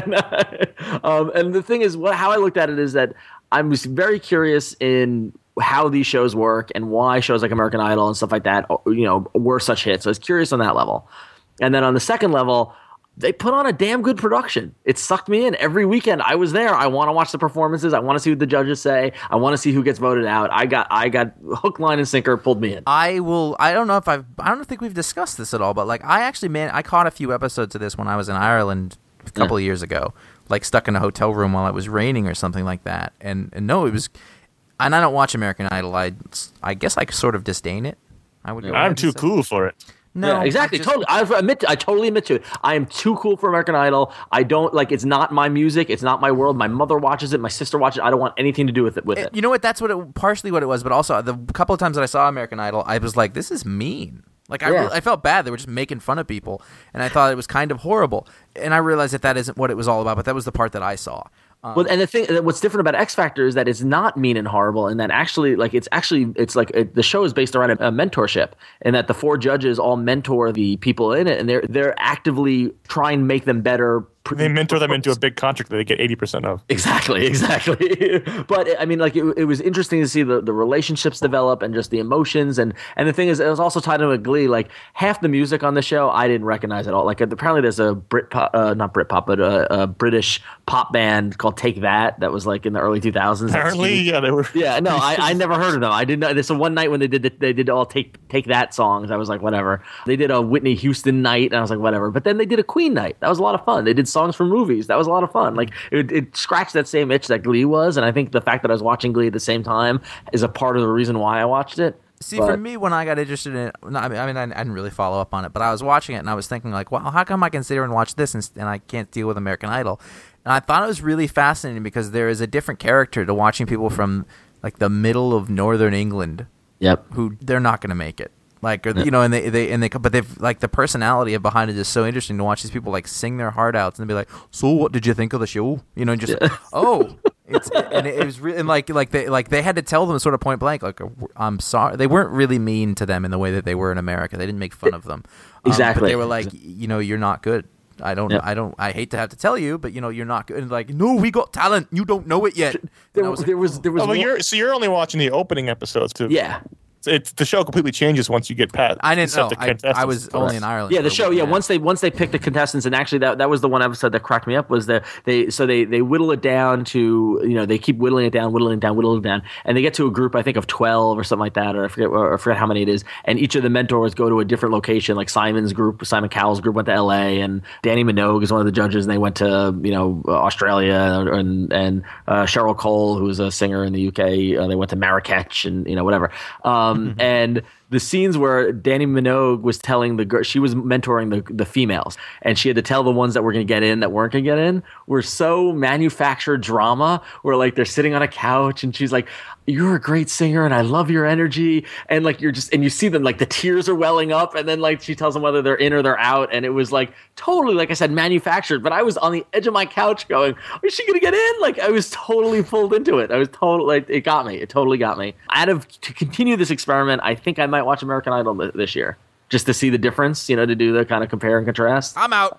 Speaker 5: um, and the thing is, what how I looked at it is that I'm just very curious in how these shows work and why shows like American Idol and stuff like that, you know, were such hits. So I was curious on that level, and then on the second level, they put on a damn good production. It sucked me in every weekend. I was there. I want to watch the performances. I want to see what the judges say. I want to see who gets voted out. I got, I got hook, line, and sinker pulled me in.
Speaker 3: I will. I don't know if I've. I don't think we've discussed this at all. But like, I actually, man, I caught a few episodes of this when I was in Ireland a couple of years ago. Like stuck in a hotel room while it was raining or something like that. And, and no, it was. And I don't watch American Idol. I, I guess I sort of disdain it. I would. Go ahead
Speaker 4: I'm
Speaker 3: and
Speaker 4: too
Speaker 3: say.
Speaker 4: cool for it.
Speaker 3: No,
Speaker 5: yeah, exactly.
Speaker 3: I just-
Speaker 5: Totally. I admit. To, I totally admit to it. I am too cool for American Idol. I don't like. It's not my music. It's not my world. My mother watches it. My sister watches it. I don't want anything to do with it. With it.
Speaker 3: You know what? That's what it partially what it was, but also the couple of times that I saw American Idol, I was like, "This is mean." Like I,
Speaker 5: Yeah.
Speaker 3: re- I felt bad. They were just making fun of people, and I thought it was kind of horrible. And I realized that that isn't what it was all about. But that was the part that I saw. Um,
Speaker 5: Well, and the thing, what's different about X Factor is that it's not mean and horrible, and that actually, like, it's actually, it's like it, the show is based around a, a mentorship, and that the four judges all mentor the people in it, and they're they're actively trying to make them better.
Speaker 4: They mentor them into a big contract that they get eighty percent of.
Speaker 5: Exactly, exactly. But I mean, like, it, it was interesting to see the, the relationships develop and just the emotions. And, and the thing is, it was also tied in with Glee. Like, half the music on the show, I didn't recognize at all. Like, apparently there's a Brit pop, uh, not Brit pop, but a, a British pop band called Take That that was like in the early two thousands.
Speaker 4: Apparently, yeah, they were.
Speaker 5: Yeah, no, I, I never heard of them. I didn't know. So one night when they did the, they did all take take that songs, I was like, whatever. They did a Whitney Houston night, and I was like, whatever. But then they did a Queen night. That was a lot of fun. They did songs from movies. That was a lot of fun. Like it, it scratched that same itch that Glee was, and I think the fact that I was watching Glee at the same time is a part of the reason why I watched it.
Speaker 3: See,
Speaker 5: But-
Speaker 3: for me, when I got interested in it, no, I mean, I, mean I, I didn't really follow up on it, but I was watching it and I was thinking, like, well, how come I can sit here and watch this and, and I can't deal with American Idol? And I thought it was really fascinating because there is a different character to watching people from, like, the middle of northern England
Speaker 5: Yep.
Speaker 3: who they're not going to make it. Like, or, you know, and they, they, and they, but they've, like, the personality of behind it is so interesting to watch these people, like, sing their heart out and be like, so what did you think of the show? You know, and just, oh, it's, and it, it was really, and like, like they, like, they had to tell them sort of point blank, like, I'm sorry. They weren't really mean to them in the way that they were in America. They didn't make fun of them. Um,
Speaker 5: Exactly.
Speaker 3: But they were like, you know, you're not good. I don't,
Speaker 5: Yep.
Speaker 3: I don't, I hate to have to tell you, but, you know, you're not good. And like, no, we got talent. You don't know it yet. And
Speaker 5: There,
Speaker 3: I
Speaker 5: was,
Speaker 3: was like,
Speaker 5: there was there was
Speaker 4: Oh, but
Speaker 5: one-
Speaker 4: you're so you're only watching the opening episodes too.
Speaker 5: yeah.
Speaker 4: It's the show completely changes once you get past.
Speaker 3: I didn't
Speaker 4: except
Speaker 3: know.
Speaker 4: the
Speaker 3: I,
Speaker 4: contestants.
Speaker 3: I was only in Ireland.
Speaker 5: Yeah,
Speaker 3: for
Speaker 5: the
Speaker 3: a
Speaker 5: show.
Speaker 3: week
Speaker 5: Yeah,
Speaker 3: and a half.
Speaker 5: once they once they picked the contestants, and actually that that was the one episode that cracked me up was that they so they they whittle it down to you know they keep whittling it down, whittling it down, whittling it down, and they get to a group I think of twelve or something like that, or I forget or I forget how many it is, and each of the mentors go to a different location. Like Simon's group, Simon Cowell's group went to L A, and Danny Minogue is one of the judges, and they went to you know Australia, and and uh, Cheryl Cole, who's a singer in the U K, uh, they went to Marrakech, and you know whatever, um, and. The scenes where Danny Minogue was telling the girl, she was mentoring the the females, and she had to tell the ones that were going to get in that weren't going to get in, were so manufactured drama, where like they're sitting on a couch and she's like, you're a great singer and I love your energy, and like you're just, and you see them like the tears are welling up, and then like she tells them whether they're in or they're out, and it was like totally, like I said, manufactured, but I was on the edge of my couch going, is she going to get in? Like I was totally pulled into it. I was totally, like, it got me. It totally got me. Out of, to continue this experiment, I think I might watch American Idol th- this year just to see the difference, you know, to do the kind of compare and contrast.
Speaker 3: I'm out.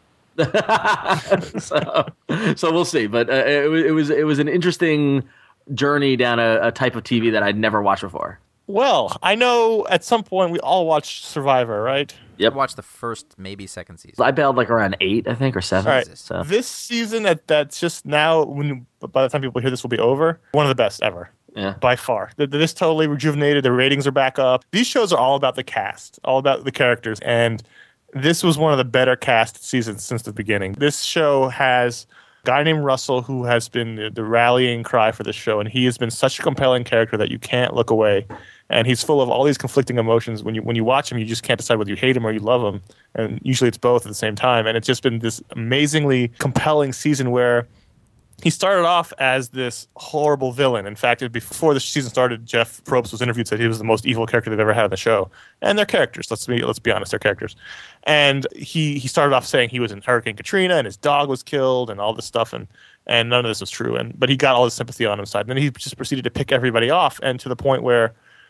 Speaker 5: so, so we'll see. But uh, it, was- it was it was an interesting journey down a, a type of T V that I'd never watched before.
Speaker 4: Well, I know at some point we all watched Survivor, right?
Speaker 3: I watched the first, maybe second season.
Speaker 5: I bailed like around eight, I think, or seven.
Speaker 4: All right.
Speaker 5: So.
Speaker 4: This season that that's just now, when by the time people hear this will be over, one of the best ever.
Speaker 5: Yeah.
Speaker 4: By far. Th- This totally rejuvenated. The ratings are back up. These shows are all about the cast, all about the characters. And this was one of the better cast seasons since the beginning. This show has a guy named Russell who has been the, the rallying cry for this show. And he has been such a compelling character that you can't look away. And he's full of all these conflicting emotions. When you when you watch him, you just can't decide whether you hate him or you love him. And usually it's both at the same time. And it's just been this amazingly compelling season where he started off as this horrible villain. In fact, before the season started, Jeff Probst was interviewed, said he was the most evil character they've ever had on the show. And they're characters. Let's be let's be honest, they're characters. And he he started off saying he was in Hurricane Katrina and his dog was killed and all this stuff, and and none of this was true. And but he got all his sympathy on his side. And then he just proceeded to pick everybody off, and to the point where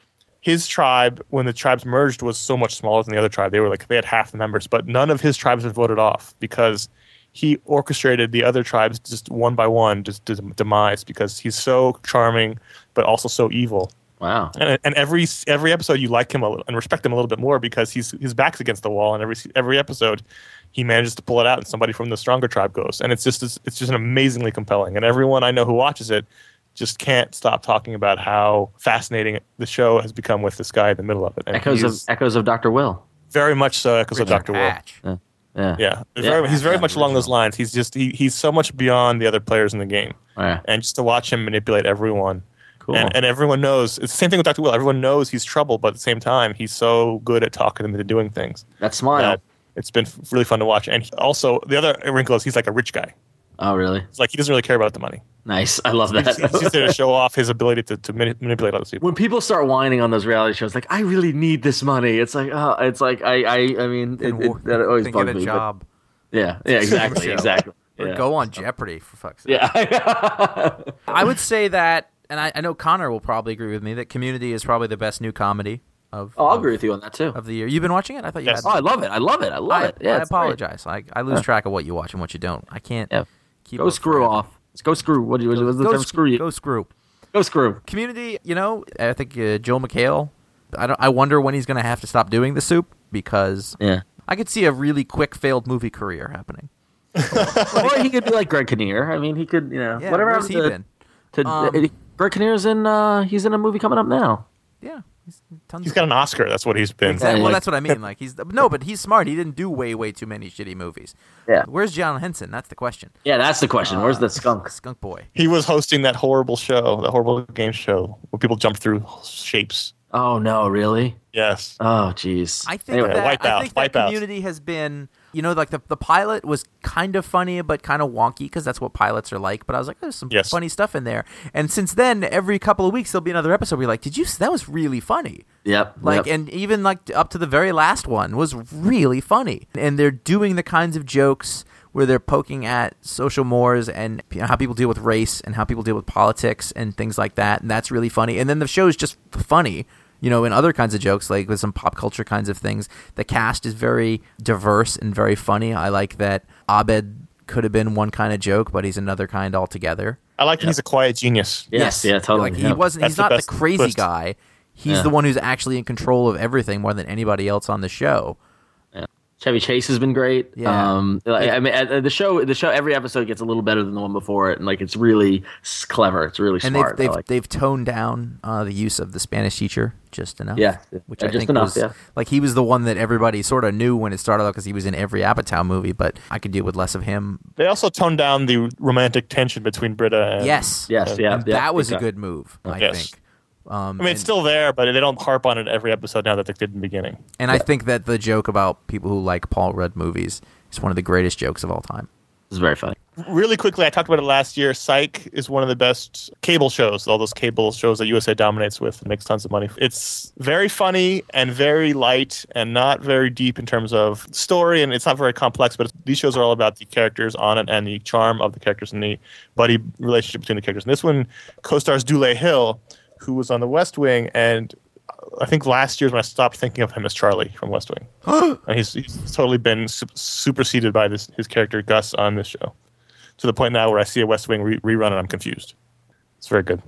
Speaker 4: his tribe, when the tribes merged, was so much smaller than the other tribe. They were like they had half the members, but none of his tribes were voted off because he orchestrated the other tribes just one by one, just to demise, because he's so charming, but also so evil.
Speaker 5: Wow.
Speaker 4: And, and every every episode you like him a little, and respect him a little bit more because he's his back's against the wall, and every every episode he manages to pull it out, and somebody from the stronger tribe goes, and it's just it's, it's just an amazingly compelling. And everyone I know who watches it just can't stop talking about how fascinating the show has become with this guy in the middle of it. And
Speaker 5: Echoes of
Speaker 4: he's
Speaker 5: echoes of Doctor Will.
Speaker 4: very much so echoes of Doctor Will.
Speaker 3: Patch.
Speaker 5: Yeah. Yeah.
Speaker 4: Yeah,
Speaker 5: Yeah.
Speaker 4: Very, he's very
Speaker 5: Yeah,
Speaker 4: much along
Speaker 3: original.
Speaker 4: those lines. He's just he, he's so much beyond the other players in the game,
Speaker 5: Yeah.
Speaker 4: and just to watch him manipulate everyone,
Speaker 5: Cool.
Speaker 4: and, and everyone knows it's the same thing with Doctor Will. Everyone knows he's trouble, but at the same time, he's so good at talking them into doing things.
Speaker 5: That smile.
Speaker 4: that it's been f- really fun to watch. And he, also, the other wrinkle is he's like a rich guy.
Speaker 5: Oh, really?
Speaker 4: It's like he doesn't really care about the money.
Speaker 5: Nice. I love
Speaker 4: He's, he's just
Speaker 5: that.
Speaker 4: there to show off his ability to, to mani- manipulate other people.
Speaker 5: When people start whining on those reality shows, like, I really need this money. It's like, oh, it's like, I, I, I mean, it, it, that always
Speaker 3: Then
Speaker 5: bugged
Speaker 3: get a
Speaker 5: me. but-
Speaker 3: job.
Speaker 5: Yeah. Yeah. Exactly.
Speaker 3: Show.
Speaker 5: exactly.
Speaker 3: Or
Speaker 5: Yeah.
Speaker 3: go on Jeopardy, for fuck's sake.
Speaker 5: Yeah.
Speaker 3: I would say that, and I, I know Connor will probably agree with me, that Community is probably the best new comedy of,
Speaker 5: oh, I'll
Speaker 3: of,
Speaker 5: agree with you on that too.
Speaker 3: of the year. You've been watching it? I thought you
Speaker 4: Yes.
Speaker 5: Oh, I
Speaker 3: had.
Speaker 5: love it. I love it. I love
Speaker 3: I,
Speaker 5: it. Yeah.
Speaker 3: I
Speaker 5: it's great.
Speaker 3: apologize. I, I lose track of what you watch and what you don't. I can't
Speaker 5: Yeah.
Speaker 3: keep
Speaker 5: Go
Speaker 3: up
Speaker 5: screw
Speaker 3: forever.
Speaker 5: off. Let's go screw. What do you? What's the
Speaker 3: Go
Speaker 5: term?
Speaker 3: sc-
Speaker 5: Screw you.
Speaker 3: Go screw.
Speaker 5: Go screw.
Speaker 3: Community, you know, I think uh, Joel McHale, I don't. I wonder when he's going to have to stop doing the soup, because
Speaker 5: Yeah.
Speaker 3: I could see a really quick failed movie career happening.
Speaker 5: Or he could be like Greg Kinnear. I mean, he could, you know,
Speaker 3: Yeah,
Speaker 5: whatever.
Speaker 3: where's he
Speaker 5: happened
Speaker 3: been?
Speaker 5: to, to
Speaker 3: Um,
Speaker 5: uh, Greg Kinnear's in. Uh, he's in a movie coming up now.
Speaker 3: Yeah, he's tons.
Speaker 4: He's
Speaker 3: of
Speaker 4: got an Oscar. That's what he's been.
Speaker 3: Exactly.
Speaker 5: Yeah,
Speaker 3: Well,
Speaker 5: like-
Speaker 3: that's what I mean. Like he's no, but he's smart. He didn't do way, way too many shitty movies.
Speaker 5: Yeah.
Speaker 3: Where's John Henson? That's the question.
Speaker 5: Yeah, that's the question. Where's the skunk?
Speaker 3: Skunk Boy.
Speaker 4: He was hosting that horrible show, that horrible game show where people jump through shapes.
Speaker 5: Oh no, really?
Speaker 4: Yes.
Speaker 5: Oh, jeez.
Speaker 3: I think
Speaker 5: Anyway,
Speaker 3: that I
Speaker 4: Wipeout,
Speaker 3: think that
Speaker 4: Wipeout.
Speaker 3: Community has been, you know, like the the pilot was kind of funny but kind of wonky because that's what pilots are like. But I was like, there's some
Speaker 4: Yes.
Speaker 3: funny stuff in there. And since then, every couple of weeks there'll be another episode where you're like, did you? That was really funny.
Speaker 5: Yep.
Speaker 3: Like,
Speaker 5: yep.
Speaker 3: and even like up to the very last one was really funny. And they're doing the kinds of jokes where they're poking at social mores and you know, how people deal with race and how people deal with politics and things like that. And that's really funny. And then the show is just funny. You know, in other kinds of jokes, like with some pop culture kinds of things, the cast is very diverse and very funny. I like that Abed could have been one kind of joke, but he's another kind altogether.
Speaker 4: I like that he's a quiet genius.
Speaker 5: yes, yeah, totally.
Speaker 3: Like
Speaker 5: yeah.
Speaker 3: he wasn't.
Speaker 4: That's
Speaker 3: He's
Speaker 4: the
Speaker 3: not the
Speaker 4: best
Speaker 3: crazy
Speaker 4: twist.
Speaker 3: guy. He's
Speaker 5: Yeah.
Speaker 3: the one who's actually in control of everything more than anybody else on the show.
Speaker 5: Chevy Chase has been great.
Speaker 3: Yeah.
Speaker 5: Um, like, I mean, uh, the show, the show, every episode gets a little better than the one before it, and like it's really s- clever. It's really
Speaker 3: And
Speaker 5: smart.
Speaker 3: they've
Speaker 5: I
Speaker 3: they've,
Speaker 5: like-
Speaker 3: they've toned down uh, the use of the Spanish teacher just enough.
Speaker 5: Yeah.
Speaker 3: which
Speaker 5: Yeah,
Speaker 3: I
Speaker 5: just
Speaker 3: think
Speaker 5: enough,
Speaker 3: was
Speaker 5: yeah.
Speaker 3: like he was the one that everybody sort of knew when it started out because he was in every Apatow movie. But I could deal with less of him.
Speaker 4: They also toned down the romantic tension between Britta and.
Speaker 3: Yes,
Speaker 5: Yes, yeah,
Speaker 3: and
Speaker 5: yeah,
Speaker 3: that was a
Speaker 5: big time.
Speaker 3: good move. I
Speaker 4: Yes.
Speaker 3: think. Um,
Speaker 4: I mean, it's
Speaker 3: and,
Speaker 4: still there, but they don't harp on it every episode now that they did in the beginning.
Speaker 3: and I think that the joke about people who like Paul Rudd movies is one of the greatest jokes of all time.
Speaker 5: It's very funny.
Speaker 4: Really quickly, I talked about it last year. Psych is one of the best cable shows, all those cable shows that U S A dominates with and makes tons of money. It's very funny and very light and not very deep in terms of story, and it's not very complex, but it's, these shows are all about the characters on it and the charm of the characters and the buddy relationship between the characters. And this one co-stars Dule Hill, who was on The West Wing, and I think last year is when I stopped thinking of him as Charlie from West Wing. And he's, he's totally been su- superseded by this his character Gus on this show, to the point now where I see a West Wing re- rerun and I'm confused. It's very good.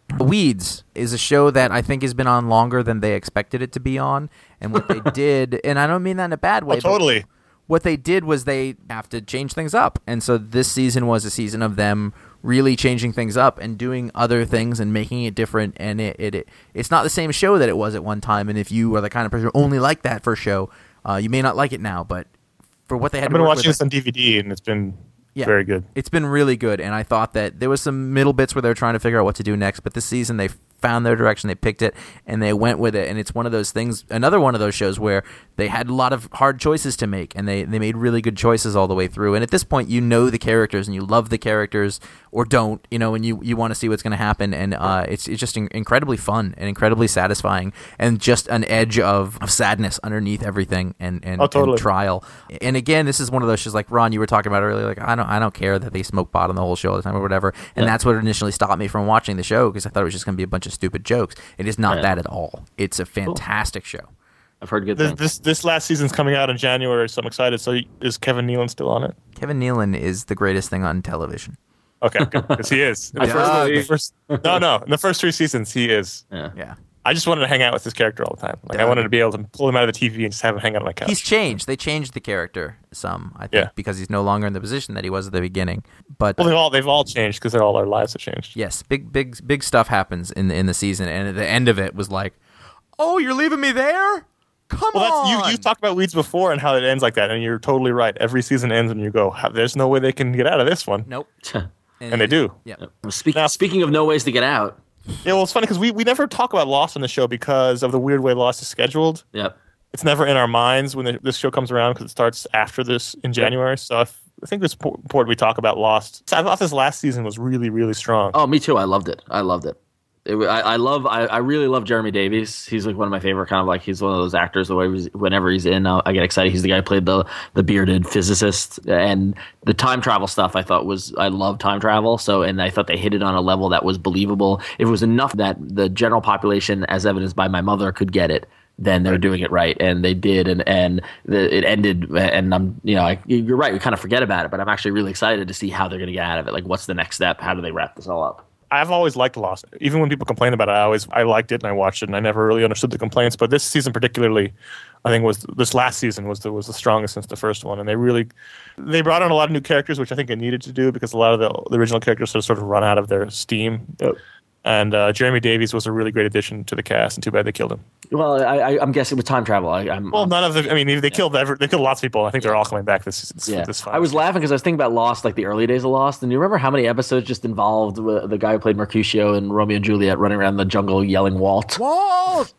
Speaker 3: Weeds is a show that I think has been on longer than they expected it to be on. And what they did, and I don't mean that in a bad way.
Speaker 4: Oh, totally.
Speaker 3: But what they did was they have to change things up. And so this season was a season of them really changing things up and doing other things and making it different. And it, it, it it's not the same show that it was at one time. And if you are the kind of person who only liked that first show, uh, you may not like it now. But for what they had
Speaker 4: I've
Speaker 3: to
Speaker 4: been
Speaker 3: work
Speaker 4: watching
Speaker 3: with,
Speaker 4: this on D V D, and it's been
Speaker 3: Yeah.
Speaker 4: very good.
Speaker 3: It's been really good, and I thought that there was some middle bits where they were trying to figure out what to do next, but this season they found their direction, they picked it, and they went with it, and it's one of those things, another one of those shows where they had a lot of hard choices to make, and they, they made really good choices all the way through, and at this point you know the characters, and you love the characters, or don't, you know, and you, you want to see what's going to happen, and uh, it's it's just in- incredibly fun, and incredibly satisfying, and just an edge of, of sadness underneath everything, and, and,
Speaker 4: Oh, totally.
Speaker 3: and trial. And again, this is one of those shows like Ron, you were talking about earlier, like I don't I don't care that they smoke pot on the whole show all the time or whatever. And
Speaker 5: Yeah.
Speaker 3: that's what initially stopped me from watching the show, because I thought it was just going to be a bunch of stupid jokes. It is not
Speaker 5: Yeah.
Speaker 3: that at all. It's a fantastic show.
Speaker 5: I've heard good
Speaker 4: This,
Speaker 5: things.
Speaker 4: this this last season's coming out in January, so I'm excited. So is Kevin Nealon still on it?
Speaker 3: Kevin Nealon is the greatest thing on television.
Speaker 4: Okay, good. Because he is. In the
Speaker 3: Doug.
Speaker 4: first, the first- no, no. In the first three seasons, he is.
Speaker 5: Yeah.
Speaker 3: Yeah.
Speaker 4: I just wanted to hang out with this character all the time. Like I
Speaker 3: Doug.
Speaker 4: wanted to be able to pull him out of the T V and just have him hang out on my couch.
Speaker 3: He's changed. They changed the character some, I think,
Speaker 4: Yeah.
Speaker 3: because he's no longer in the position that he was at the beginning. But
Speaker 4: well, they've all they've all changed because all our lives have changed.
Speaker 3: yes, big big big stuff happens in the, in the season, and at the end of it was like, "Oh, you're leaving me there? Come
Speaker 4: Well,
Speaker 3: on!"
Speaker 4: that's you. You talked about Weeds before and how it ends like that, and you're totally right. Every season ends, and you go, "There's no way they can get out of this one,"
Speaker 3: Nope.
Speaker 4: and they do.
Speaker 3: Yeah.
Speaker 5: Speak,
Speaker 4: Now-
Speaker 5: speaking of no ways to get out.
Speaker 4: Yeah, well, it's funny because we, we never talk about Lost on the show because of the weird way Lost is scheduled.
Speaker 5: Yep.
Speaker 4: It's never in our minds when the, this show comes around because it starts after this in January. So I, f- I think it's po- important we talk about Lost. I thought this last season was really, really strong.
Speaker 5: Oh, me too. I loved it. I loved it. It, I, I love. I, I really love Jeremy Davies. He's like one of my favorite. Kind of like he's one of those actors. The way he's, whenever he's in, uh, I get excited. He's the guy who played the the bearded physicist, and the time travel stuff. I thought was I love time travel. So, and I thought they hit it on a level that was believable. It was enough that the general population, as evidenced by my mother, could get it. Then they're doing it right, and they did, and and the, it ended. And I'm, you know, I, you're right. We kind of forget about it, but I'm actually really excited to see how they're going to get out of it. Like, what's the next step? How do they wrap this all up?
Speaker 4: I've always liked Lost. Even when people complain about it, I always I liked it and I watched it and I never really understood the complaints. But this season particularly, I think was this last season was the was the strongest since the first one. And they really they brought on a lot of new characters, which I think they needed to do because a lot of the, the original characters sort of sort of run out of their steam.
Speaker 5: Yep.
Speaker 4: And uh, Jeremy Davies was a really great addition to the cast, and too bad they killed him.
Speaker 5: Well, I, I, I'm guessing with time travel. I, I'm
Speaker 4: Well, none of them. I mean, they killed ever, they killed lots of people. I think they're all coming back this this,
Speaker 5: yeah.
Speaker 4: this
Speaker 5: I was laughing because I was thinking about Lost, like the early days of Lost, and you remember how many episodes just involved with the guy who played Mercutio and Romeo and Juliet running around the jungle yelling "Walt."
Speaker 3: Walt!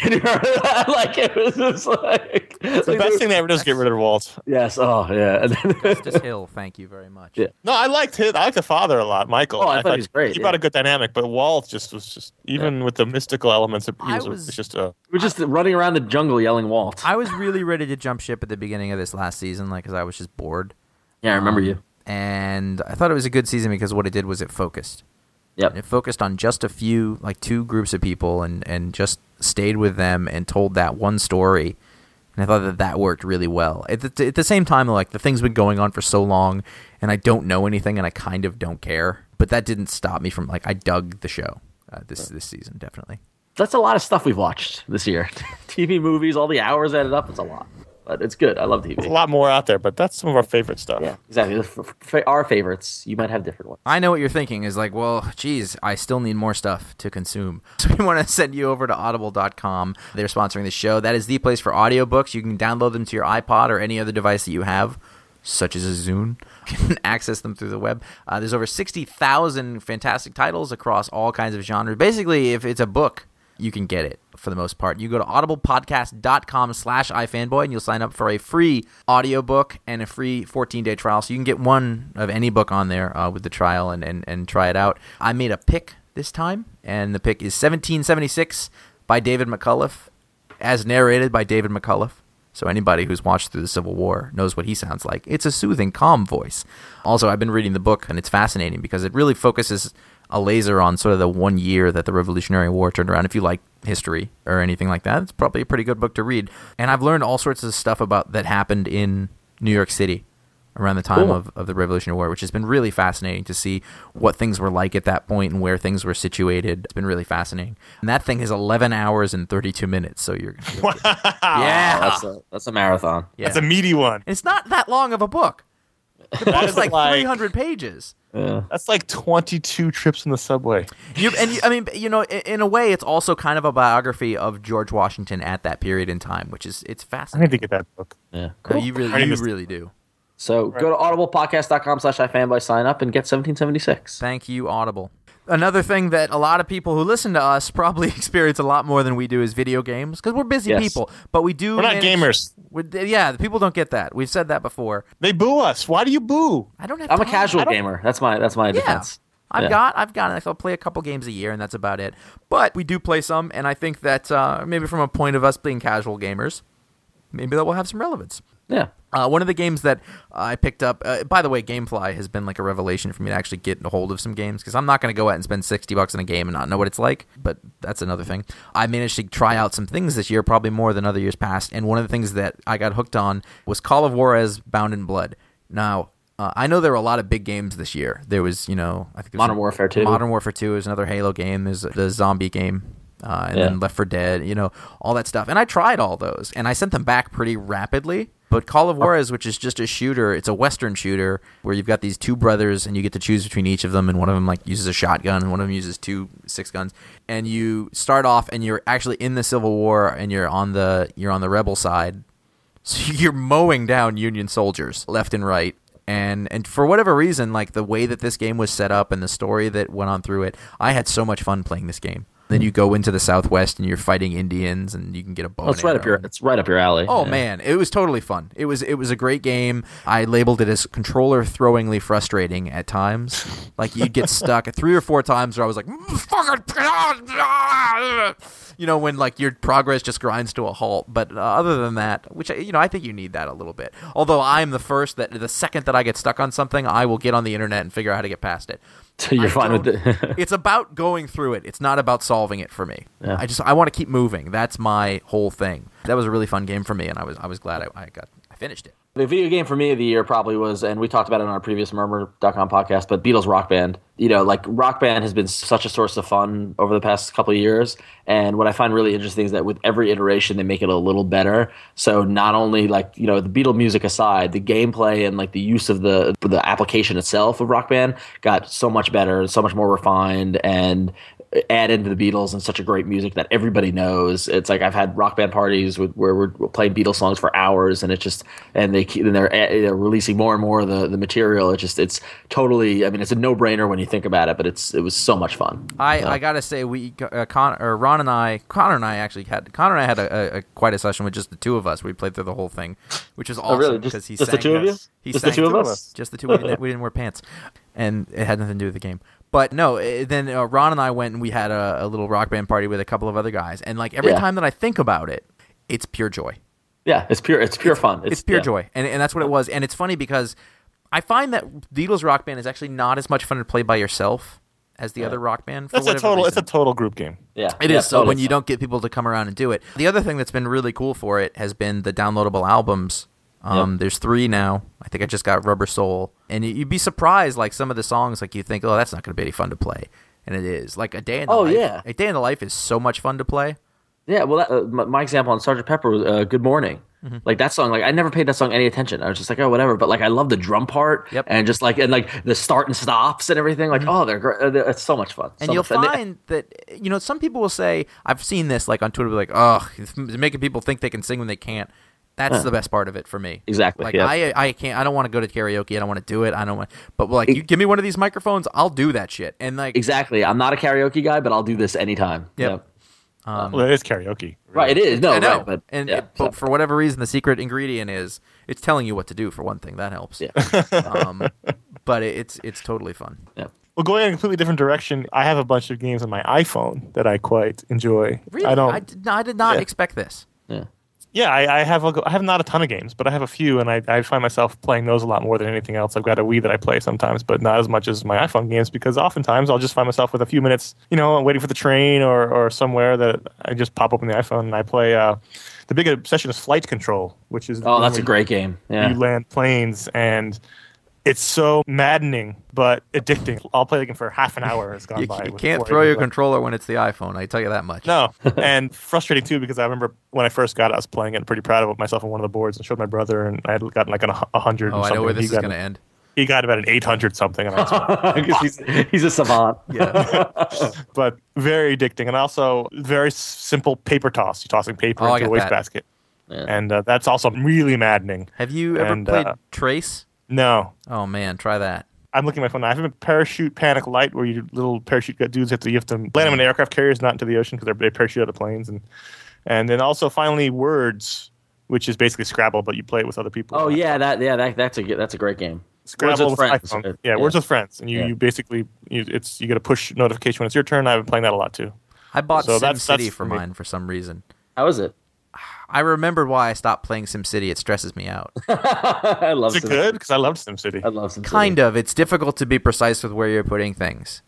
Speaker 5: Like it was just like
Speaker 4: the best thing they ever did is get rid of Walt.
Speaker 5: Yes. Oh, yeah. And then,
Speaker 3: Justice Hill, thank you very much.
Speaker 5: Yeah.
Speaker 4: No, I liked his, I liked the father a lot, Michael.
Speaker 5: Oh, I thought he was great,
Speaker 4: He
Speaker 5: yeah.
Speaker 4: brought a good dynamic, but Walt just was just even with the mystical elements. He
Speaker 3: I
Speaker 4: was,
Speaker 3: was-
Speaker 4: it's just a.
Speaker 5: we're just running around the jungle yelling "Walt."
Speaker 3: I was really ready to jump ship at the beginning of this last season, like, because I was just bored.
Speaker 5: Yeah, I remember
Speaker 3: Um,
Speaker 5: you.
Speaker 3: And I thought it was a good season because what it did was it focused.
Speaker 5: Yep.
Speaker 3: It focused on just a few, like two groups of people, and, and just stayed with them and told that one story. And I thought that that worked really well. At the, at the same time, like, the thing's been going on for so long, and I don't know anything, and I kind of don't care. But that didn't stop me from, like, I dug the show uh, this this season, definitely.
Speaker 5: That's a lot of stuff we've watched this year. T V, movies, all the hours added up. It's a lot, but it's good. I love T
Speaker 4: There's a
Speaker 5: V.
Speaker 4: lot more out there, but that's some of our favorite stuff.
Speaker 5: Yeah, exactly. The f- f- our favorites. You might have different ones.
Speaker 3: I know what you're thinking is like, well, geez, I still need more stuff to consume. So we want to send you over to audible dot com. They're sponsoring the show. That is the place for audiobooks. You can download them to your iPod or any other device that you have, such as a Zune. You can access them through the web. Uh, there's over sixty thousand fantastic titles across all kinds of genres. Basically, if it's a book, you can get it for the most part. You go to audiblepodcast dot com slash ifanboy and you'll sign up for a free audiobook and a free fourteen-day trial. So you can get one of any book on there uh, with the trial and, and, and try it out. I made a pick this time, and the pick is seventeen seventy-six by David McCullough, as narrated by David McCullough. So anybody who's watched through the Civil War knows what he sounds like. It's a soothing, calm voice. Also, I've been reading the book, and it's fascinating because it really focuses a laser on sort of the one year that the Revolutionary War turned around. If you like history or anything like that, it's probably a pretty good book to read. And I've learned all sorts of stuff about that happened in New York City around the time
Speaker 5: Cool.
Speaker 3: of, of the Revolutionary War, which has been really fascinating to see what things were like at that point and where things were situated. It's been really fascinating. And that thing is eleven hours and thirty-two minutes, so you're
Speaker 4: Wow.
Speaker 3: yeah.
Speaker 5: That's a that's a marathon.
Speaker 3: yeah.
Speaker 4: That's a meaty one.
Speaker 3: It's not that long of a book. The book's
Speaker 4: is
Speaker 3: like,
Speaker 4: like-
Speaker 3: three hundred pages.
Speaker 5: Yeah.
Speaker 4: That's like twenty-two trips in the subway.
Speaker 3: You, and you, I mean, you know, in, in a way, it's also kind of a biography of George Washington at that period in time, which is it's
Speaker 4: I need
Speaker 3: fascinating.
Speaker 4: to get that book.
Speaker 5: Yeah.
Speaker 3: No, you
Speaker 4: I
Speaker 3: really,
Speaker 4: need
Speaker 3: you
Speaker 4: to-
Speaker 3: really do.
Speaker 5: So go to audiblepodcast.com slash ifanboy, sign up, and get seventeen seventy-six.
Speaker 3: Thank you, Audible. Another thing that a lot of people who listen to us probably experience a lot more than we do is video games, because we're busy
Speaker 5: Yes.
Speaker 3: people. But we do.
Speaker 4: We're not
Speaker 3: manage-
Speaker 4: gamers.
Speaker 3: we- yeah, the people don't get that. We've said that before.
Speaker 4: They boo us. Why do you boo?
Speaker 3: I don't have.
Speaker 5: I'm a
Speaker 3: time.
Speaker 5: casual
Speaker 3: I don't-
Speaker 5: gamer. That's my that's my
Speaker 3: Yeah.
Speaker 5: defense.
Speaker 3: I've
Speaker 5: Yeah.
Speaker 3: got, I've got, I'll play a couple games a year, and that's about it. But we do play some, and I think that uh, maybe from a point of us being casual gamers, maybe that will have some relevance.
Speaker 5: Yeah.
Speaker 3: Uh, one of the games that I picked up, uh, by the way, GameFly has been like a revelation for me to actually get a hold of some games, because I'm not going to go out and spend sixty bucks on a game and not know what it's like, but that's another thing. I managed to try out some things this year, probably more than other years past, and one of the things that I got hooked on was Call of Juarez Bound in Blood. Now, uh, I know there were a lot of big games this year. There was, you know, I think it was
Speaker 5: Modern Warfare two.
Speaker 3: Modern Warfare two is another Halo game. There's the zombie game. Uh, and
Speaker 5: Yeah.
Speaker 3: then Left four Dead, you know, all that stuff. And I tried all those, and I sent them back pretty rapidly. But Call of Juarez, which is just a shooter, it's a Western shooter where you've got these two brothers, and you get to choose between each of them, and one of them like uses a shotgun, and one of them uses two six guns. And you start off, and you're actually in the Civil War, and you're on the you're on the rebel side, so you're mowing down Union soldiers left and right. And and for whatever reason, like the way that this game was set up and the story that went on through it, I had so much fun playing this game. Then you go into the Southwest and you're fighting Indians, and you can get a bow.
Speaker 5: Well, it's right up your it's right up your alley.
Speaker 3: Oh
Speaker 5: Yeah.
Speaker 3: man, it was totally fun. It was it was a great game. I labeled it as controller throwingly frustrating at times. Like you'd get stuck three or four times where I was like, you know, when like your progress just grinds to a halt. But uh, other than that, which you know, I think you need that a little bit. Although I'm the first that the second that I get stuck on something, I will get on the internet and figure out how to get past it.
Speaker 5: So you're
Speaker 3: I
Speaker 5: fine with
Speaker 3: don't-
Speaker 5: it.
Speaker 3: It's about going through it. It's not about solving it for me.
Speaker 5: Yeah.
Speaker 3: I just I want to keep moving. That's my whole thing. That was a really fun game for me, and I was I was glad I, I got I finished it.
Speaker 5: The video game for me of the year probably was, and we talked about it on our previous Murmur dot com podcast, but Beatles Rock Band. You know, like Rock Band has been such a source of fun over the past couple of years. And what I find really interesting is that with every iteration, they make it a little better. So not only like, you know, the Beatle music aside, the gameplay and like the use of the the application itself of Rock Band got so much better, so much more refined, and add into the Beatles and such a great music that everybody knows. It's like I've had Rock Band parties with, where we're playing Beatles songs for hours, and it's just and they keep and they're, they're releasing more and more of the the material. It just it's totally. I mean, it's a no brainer when you think about it, but it's it was so much fun.
Speaker 3: I,
Speaker 5: Yeah.
Speaker 3: I gotta say we uh, Con or Ron and I Connor and I actually had Connor and I had a, a, a quite a session with just the two of us. We played through the whole thing, which was awesome
Speaker 5: Oh, really?
Speaker 3: because
Speaker 5: Just,
Speaker 3: he
Speaker 5: just
Speaker 3: sang
Speaker 5: the two of you?
Speaker 3: us. He
Speaker 5: Just the
Speaker 3: sang
Speaker 5: two of
Speaker 3: to
Speaker 5: us?
Speaker 3: Just the two. We didn't, we didn't wear pants, and it had nothing to do with the game. But no, eh, then uh, Ron and I went and we had a, a little Rock Band party with a couple of other guys, and like every
Speaker 5: Yeah.
Speaker 3: time that I think about it, it's pure joy.
Speaker 5: Yeah, it's pure. It's pure fun.
Speaker 3: It's, pure
Speaker 5: yeah.
Speaker 3: joy, and and that's what it was. And it's funny because I find that Beatles Rock Band is actually not as much fun to play by yourself as the other Rock Band. For
Speaker 4: That's a
Speaker 3: whatever
Speaker 4: total.
Speaker 3: reason.
Speaker 4: It's a total group game.
Speaker 5: Yeah,
Speaker 3: It
Speaker 5: yeah,
Speaker 3: is. So
Speaker 5: totally
Speaker 3: when you
Speaker 5: fun.
Speaker 3: don't get people to come around and do it. The other thing that's been really cool for it has been the downloadable albums. Um,
Speaker 5: Yep.
Speaker 3: There's three now. I think I just got Rubber Soul. And you- you'd be surprised, like some of the songs, like you think, oh, that's not going to be any fun to play. And it is. Like A Day in the
Speaker 5: Oh,
Speaker 3: Life.
Speaker 5: yeah.
Speaker 3: A Day in the Life is so much fun to play.
Speaker 5: Yeah, well, that, uh, my, my example on Sergeant Pepper was uh, "Good Morning."
Speaker 3: Mm-hmm.
Speaker 5: Like that song, like I never paid that song any attention. I was just like, oh, whatever. But like, I love the drum part,
Speaker 3: Yep.
Speaker 5: and just like and like the start and stops and everything. Like, oh, they're great. Uh, they're- It's so much fun.
Speaker 3: And
Speaker 5: So
Speaker 3: you'll
Speaker 5: much fun. And they-
Speaker 3: find that, you know, some people will say, I've seen this like on Twitter, be like, oh, it's making people think they can sing when they can't. That's the best part of it for me.
Speaker 5: Exactly,
Speaker 3: Like
Speaker 5: yeah.
Speaker 3: I, I can't. I don't want to go to karaoke. I don't want to do it. I don't want. But like, you give me one of these microphones, I'll do that shit. And like,
Speaker 5: exactly. I'm not a karaoke guy, but I'll do this anytime.
Speaker 3: Yep.
Speaker 5: Yeah.
Speaker 4: Well, it is karaoke.
Speaker 5: Right. It is. No.
Speaker 3: I know.
Speaker 5: Right. But
Speaker 3: and
Speaker 5: yeah.
Speaker 3: it- but for whatever reason, the secret ingredient is it's telling you what to do. For one thing, that helps.
Speaker 5: Yeah.
Speaker 3: um, but it, it's it's totally fun.
Speaker 5: yeah.
Speaker 4: Well, going in a completely different direction, I have a bunch of games on my iPhone that I quite enjoy.
Speaker 3: Really,
Speaker 4: I don't.
Speaker 3: I did, not, I did not
Speaker 4: Yeah.
Speaker 3: expect this.
Speaker 5: Yeah.
Speaker 4: Yeah, I, I have a, I have not a ton of games, but I have a few, and I, I find myself playing those a lot more than anything else. I've got a Wii that I play sometimes, but not as much as my iPhone games, because oftentimes I'll just find myself with a few minutes, you know, waiting for the train or, or somewhere that I just pop open the iPhone and I play uh, the big obsession is flight control, which is
Speaker 5: Oh, that's a
Speaker 4: when
Speaker 5: great game. Yeah.
Speaker 4: You land planes, and it's so maddening but addicting. I'll play the game for half an hour. It's gone
Speaker 3: You,
Speaker 4: by.
Speaker 3: you
Speaker 4: with
Speaker 3: can't
Speaker 4: four
Speaker 3: throw your
Speaker 4: games left.
Speaker 3: controller when it's the iPhone. I tell you that much.
Speaker 4: No, and frustrating too because I remember when I first got it, I was playing it and pretty proud of myself on one of the boards and showed my brother, and I had gotten like an, a hundred.
Speaker 3: Oh,
Speaker 4: and
Speaker 3: I know
Speaker 4: something.
Speaker 3: where
Speaker 4: He
Speaker 3: this is
Speaker 4: got
Speaker 3: going to
Speaker 4: an-
Speaker 3: end.
Speaker 4: He got about an eight hundred something, and I was
Speaker 5: Because he's, he's a savant.
Speaker 3: Yeah.
Speaker 4: but very addicting, and also very s- simple paper toss. You're tossing paper
Speaker 3: Oh, I
Speaker 4: into a
Speaker 3: got that.
Speaker 4: wastebasket,
Speaker 5: Yeah.
Speaker 4: and uh, that's also really maddening.
Speaker 3: Have you ever
Speaker 4: And,
Speaker 3: played
Speaker 4: uh,
Speaker 3: Trace?
Speaker 4: No,
Speaker 3: Oh, man, try that.
Speaker 4: I'm looking at my phone. I have a Parachute Panic Light, where you little parachute dudes have to you have to land them in aircraft carriers, not into the ocean, because they parachute out of planes, and and then also finally Words, which is basically Scrabble, but you play it with other people.
Speaker 5: Oh yeah, that yeah that that's a good- that's a great game.
Speaker 4: Scrabble
Speaker 5: Words
Speaker 4: with
Speaker 5: with Friends.
Speaker 4: iPhone. Yeah,
Speaker 5: Yeah.
Speaker 4: Words with Friends, and you,
Speaker 5: Yeah.
Speaker 4: you basically you, it's you get a push notification when it's your turn. I've been playing that a lot too.
Speaker 3: I bought
Speaker 4: So that's-
Speaker 3: SimCity
Speaker 4: that's
Speaker 3: for
Speaker 4: for me.
Speaker 3: mine for some reason.
Speaker 5: How is it?
Speaker 3: I remembered why I stopped playing SimCity. It stresses me out.
Speaker 5: I love
Speaker 4: Is it
Speaker 5: Sim-
Speaker 4: good? Because I loved SimCity.
Speaker 5: I love some
Speaker 3: Kind of. It's difficult to be precise with where you're putting things,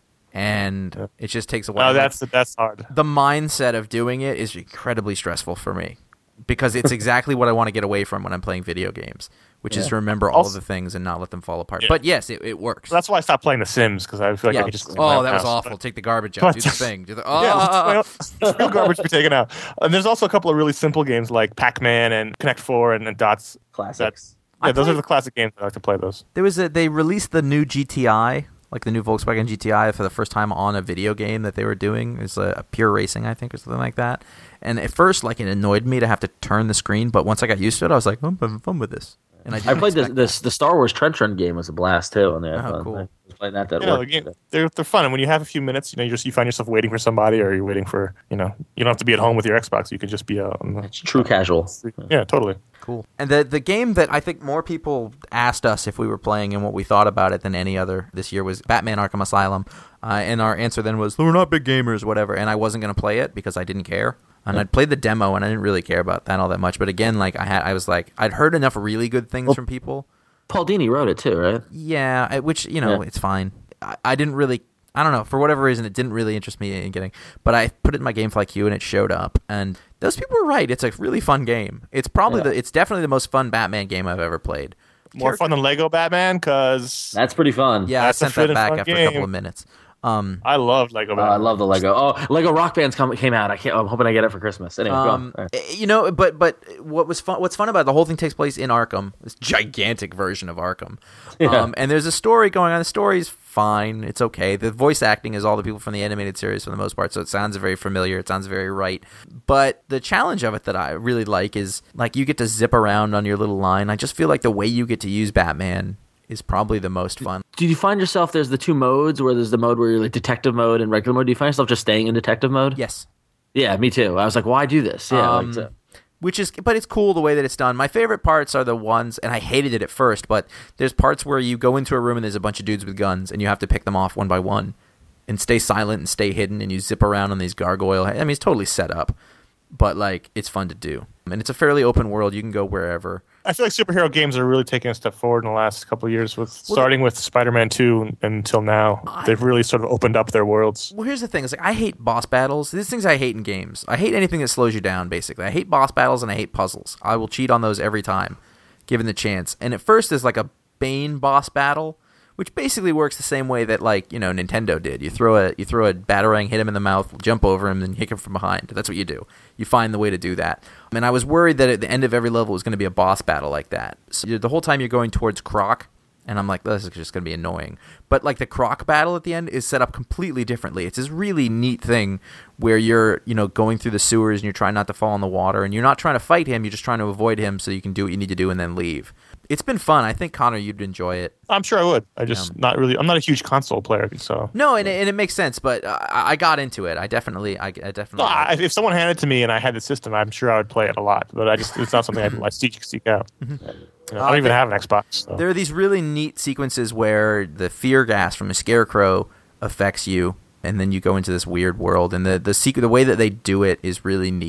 Speaker 3: and it just takes a while.
Speaker 4: No,
Speaker 3: Like,
Speaker 4: that's that's hard.
Speaker 3: the mindset of doing it is incredibly stressful for me because it's exactly what I want to get away from when I'm playing video games, which is to remember all
Speaker 4: Also-
Speaker 3: of the things and not let them fall apart.
Speaker 4: Yeah.
Speaker 3: But yes, it, it works.
Speaker 4: That's why I stopped playing The Sims, because I feel like
Speaker 5: Yeah,
Speaker 4: I could just. clean
Speaker 3: Oh,
Speaker 4: my
Speaker 3: that was
Speaker 4: house.
Speaker 3: awful. Take the garbage out. Do the thing. Do the. Oh,
Speaker 4: Yeah, it's real garbage to be taken out. And there's also a couple of really simple games like Pac-Man and Connect Four and, and Dots.
Speaker 5: classics.
Speaker 4: Yeah,
Speaker 3: I
Speaker 4: those
Speaker 3: played-
Speaker 4: are the classic games I like to play. Those.
Speaker 3: There was a. They released the new G T I, like the new Volkswagen G T I, for the first time on a video game that they were doing. It's a, a Pure Racing, I think, or something like that. And at first, like, it annoyed me to have to turn the screen, but once I got used to it, I was like, oh, I'm having fun with this. And I,
Speaker 5: I
Speaker 3: didn't
Speaker 5: played this,
Speaker 3: expect
Speaker 5: this the Star Wars Trench Run game was a blast too on there.
Speaker 3: Oh, cool.
Speaker 5: I was playing that that
Speaker 4: You know, the
Speaker 5: worked.
Speaker 4: game, they're they're fun, and when you have a few minutes, you know, you just you find yourself waiting for somebody, or you're waiting for you know, you don't have to be at home with your Xbox. You can just be uh, on the,
Speaker 5: It's true casual.
Speaker 4: yeah, totally.
Speaker 3: Cool. And the the game that I think more people asked us if we were playing and what we thought about it than any other this year was Batman Arkham Asylum. Uh, and our answer then was, we're not big gamers, whatever. And I wasn't going to play it because I didn't care. And I'd played the demo and I didn't really care about that all that much. But again, like I had, I was like, I'd heard enough really good things from people.
Speaker 5: Paul Dini wrote it too, right?
Speaker 3: Yeah, I- which, you know,
Speaker 5: Yeah.
Speaker 3: it's fine. I, I didn't really, I don't know, for whatever reason, it didn't really interest me in getting, but I put it in my GameFly queue and it showed up. And those people were right. It's a really fun game. It's probably,
Speaker 5: Yeah.
Speaker 3: the, it's definitely the most fun Batman game I've ever played.
Speaker 4: More fun than Lego Batman, because
Speaker 5: That's pretty fun.
Speaker 3: Yeah,
Speaker 4: That's a
Speaker 3: I sent that
Speaker 4: fun
Speaker 3: back
Speaker 4: fun
Speaker 3: after a couple
Speaker 4: game.
Speaker 3: of minutes. Um,
Speaker 4: I loved Lego
Speaker 5: Oh,
Speaker 4: Batman.
Speaker 5: I love the Lego. Oh, Lego Rock Band's come, came out. I can't. I'm hoping I get it for Christmas. Anyway, go
Speaker 3: um,
Speaker 5: on.
Speaker 3: eh, you know, but but what was fun? What's fun about it, the whole thing takes place in Arkham, this gigantic version of Arkham.
Speaker 5: Yeah.
Speaker 3: Um, and there's a story going on. The story's fine. It's okay. The voice acting is all the people from the animated series for the most part, so it sounds very familiar. It sounds very right. But the challenge of it that I really like is like you get to zip around on your little line. I just feel like the way you get to use Batman is probably the most fun.
Speaker 5: Did you find yourself? There's the two modes where there's the mode where you're like detective mode and regular mode. Do you find yourself just staying in detective mode?
Speaker 3: Yes.
Speaker 5: Yeah, me too. I was like, why do this? Yeah,
Speaker 3: Um,
Speaker 5: like so.
Speaker 3: Which is, but it's cool the way that it's done. My favorite parts are the ones, and I hated it at first, but there's parts where you go into a room and there's a bunch of dudes with guns, and you have to pick them off one by one, and stay silent and stay hidden, and you zip around on these gargoyle. I mean, it's totally set up, but like it's fun to do, and it's a fairly open world. You can go wherever.
Speaker 4: I feel like superhero games are really taking a step forward in the last couple of years, with starting with Spider-Man two and, until now.
Speaker 3: I-
Speaker 4: They've really sort of opened up their worlds.
Speaker 3: Well, here's the thing: is like I hate boss battles. These things I hate in games. I hate anything that slows you down. Basically, I hate boss battles and I hate puzzles. I will cheat on those every time, given the chance. And at first, there's like a Bane boss battle, which basically works the same way that like you know Nintendo did. You throw a you throw a batarang, hit him in the mouth, jump over him, then hit him from behind. That's what you do. You find the way to do that. And I was worried that at the end of every level was going to be a boss battle like that. So you're- the whole time you're going towards Croc. And I'm like, this is just going to be annoying. But like the Croc battle at the end is set up completely differently. It's this really neat thing where you're, you know, going through the sewers and you're trying not to fall in the water. And you're not trying to fight him. You're just trying to avoid him so you can do what you need to do and then leave. It's been fun. I think, Connor, you'd enjoy it.
Speaker 4: I'm sure I would. I just not really. I'm not a huge console player, so.
Speaker 3: No, and it, and it makes sense. But uh, I I got into it. I definitely, I, I definitely.
Speaker 4: No, I, if someone handed it to me and I had the system, I'm sure I would play it a lot. But I just it's not something I, I seek seek out. You know, I don't
Speaker 3: Uh,
Speaker 4: even
Speaker 3: the-
Speaker 4: have an Xbox. So.
Speaker 3: There are these really neat sequences where the fear gas from a scarecrow affects you, and then you go into this weird world. And the the sequ- the way that they do it is really neat.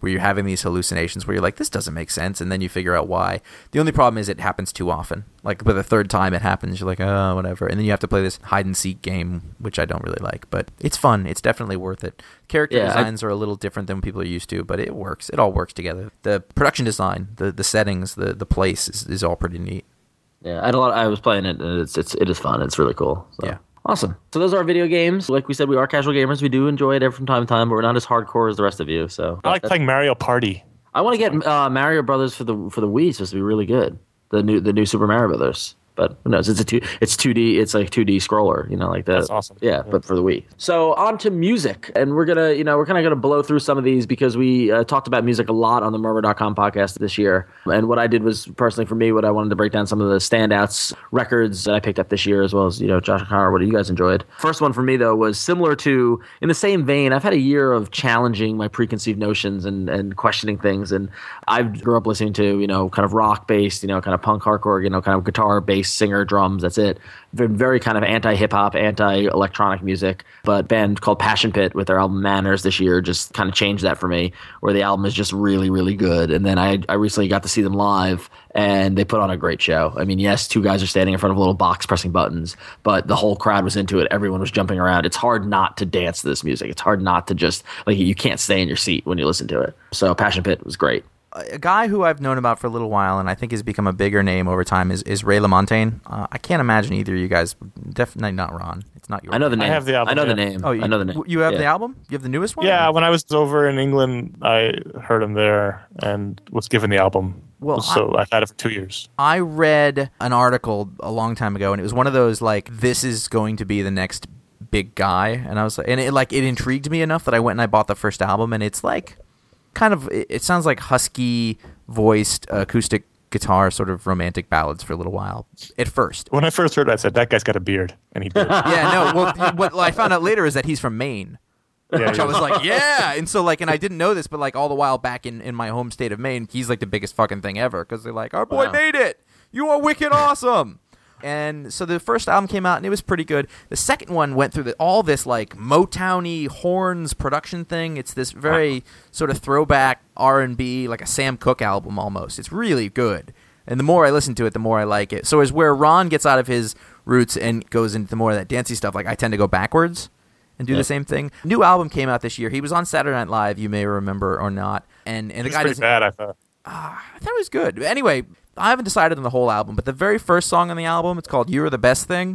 Speaker 3: where you're having these hallucinations where you're like, this doesn't make sense, and then you figure out why. The only problem is it happens too often. Like, by the third time it happens, you're like, oh, whatever. And then you have to play this hide-and-seek game, which I don't really like. But it's fun. It's definitely worth it. Character
Speaker 5: Yeah,
Speaker 3: designs I... are a little different than people are used to, but it works. It all works together. The production design, the, the settings, the, the place is, is all pretty neat.
Speaker 5: Yeah, I had a lot. I was playing it, and it's it's it is fun. It's really cool. So.
Speaker 3: Yeah.
Speaker 5: Awesome. So those are our video games. Like we said, we are casual gamers. We do enjoy it every from time to time, but we're not as hardcore as the rest of you. So
Speaker 4: I like playing Mario Party.
Speaker 5: I want to get uh, Mario Brothers for the for the Wii. It's supposed to be really good. The new the new Super Mario Brothers. But who knows? It's a two. It's two D. It's like two D scroller. You know, like that.
Speaker 4: That's awesome.
Speaker 5: Yeah,
Speaker 4: Yeah.
Speaker 5: but for the Wii. So on to music, and we're gonna, you know, we're kind of gonna blow through some of these because we uh, talked about music a lot on the Murmur dot com podcast this year. And what I did was personally for me, what I wanted to break down some of the standouts records that I picked up this year, as well as you know, Josh and Connor. What you guys enjoyed? First one for me though was similar to, in the same vein. I've had a year of challenging my preconceived notions and and questioning things, and I grew up listening to you know kind of rock based, you know, kind of punk hardcore, you know, kind of guitar, bass, singer, drums. That's it. Been very kind of anti-hip-hop, anti-electronic music, but a band called Passion Pit with their album Manners this year just kind of changed that for me, where the album is just really, really good. And then I, I recently got to see them live, and they put on a great show. I mean, yes, two guys are standing in front of a little box pressing buttons, but the whole crowd was into it. Everyone was jumping around. It's hard not to dance to this music. It's hard not to just, like, you can't stay in your seat when you listen to it. So Passion Pit was great.
Speaker 3: A guy who I've known about for a little while and I think has become a bigger name over time is, is Ray LaMontagne. Uh, I can't imagine either of you guys. Definitely not Ron. It's not your.
Speaker 5: I know the name.
Speaker 4: I have the album,
Speaker 5: I know
Speaker 4: yeah.
Speaker 5: the name.
Speaker 3: Oh, you,
Speaker 5: I know the name.
Speaker 3: You have
Speaker 5: Yeah.
Speaker 3: the album? You have the newest one?
Speaker 4: Yeah, when I was over in England, I heard him there and was given the album.
Speaker 3: Well,
Speaker 4: so I've had it for two years.
Speaker 3: I read an article a long time ago, and it was one of those like, this is going to be the next big guy, and I was like, and it like it intrigued me enough that I went and I bought the first album, and it's like kind of it, it sounds like husky voiced acoustic guitar sort of romantic ballads for a little while at first.
Speaker 4: When I first heard it, I said, that guy's got a beard. And he did.
Speaker 3: Yeah, no, well, what I found out later is that he's from Maine.
Speaker 4: Yeah,
Speaker 3: Which I
Speaker 4: yeah.
Speaker 3: was like, yeah. And so, like, and I didn't know this, but, like, all the while back in, in my home state of Maine, he's, like, the biggest fucking thing ever. Because they're like, our boy
Speaker 5: Wow.
Speaker 3: made it. You are wicked awesome. And so the first album came out, and it was pretty good. The second one went through the, all this, like, Motown-y horns production thing. It's this very sort of throwback R and B, like a Sam Cooke album almost. It's really good. And the more I listen to it, the more I like it. So as where Ron gets out of his roots and goes into more of that dancey stuff, like I tend to go backwards and do
Speaker 5: Yeah.
Speaker 3: the same thing. New album came out this year. He was on Saturday Night Live, you may remember or not. And, and the
Speaker 4: It's
Speaker 3: guy
Speaker 4: pretty
Speaker 3: doesn't...
Speaker 4: bad, I thought.
Speaker 3: I thought it was good. Anyway, I haven't decided on the whole album, but the very first song on the album, it's called You're the Best Thing,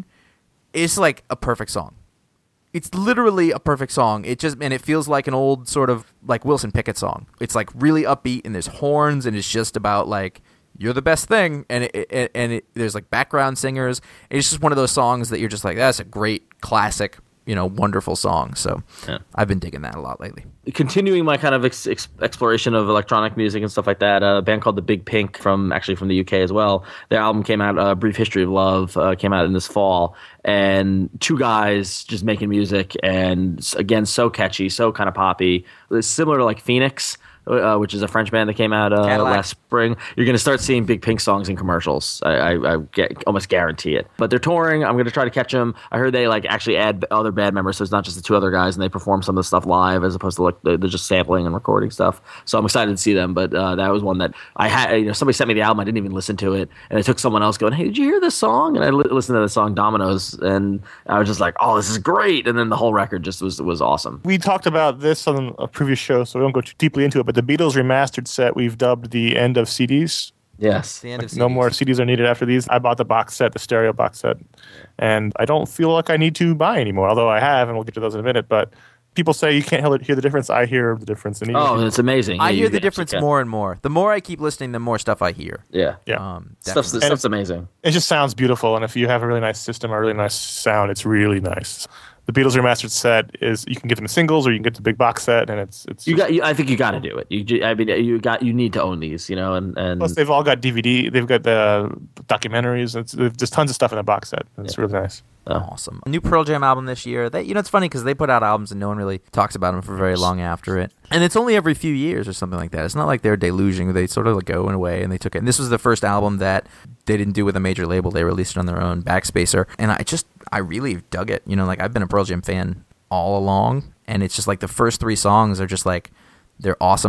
Speaker 3: is like a perfect song. It's literally a perfect song. It just and it feels like an old sort of like Wilson Pickett song. It's like really upbeat and there's horns and it's just about like you're the best thing and it, it, and it, there's like background singers. It's just one of those songs that you're just like that's a great classic, you know, wonderful song. So
Speaker 5: Yeah.
Speaker 3: I've been digging that a lot lately.
Speaker 5: Continuing my kind of ex- ex- exploration of electronic music and stuff like that, uh, a band called the Big Pink from actually from the U K as well. Their album came out, uh, Brief History of Love, uh, came out in this fall, and two guys just making music, and s- again, so catchy, so kind of poppy. It's similar to like Phoenix, uh, which is a French band that came out uh,
Speaker 3: Cadillac.
Speaker 5: last spring. You're going to start seeing Big Pink songs in commercials. I, I, I get, almost guarantee it. But they're touring. I'm going to try to catch them. I heard they like actually add other band members, so it's not just the two other guys, and they perform some of the stuff live as opposed to like they're they're just sampling and recording stuff. So I'm excited to see them. But uh, that was one that I had. You know, somebody sent me the album. I didn't even listen to it, and it took someone else going, "Hey, did you hear this song?" And I li- listened to the song Dominoes, and I was just like, "Oh, this is great!" And then the whole record just was was awesome.
Speaker 4: We talked about this on a previous show, so we won't go too deeply into it, but the Beatles remastered set we've dubbed the end of C Ds.
Speaker 5: Yes.
Speaker 3: The end of
Speaker 4: No
Speaker 3: C Ds.
Speaker 4: more C Ds are needed after these. I bought the box set, the stereo box set, and I don't feel like I need to buy anymore, although I have, and we'll get to those in a minute. But people say you can't hear the difference. I hear the difference. And even
Speaker 5: Oh,
Speaker 4: if you-
Speaker 5: it's amazing.
Speaker 3: I
Speaker 5: Yeah,
Speaker 3: hear
Speaker 5: you
Speaker 3: the
Speaker 5: actually
Speaker 3: difference
Speaker 5: can.
Speaker 3: more and more. The more I keep listening, the more stuff I hear.
Speaker 5: Yeah.
Speaker 4: yeah.
Speaker 3: Um,
Speaker 5: Stuff's,
Speaker 3: definitely.
Speaker 5: stuff's amazing.
Speaker 4: It just sounds beautiful, and if you have a really nice system or a really nice sound, it's really nice. The Beatles remastered set is you can get them in singles or you can get the big box set, and it's it's.
Speaker 5: You
Speaker 4: just-
Speaker 5: got. You, I think you got to do it. You. ju- I mean, you got. You need to own these. You know, and and
Speaker 4: Plus, they've all got D V D. They've got the documentaries. It's there's tons of stuff in the box set. It's really nice.
Speaker 3: Awesome. A new Pearl Jam album this year. They, you know, it's funny because they put out albums and no one really talks about them for very long after it. And it's only every few years or something like that. It's not like they're deluging. They sort of like go away and they took it. And this was the first album that they didn't do with a major label. They released it on their own, Backspacer. And I just, I really dug it. You know, like I've been a Pearl Jam fan all along. And it's just like the first three songs are just like, they're awesome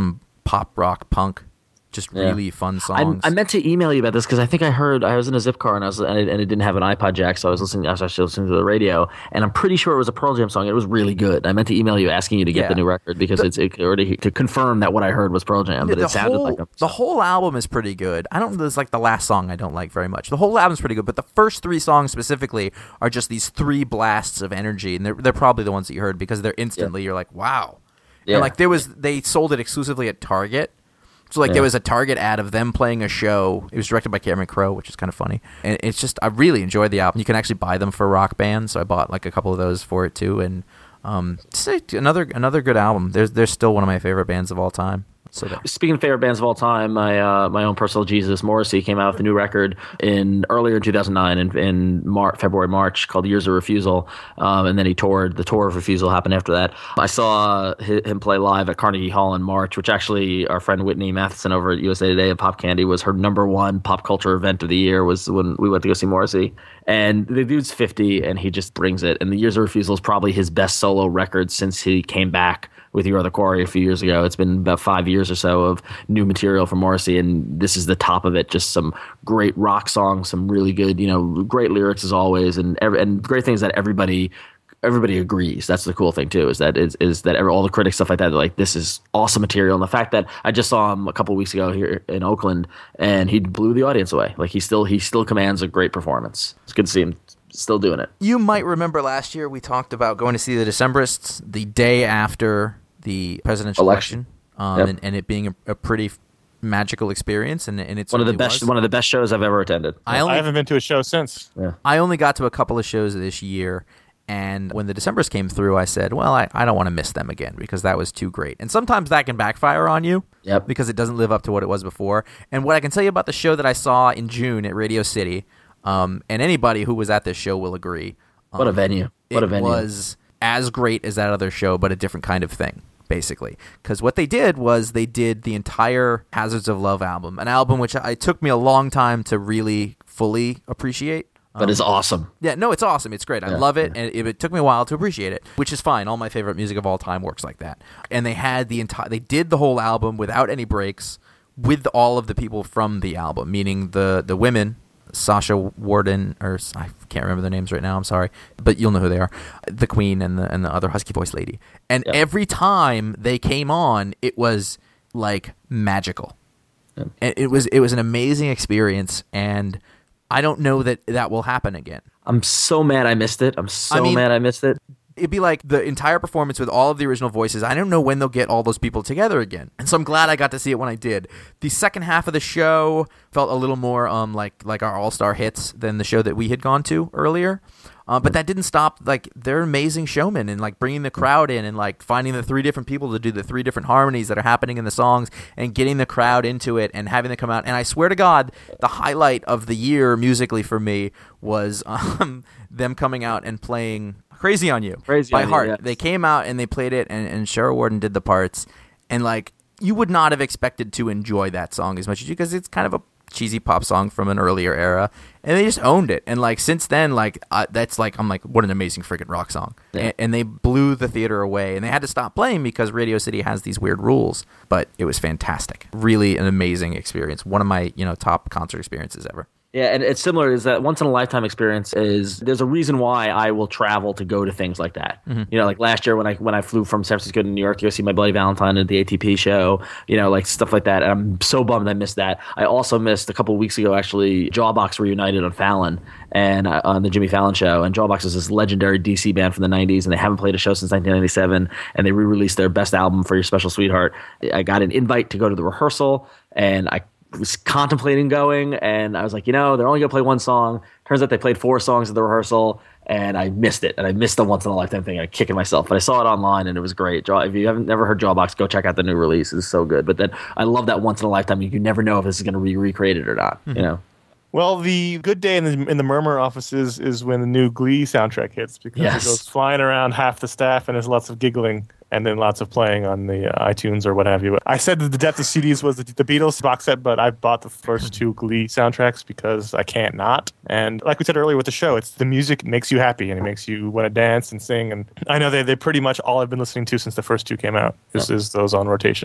Speaker 3: pop rock punk. Just
Speaker 5: Yeah.
Speaker 3: really fun songs.
Speaker 5: I, I meant to email you about this because I think I heard I was in a zip car and I was and it, and it didn't have an iPod jack, so I was listening. I was actually listening to the radio, and I'm pretty sure it was a Pearl Jam song. And it was really good. I meant to email you asking you to get
Speaker 3: Yeah.
Speaker 5: the new record because it's it, or to, to confirm that what I heard was Pearl Jam, but
Speaker 3: the
Speaker 5: it sounded
Speaker 3: whole,
Speaker 5: like them.
Speaker 3: the whole album is pretty good. I don't. There's like the last song I don't like very much. The whole album's pretty good, but the first three songs specifically are just these three blasts of energy, and they're they're probably the ones that you heard because they're instantly you're like, wow.
Speaker 5: Yeah.
Speaker 3: And like there was they sold it exclusively at Target. So like
Speaker 5: Yeah.
Speaker 3: there was a Target ad of them playing a show. It was directed by Cameron Crowe, which is kind of funny. And it's just I really enjoyed the album. You can actually buy them for Rock Band, so I bought like a couple of those for it too. And um, just like another another good album. There's there's still one of my favorite bands of all time. So there.
Speaker 5: Speaking of favorite bands of all time, my uh, my own personal Jesus, Morrissey, came out with a new record in earlier in two thousand nine in, in Mar- February, March called Years of Refusal, um, and then he toured. The tour of Refusal happened after that. I saw hi- him play live at Carnegie Hall in March, which actually our friend Whitney Matheson over at U S A Today and Pop Candy was her number one pop culture event of the year was when we went to go see Morrissey. And the dude's fifty, and he just brings it. And the Years of Refusal is probably his best solo record since he came back with Your Other Quarry a few years ago. It's been about five years or so of new material from Morrissey, and this is the top of it. Just some great rock songs, some really good, you know, great lyrics as always, and every, and great things that everybody everybody agrees. That's the cool thing too, is that is, is that every, all the critics, stuff like that, they're like, this is awesome material. And the fact that I just saw him a couple of weeks ago here in Oakland, and he blew the audience away. Like he still he still commands a great performance. It's good to see him still doing it.
Speaker 3: You might remember last year we talked about going to see the Decemberists the day after the presidential election,
Speaker 5: Election.
Speaker 3: um,
Speaker 5: Yep.
Speaker 3: and, and it being a, a pretty f- magical experience, and, and it's
Speaker 5: One of the best one of the best shows I've ever attended.
Speaker 3: I
Speaker 4: I
Speaker 3: only
Speaker 4: haven't been to a show since.
Speaker 3: I only got to a couple of shows this year, and when the Decemberists came through, I said, well, I, I don't want to miss them again because that was too great. And sometimes that can backfire on you
Speaker 5: Yep.
Speaker 3: because it doesn't live up to what it was before. And what I can tell you about the show that I saw in June at Radio City, um, and anybody who was at this show will agree. Um,
Speaker 5: What a venue. What
Speaker 3: it
Speaker 5: a venue.
Speaker 3: was as great as that other show, but a different kind of thing, basically. Because what they did was they did the entire Hazards of Love album, an album which I, it took me a long time to really fully appreciate.
Speaker 5: But it's awesome.
Speaker 3: Yeah, no, it's awesome. It's great. I
Speaker 5: Yeah,
Speaker 3: love it, and it, it took me a while to appreciate it, which is fine. All my favorite music of all time works like that. And they had the entire, they did the whole album without any breaks, with all of the people from the album, meaning the the women, Sasha Warden, or I can't remember their names right now. I'm sorry, but you'll know who they are, the Queen and the and the other husky voice lady. And
Speaker 5: Yep.
Speaker 3: every time they came on, it was like magical.
Speaker 5: Yep.
Speaker 3: And it was it was an amazing experience, and I don't know that that will happen again.
Speaker 5: I'm so mad I missed it. I'm so
Speaker 3: I mean-
Speaker 5: mad I missed it.
Speaker 3: It'd be like the entire performance with all of the original voices. I don't know when they'll get all those people together again. And so I'm glad I got to see it when I did. The second half of the show felt a little more um like like our all-star hits than the show that we had gone to earlier. Uh, but that didn't stop, like, they're amazing showmen and, like, bringing the crowd in and, like, finding the three different people to do the three different harmonies that are happening in the songs and getting the crowd into it and having them come out. And I swear to God, the highlight of the year musically for me was um, them coming out and playing Crazy on You
Speaker 5: Crazy
Speaker 3: by
Speaker 5: on You,
Speaker 3: heart.
Speaker 5: yes.
Speaker 3: They came out and they played it, and, and Cheryl Warden did the parts. And, like, you would not have expected to enjoy that song as much as you, because it's kind of a cheesy pop song from an earlier era, and they just owned it. And like since then, like uh, that's like I'm like, what an amazing freaking rock song.
Speaker 5: Yeah.
Speaker 3: And, and they blew the theater away, and they had to stop playing because Radio City has these weird rules, but it was fantastic. Really an amazing experience. One of my, you know, top concert experiences ever.
Speaker 5: Yeah, and it's similar. Is that once in a lifetime experience? Is there's a reason why I will travel to go to things like that.
Speaker 3: Mm-hmm.
Speaker 5: You know, like last year when I when I flew from San Francisco to New York to go see My Bloody Valentine at the A T P show. You know, like stuff like that. And I'm so bummed I missed that. I also missed a couple of weeks ago actually. Jawbox reunited on Fallon and uh, on the Jimmy Fallon show. And Jawbox is this legendary D C band from the nineties, and they haven't played a show since nineteen ninety-seven. And they re-released their best album, For Your Special Sweetheart. I got an invite to go to the rehearsal, and I was contemplating going, and I was like, you know, they're only gonna play one song. Turns out they played four songs at the rehearsal, and I missed it. And I missed the once in a lifetime thing. I'm kicking myself, but I saw it online, and it was great. Jaw, if you haven't never heard Jawbox, go check out the new release. It's so good. But then I love that once in a lifetime. You can never know if this is gonna be recreated or not.
Speaker 3: Mm-hmm.
Speaker 5: You know.
Speaker 4: Well, the good day in the in the Murmur offices is when the new Glee soundtrack hits, because
Speaker 5: Yes.
Speaker 4: it goes flying around half the staff, and there's lots of giggling, and then lots of playing on the uh, iTunes or what have you. I said that the depth of C Ds was the, the Beatles box set, but I bought the first two Glee soundtracks because I can't not. And like we said earlier with the show, it's the music makes you happy, and it makes you want to dance and sing. And I know they they pretty much all I've been listening to since the first two came out is, is those on rotation.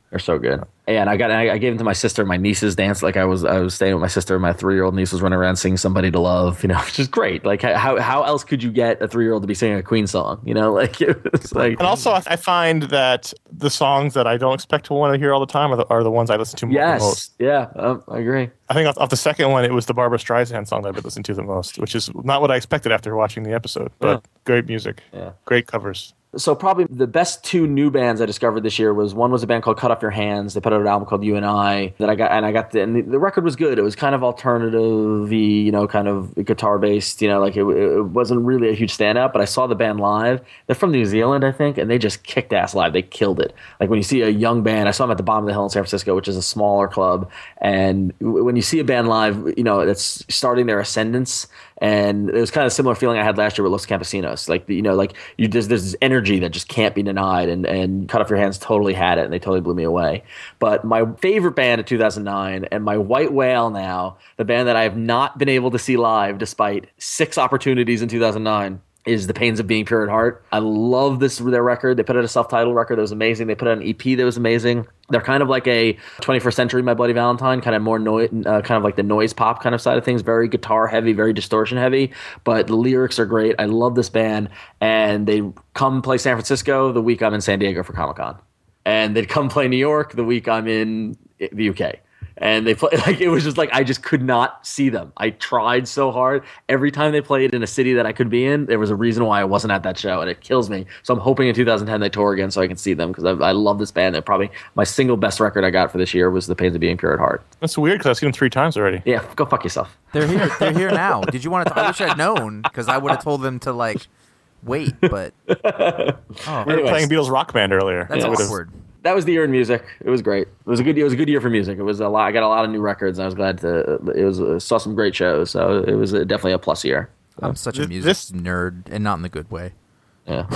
Speaker 5: They're so good. And I got I, I gave them to my sister. My nieces danced like I was I was staying with my sister. My three year old niece was running around singing "Somebody to Love," you know, which is great. Like how how else could you get a three year old to be singing a Queen song? You know, like it's like.
Speaker 4: And also, I find that the songs that I don't expect to want to hear all the time are the, are the ones I listen to
Speaker 5: yes,
Speaker 4: the most.
Speaker 5: yeah, um, I agree.
Speaker 4: I think off, off the second one, it was the Barbra Streisand song that I've been listening to the most, which is not what I expected after watching the episode. But
Speaker 5: Yeah.
Speaker 4: great music,
Speaker 5: Yeah.
Speaker 4: great covers.
Speaker 5: So probably the best two new bands I discovered this year was one was a band called Cut Off Your Hands. They put out an album called You and I that I got, and I got the, and the, the record was good. It was kind of alternative-y, you know, kind of guitar based, you know, like it, it wasn't really a huge standout. But I saw the band live. They're from New Zealand, I think, and they just kicked ass live. They killed it. Like when you see a young band, I saw them at the Bottom of the Hill in San Francisco, which is a smaller club, and when you see a band live, you know, that's starting their ascendance. And it was kind of a similar feeling I had last year with Los Campesinos. Like, you know, like you just, there's this energy that just can't be denied, and, and Cut Off Your Hands totally had it, and they totally blew me away. But my favorite band of two thousand nine, and my white whale now, the band that I have not been able to see live despite six opportunities in two thousand nine, is The Pains of Being Pure at Heart. I love this their record. They put out a self-titled record that was amazing. They put out an E P that was amazing. They're kind of like a twenty-first Century My Bloody Valentine, kind of more noise, uh, kind of like the noise pop kind of side of things. Very guitar heavy, very distortion heavy, but the lyrics are great. I love this band, and they come play San Francisco the week I'm in San Diego for Comic-Con, and they'd come play New York the week I'm in the U K. And they play like it was just like I just could not see them. I tried so hard. Every time they played in a city that I could be in, there was a reason why I wasn't at that show, and it kills me. So I'm hoping in two thousand ten they tour again so I can see them, because I, I love this band. They're probably my single best record I got for this year was The Pains of Being Pure at Heart.
Speaker 4: That's weird because I've seen them three times already.
Speaker 5: Yeah, go fuck yourself.
Speaker 3: They're here. They're here now. Did you want to? I wish I'd known, because I would have told them to like wait. But oh,
Speaker 4: We were
Speaker 5: Anyways.
Speaker 4: playing Beatles Rock Band earlier.
Speaker 3: that's
Speaker 4: That would've-
Speaker 3: awkward.
Speaker 5: That was the year in music. It was great. It was a good. It was a good year for music. It was a lot. I got a lot of new records, and I was glad to. It was uh, saw some great shows. So it was uh, definitely a plus year.
Speaker 3: I'm such a
Speaker 4: This-
Speaker 3: music
Speaker 4: this-
Speaker 3: nerd, and not in the good way.
Speaker 5: Yeah.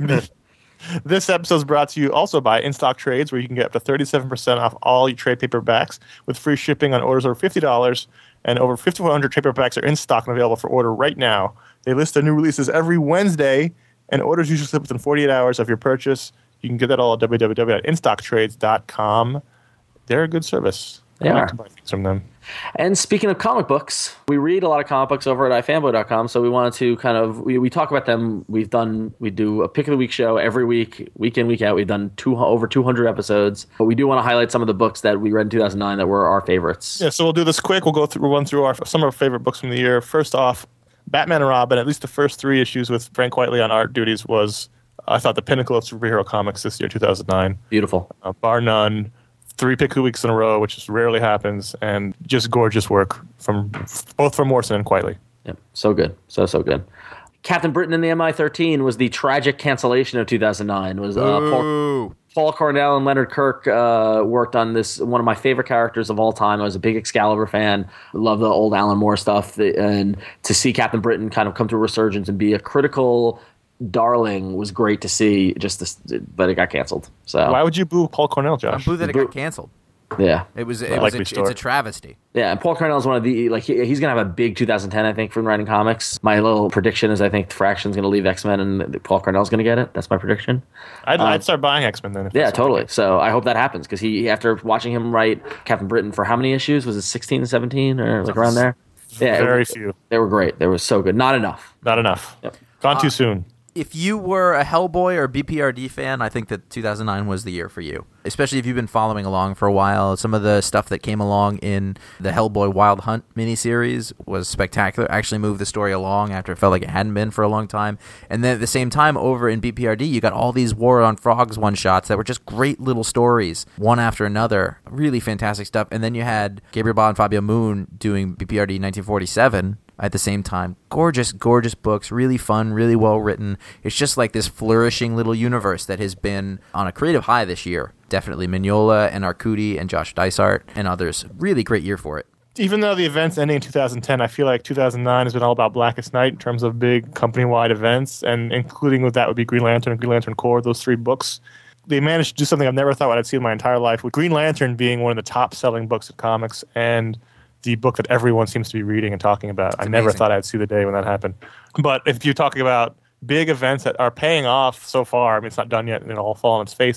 Speaker 4: This episode is brought to you also by In Stock Trades, where you can get up to thirty-seven percent off all your trade paperbacks with free shipping on orders over fifty dollars, and over fifty-four hundred trade paperbacks are in stock and available for order right now. They list their new releases every Wednesday, and orders usually slip within forty-eight hours of your purchase. You can get that all at w w w dot in stock trades dot com. They're a good service.
Speaker 5: They
Speaker 4: I like
Speaker 5: are.
Speaker 4: to buy things from them.
Speaker 5: And speaking of comic books, we read a lot of comic books over at i fanboy dot com, so we wanted to kind of we, we talk about them. We've done we do a pick of the week show every week, week in, week out. We've done two over two hundred episodes, but we do want to highlight some of the books that we read in two thousand nine that were our favorites.
Speaker 4: Yeah, so we'll do this quick. We'll go through, we'll run through our some of our favorite books from the year. First off, Batman and Robin. At least the first three issues with Frank Whiteley on art duties was, I thought, the pinnacle of superhero comics this year, two thousand nine.
Speaker 5: Beautiful.
Speaker 4: Uh, bar none. Three pick of weeks in a row, which just rarely happens, and just gorgeous work from both from Morrison and Quitely.
Speaker 5: Yep. So good. So, so good. Captain Britain and the M I thirteen was the tragic cancellation of two thousand nine. It was uh, Paul,
Speaker 3: Ooh.
Speaker 5: Paul Cornell and Leonard Kirk uh, worked on this, one of my favorite characters of all time. I was a big Excalibur fan. Love the old Alan Moore stuff. And to see Captain Britain kind of come to a resurgence and be a critical darling was great to see, just this, but it got canceled. So,
Speaker 4: Why would you boo Paul Cornell,
Speaker 3: I'm
Speaker 4: Josh?
Speaker 3: boo that it got canceled.
Speaker 5: yeah.
Speaker 3: It was. It
Speaker 4: I
Speaker 3: was.
Speaker 4: like
Speaker 3: A,
Speaker 4: the
Speaker 3: it's
Speaker 4: story.
Speaker 3: a travesty.
Speaker 5: Yeah, and Paul Cornell is one of the, like, he, he's going to have a big two thousand ten, I think, from writing comics. My little prediction is I think Fraction's going to leave X-Men and Paul Cornell's going to get it. That's my prediction.
Speaker 4: I'd, I'd start buying X-Men then. If
Speaker 5: Yeah,
Speaker 4: that's
Speaker 5: totally. So I hope that happens, because he, after watching him write Captain Britain for how many issues? Was it sixteen, seventeen, or like around there? Yeah, it-
Speaker 4: Very few.
Speaker 5: They were great. They were so good. Not enough.
Speaker 4: Not enough.
Speaker 5: Yep.
Speaker 4: Gone too soon.
Speaker 3: If you were a Hellboy or B P R D fan, I think that two thousand nine was the year for you. Especially if you've been following along for a while. Some of the stuff that came along in the Hellboy Wild Hunt miniseries was spectacular. Actually moved the story along after it felt like it hadn't been for a long time. And then at the same time, over in B P R D, you got all these War on Frogs one-shots that were just great little stories, one after another. Really fantastic stuff. And then you had Gabriel Ba and Fabio Moon doing B P R D nineteen forty-seven at the same time. Gorgeous, gorgeous books, really fun, really well written. It's just like this flourishing little universe that has been on a creative high this year. Definitely Mignola and Arcudi and Josh Dysart and others. Really great year for it.
Speaker 4: Even though the events ending in two thousand ten, I feel like two thousand nine has been all about Blackest Night in terms of big company-wide events, and including with that would be Green Lantern and Green Lantern Corps, those three books. They managed to do something I've never thought I'd see in my entire life, with Green Lantern being one of the top-selling books of comics and the book that everyone seems to be reading and talking about. I never
Speaker 3: amazing.
Speaker 4: thought I'd see the day when that happened. But if you're talking about big events that are paying off so far, I mean, it's not done yet, and it'll all fall on its face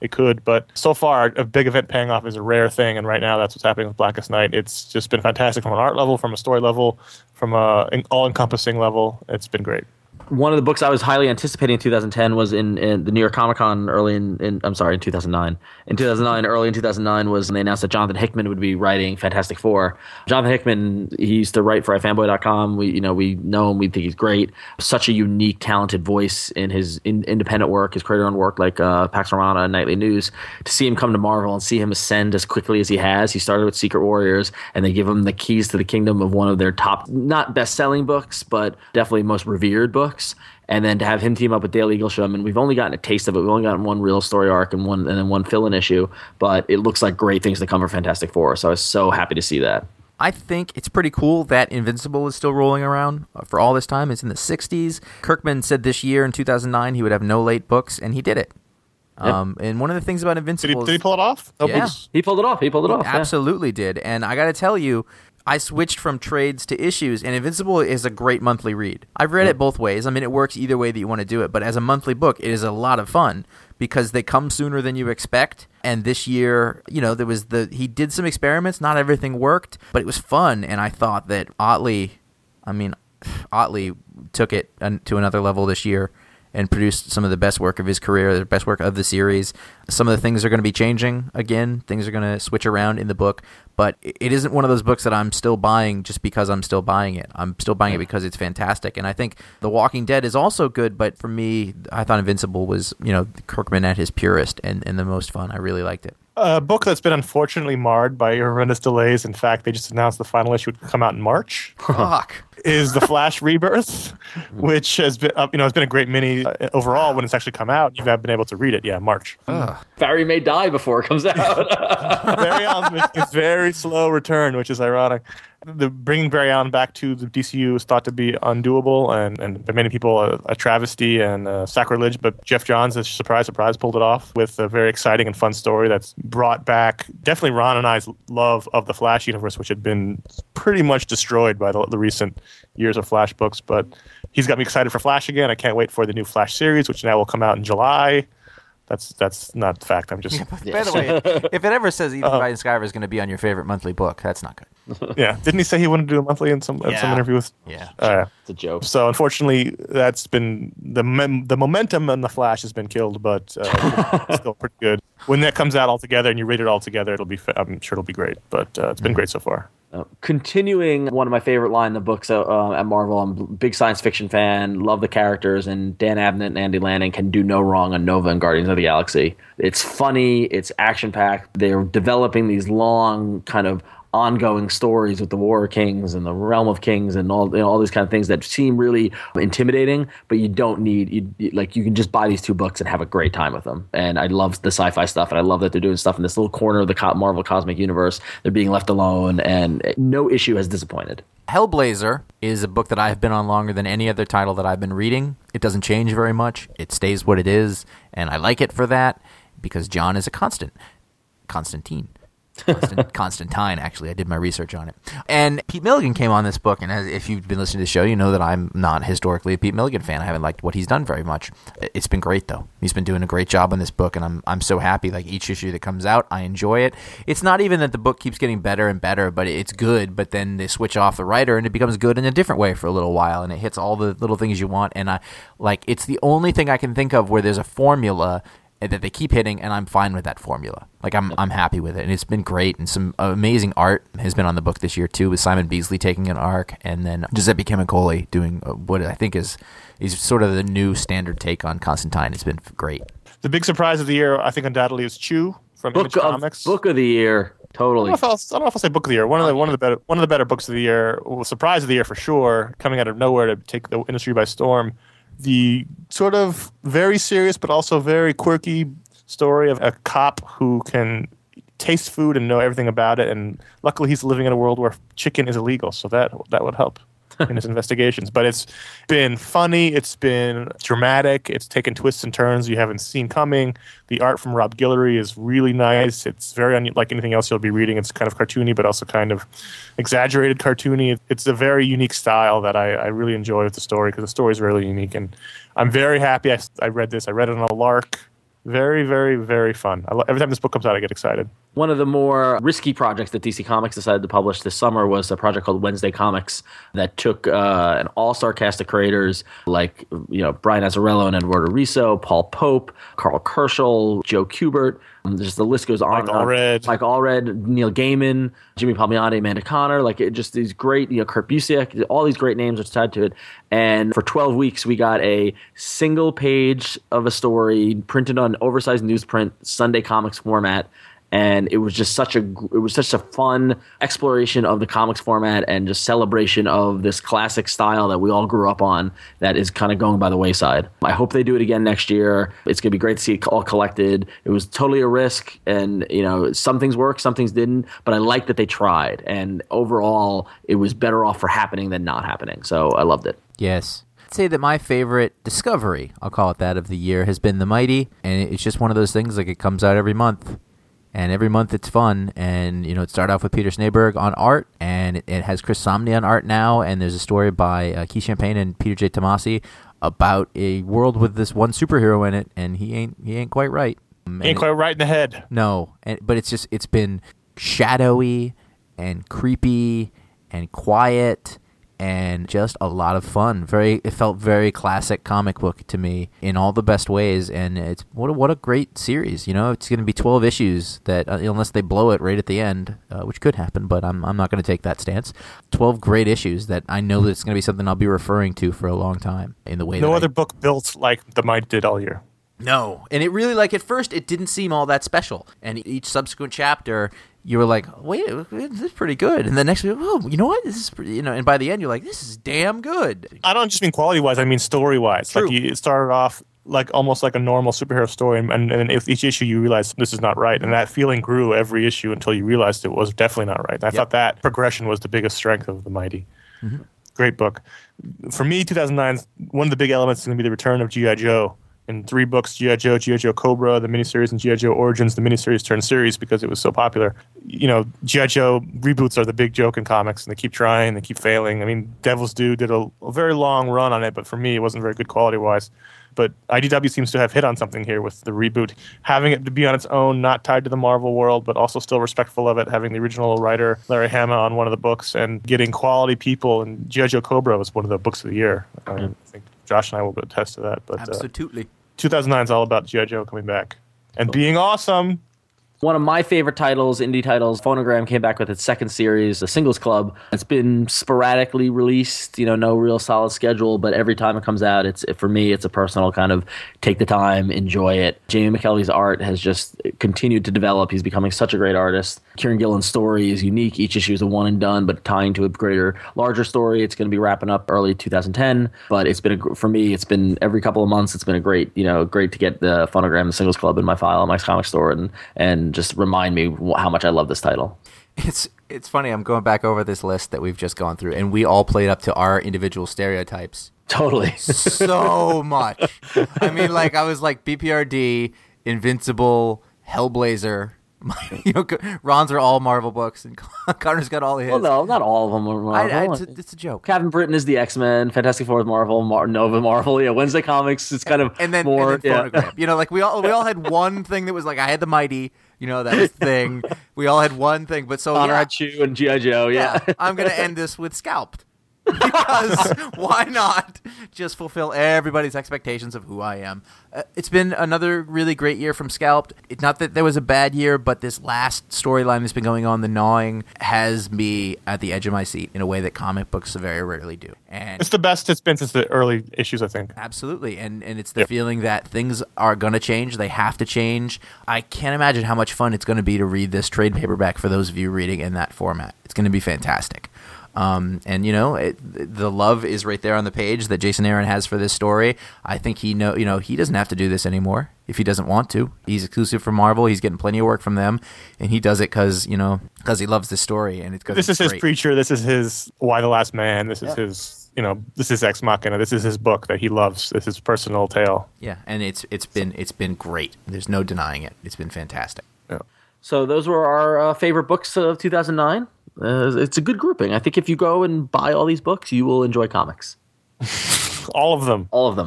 Speaker 4: it could. But so far, a big event paying off is a rare thing, and right now that's what's happening with Blackest Night. It's just been fantastic from an art level, from a story level, from a an all-encompassing level. It's been great.
Speaker 5: One of the books I was highly anticipating in two thousand ten was in, in the New York Comic Con early in, in I'm sorry in two thousand nine. In two thousand nine, early in two thousand nine was when they announced that Jonathan Hickman would be writing Fantastic Four. Jonathan Hickman, he used to write for i fanboy dot com. We you know we know him, we think he's great. Such a unique, talented voice in his in, independent work, his creator-owned work like uh, Pax Romana and Nightly News. To see him come to Marvel and see him ascend as quickly as he has. He started with Secret Warriors, and they give him the keys to the kingdom of one of their top, not best-selling books, but definitely most revered books. And then to have him team up with Dale Eaglesham, and we've only gotten a taste of it. We've only gotten one real story arc and one and then one fill-in issue, but it looks like great things to come for Fantastic Four. So I was so happy to see that.
Speaker 3: I think it's pretty cool that Invincible is still rolling around for all this time. It's in the sixties. Kirkman said this year in two thousand nine he would have no late books, and he did it. Yep. Um, and one of the things about Invincible
Speaker 4: Did he,
Speaker 3: is,
Speaker 4: did he pull it off? No
Speaker 3: yeah,
Speaker 4: books?
Speaker 5: He pulled it off. He pulled it
Speaker 3: he
Speaker 5: off. yeah.
Speaker 3: absolutely did. And I got to tell you, I switched from trades to issues, and Invincible is a great monthly read. I've read it both ways. I mean, it works either way that you want to do it, but as a monthly book, it is a lot of fun because they come sooner than you expect. And this year, you know, there was the he did some experiments. Not everything worked, but it was fun. And I thought that Otley, I mean, Otley took it to another level this year and produced some of the best work of his career, the best work of the series. Some of the things are going to be changing again. Things are going to switch around in the book, but it isn't one of those books that I'm still buying just because I'm still buying it. I'm still buying it because it's fantastic. And I think The Walking Dead is also good, but for me, I thought Invincible was, you know, Kirkman at his purest and, and the most fun. I really liked it.
Speaker 4: A book that's been unfortunately marred by horrendous delays. In fact, they just announced the final issue would come out in March.
Speaker 3: Fuck.
Speaker 4: Is The Flash Rebirth, which has been, uh, you know, it's been a great mini uh, overall when it's actually come out. You've been able to read it. Yeah, March.
Speaker 3: Ugh.
Speaker 5: Barry may die before it comes out.
Speaker 4: Barry Allen's making a very slow return, which is ironic. The bringing Barry Allen back to the D C U is thought to be undoable, and, and by many people a, a travesty and a sacrilege. But Jeff Johns, as surprise, surprise, pulled it off with a very exciting and fun story that's brought back definitely Ron and I's love of the Flash universe, which had been pretty much destroyed by the, the recent years of Flash books. But he's got me excited for Flash again. I can't wait for the new Flash series, which now will come out in July. That's that's not the fact. I'm just
Speaker 3: Yeah, but by the way, if it ever says Ethan
Speaker 4: Uh-huh.
Speaker 3: Ryan Skyver is going to be on your favorite monthly book, that's not good.
Speaker 4: yeah. Didn't he say he wanted to do a monthly in some in some
Speaker 3: Yeah.
Speaker 4: interview with?
Speaker 3: Yeah.
Speaker 4: Uh,
Speaker 5: It's a joke.
Speaker 4: So unfortunately, that's been the mem- the momentum on the Flash has been killed, but uh, it's still pretty good. When that comes out all together and you read it all together, it'll be. Fa- I'm sure it'll be great. But uh, it's been great so far.
Speaker 5: Uh, continuing one of my favorite line of books uh, uh, at Marvel, I'm a big science fiction fan, love the characters, and Dan Abnett and Andy Lanning can do no wrong on Nova and Guardians of the Galaxy. It's funny, it's action-packed. They're developing these long kind of ongoing stories with the War of Kings and the Realm of Kings and all you know, all these kind of things that seem really intimidating, but you don't need you, you, like you can just buy these two books and have a great time with them. And I love the sci-fi stuff, and I love that they're doing stuff in this little corner of the co- Marvel Cosmic Universe. They're being left alone, and no issue has disappointed.
Speaker 3: Hellblazer is a book that I've been on longer than any other title that I've been reading. It doesn't change very much. It stays what it is, and I like it for that because John is a constant. Constantine. Constant, Constantine, actually. I did my research on it. And Pete Milligan came on this book, and as, if you've been listening to the show, you know that I'm not historically a Pete Milligan fan. I haven't liked what he's done very much. It's been great, though. He's been doing a great job on this book, and I'm I'm so happy. Like, each issue that comes out, I enjoy it. It's not even that the book keeps getting better and better, but it's good, but then they switch off the writer, and it becomes good in a different way for a little while, and it hits all the little things you want, and I like it's the only thing I can think of where there's a formula that they keep hitting, and I'm fine with that formula. Like, I'm I'm happy with it, and it's been great, and some amazing art has been on the book this year, too, with Simon Beasley taking an arc, and then Giuseppe Camicoli doing what I think is, is sort of the new standard take on Constantine. It's been great.
Speaker 4: The big surprise of the year, I think, undoubtedly, is Chew from
Speaker 5: Book
Speaker 4: Image
Speaker 5: of,
Speaker 4: Comics.
Speaker 5: book of the year,
Speaker 4: I
Speaker 5: totally.
Speaker 4: don't, know if I'll, I don't know if I'll say book of the year. One of the one of the better one of the better books of the year, well, surprise of the year for sure, coming out of nowhere to take the industry by storm. The sort of very serious but also very quirky story of a cop who can taste food and know everything about it, and luckily he's living in a world where chicken is illegal, so that that would help in his investigations. But it's been funny, it's been dramatic, it's taken twists and turns you haven't seen coming. The art from Rob Guillory is really nice. It's very unlike anything else you'll be reading. It's kind of cartoony, but also kind of exaggerated cartoony. It's a very unique style that I, I really enjoy with the story, because the story is really unique. And I'm very happy I, I read this. I read it on a lark. Very, very, very fun. I lo- every time this book comes out, I get excited.
Speaker 5: One of the more risky projects that D C Comics decided to publish this summer was a project called Wednesday Comics that took uh, an all-star cast of creators like you know Brian Azzarello and Eduardo Riso, Paul Pope, Carl Kerschel, Joe Kubert. Um, just the list goes on.
Speaker 4: Mike
Speaker 5: and on.
Speaker 4: Allred.
Speaker 5: Mike Allred, Neil Gaiman, Jimmy Palmiotti, Amanda Connor. Like it just these great, you know, Kurt Busiek. All these great names are tied to it. And for twelve weeks, we got a single page of a story printed on oversized newsprint Sunday Comics format. And it was just such a it was such a fun exploration of the comics format and just celebration of this classic style that we all grew up on that is kind of going by the wayside. I hope they do it again next year. It's going to be great to see it all collected. It was totally a risk, and you know some things worked, some things didn't, but I like that they tried. And overall, it was better off for happening than not happening. So I loved it.
Speaker 3: Yes. I'd say that my favorite discovery, I'll call it that, of the year has been The Mighty, and it's just one of those things like it comes out every month. And every month it's fun, and you know it started off with Peter Snaberg on art, and it, it has Chris Samnee on art now, and there's a story by uh, Keith Champagne and Peter J. Tomasi about a world with this one superhero in it, and he ain't he ain't quite right. Um,
Speaker 4: Ain't
Speaker 3: and
Speaker 4: quite right in the head.
Speaker 3: No, and, but it's just it's been shadowy and creepy and quiet and just a lot of fun. Very, it felt very classic comic book to me in all the best ways, and it's what a, what a great series. You know, it's going to be twelve issues that uh, unless they blow it right at the end, uh, which could happen, but I'm I'm not going to take that stance. twelve great issues that I know that it's going to be something I'll be referring to for a long time in the way.
Speaker 4: No
Speaker 3: that
Speaker 4: other
Speaker 3: I,
Speaker 4: book built like The Might did all year.
Speaker 3: No, and it really like at first it didn't seem all that special, and each subsequent chapter you were like, wait, this is pretty good, and the next week, oh, you know what, this is pretty, you know, and by the end you're like, this is damn good.
Speaker 4: I don't just mean quality wise; I mean story wise.
Speaker 3: True.
Speaker 4: Like you, it started off like almost like a normal superhero story, and and, and if each issue you realize this is not right, and that feeling grew every issue until you realized it was definitely not right. And I
Speaker 3: Yep.
Speaker 4: thought that progression was the biggest strength of The Mighty.
Speaker 3: Mm-hmm.
Speaker 4: Great book. For me, two thousand nine, one of the big elements is going to be the return of G I. Joe. In three books, G I. Joe, G I. Joe Cobra, the miniseries, and G I. Joe Origins, the miniseries turned series because it was so popular. You know, G I. Joe reboots are the big joke in comics, and they keep trying, they keep failing. I mean, Devil's Due did a, a very long run on it, but for me, it wasn't very good quality-wise. But I D W seems to have hit on something here with the reboot, having it to be on its own, not tied to the Marvel world, but also still respectful of it, having the original writer, Larry Hama, on one of the books, and getting quality people. And G I. Joe Cobra was one of the books of the year. I think Josh and I will attest to that. But uh,
Speaker 3: Absolutely.
Speaker 4: two thousand nine is all about G I. Joe coming back and being awesome.
Speaker 5: One of my favorite titles, indie titles, Phonogram came back with its second series, The Singles Club. It's been sporadically released, you know, no real solid schedule, but every time it comes out, it's for me, it's a personal kind of take the time, enjoy it. Jamie McKelvey's art has just continued to develop. He's becoming such a great artist. Kieran Gillen's story is unique. Each issue is a one and done, but tying to a greater, larger story. It's going to be wrapping up early two thousand ten, but it's been, a, for me, it's been every couple of months, it's been a great, you know, great to get the Phonogram, The Singles Club in my file at Mike's Comic Store, and, and just remind me how much I love this title.
Speaker 3: It's it's funny. I'm going back over this list that we've just gone through, and we all played up to our individual stereotypes
Speaker 5: Totally.
Speaker 3: so much. I mean, like I was like B P R D, Invincible, Hellblazer. You know, Ron's are all Marvel books, and Connor's got all his.
Speaker 5: Well, no, not all of them are Marvel.
Speaker 3: I, I, it's, a, it's a joke.
Speaker 5: Captain Britain is the X-Men, Fantastic Four is Marvel, Mar- Nova Marvel, yeah, Wednesday Comics, it's kind of
Speaker 3: and then,
Speaker 5: more,
Speaker 3: and then
Speaker 5: yeah.
Speaker 3: Phonogram. You know, like we all we all had one thing that was like I had the Mighty. You know, that was the thing. We all had one thing, but so
Speaker 5: Honor
Speaker 3: yeah,
Speaker 5: at Chew and G I. Joe, yeah.
Speaker 3: yeah, I'm gonna end this with Scalped. Because why not just fulfill everybody's expectations of who I am? Uh, it's been another really great year from Scalped. It, not that there was a bad year, but this last storyline that's been going on, The Gnawing, has me at the edge of my seat in a way that comic books very rarely do. And
Speaker 4: It's the best it's been since the early issues, I think.
Speaker 3: absolutely, and and it's the
Speaker 4: Yep.
Speaker 3: feeling that things are going to change. They have to change. I can't imagine how much fun it's going to be to read this trade paperback for those of you reading in that format. It's going to be fantastic. Um, and you know, it, the love is right there on the page that Jason Aaron has for this story. I think he know, you know, he doesn't have to do this anymore if he doesn't want to. He's exclusive for Marvel. He's getting plenty of work from them, and he does it because you know, because he loves this story, and it's because
Speaker 4: This is
Speaker 3: it's
Speaker 4: his
Speaker 3: great.
Speaker 4: preacher. This is his Why the Last Man. This is his, you know, this is Ex Machina. This is his book that he loves. This is his personal tale.
Speaker 3: Yeah, and it's it's been it's been great. There's no denying it. It's been fantastic.
Speaker 4: Yeah.
Speaker 5: So those were our uh, favorite books of two thousand nine. Uh, it's a good grouping. I think if you go and buy all these books, you will enjoy comics.
Speaker 4: All of them.
Speaker 5: All of them.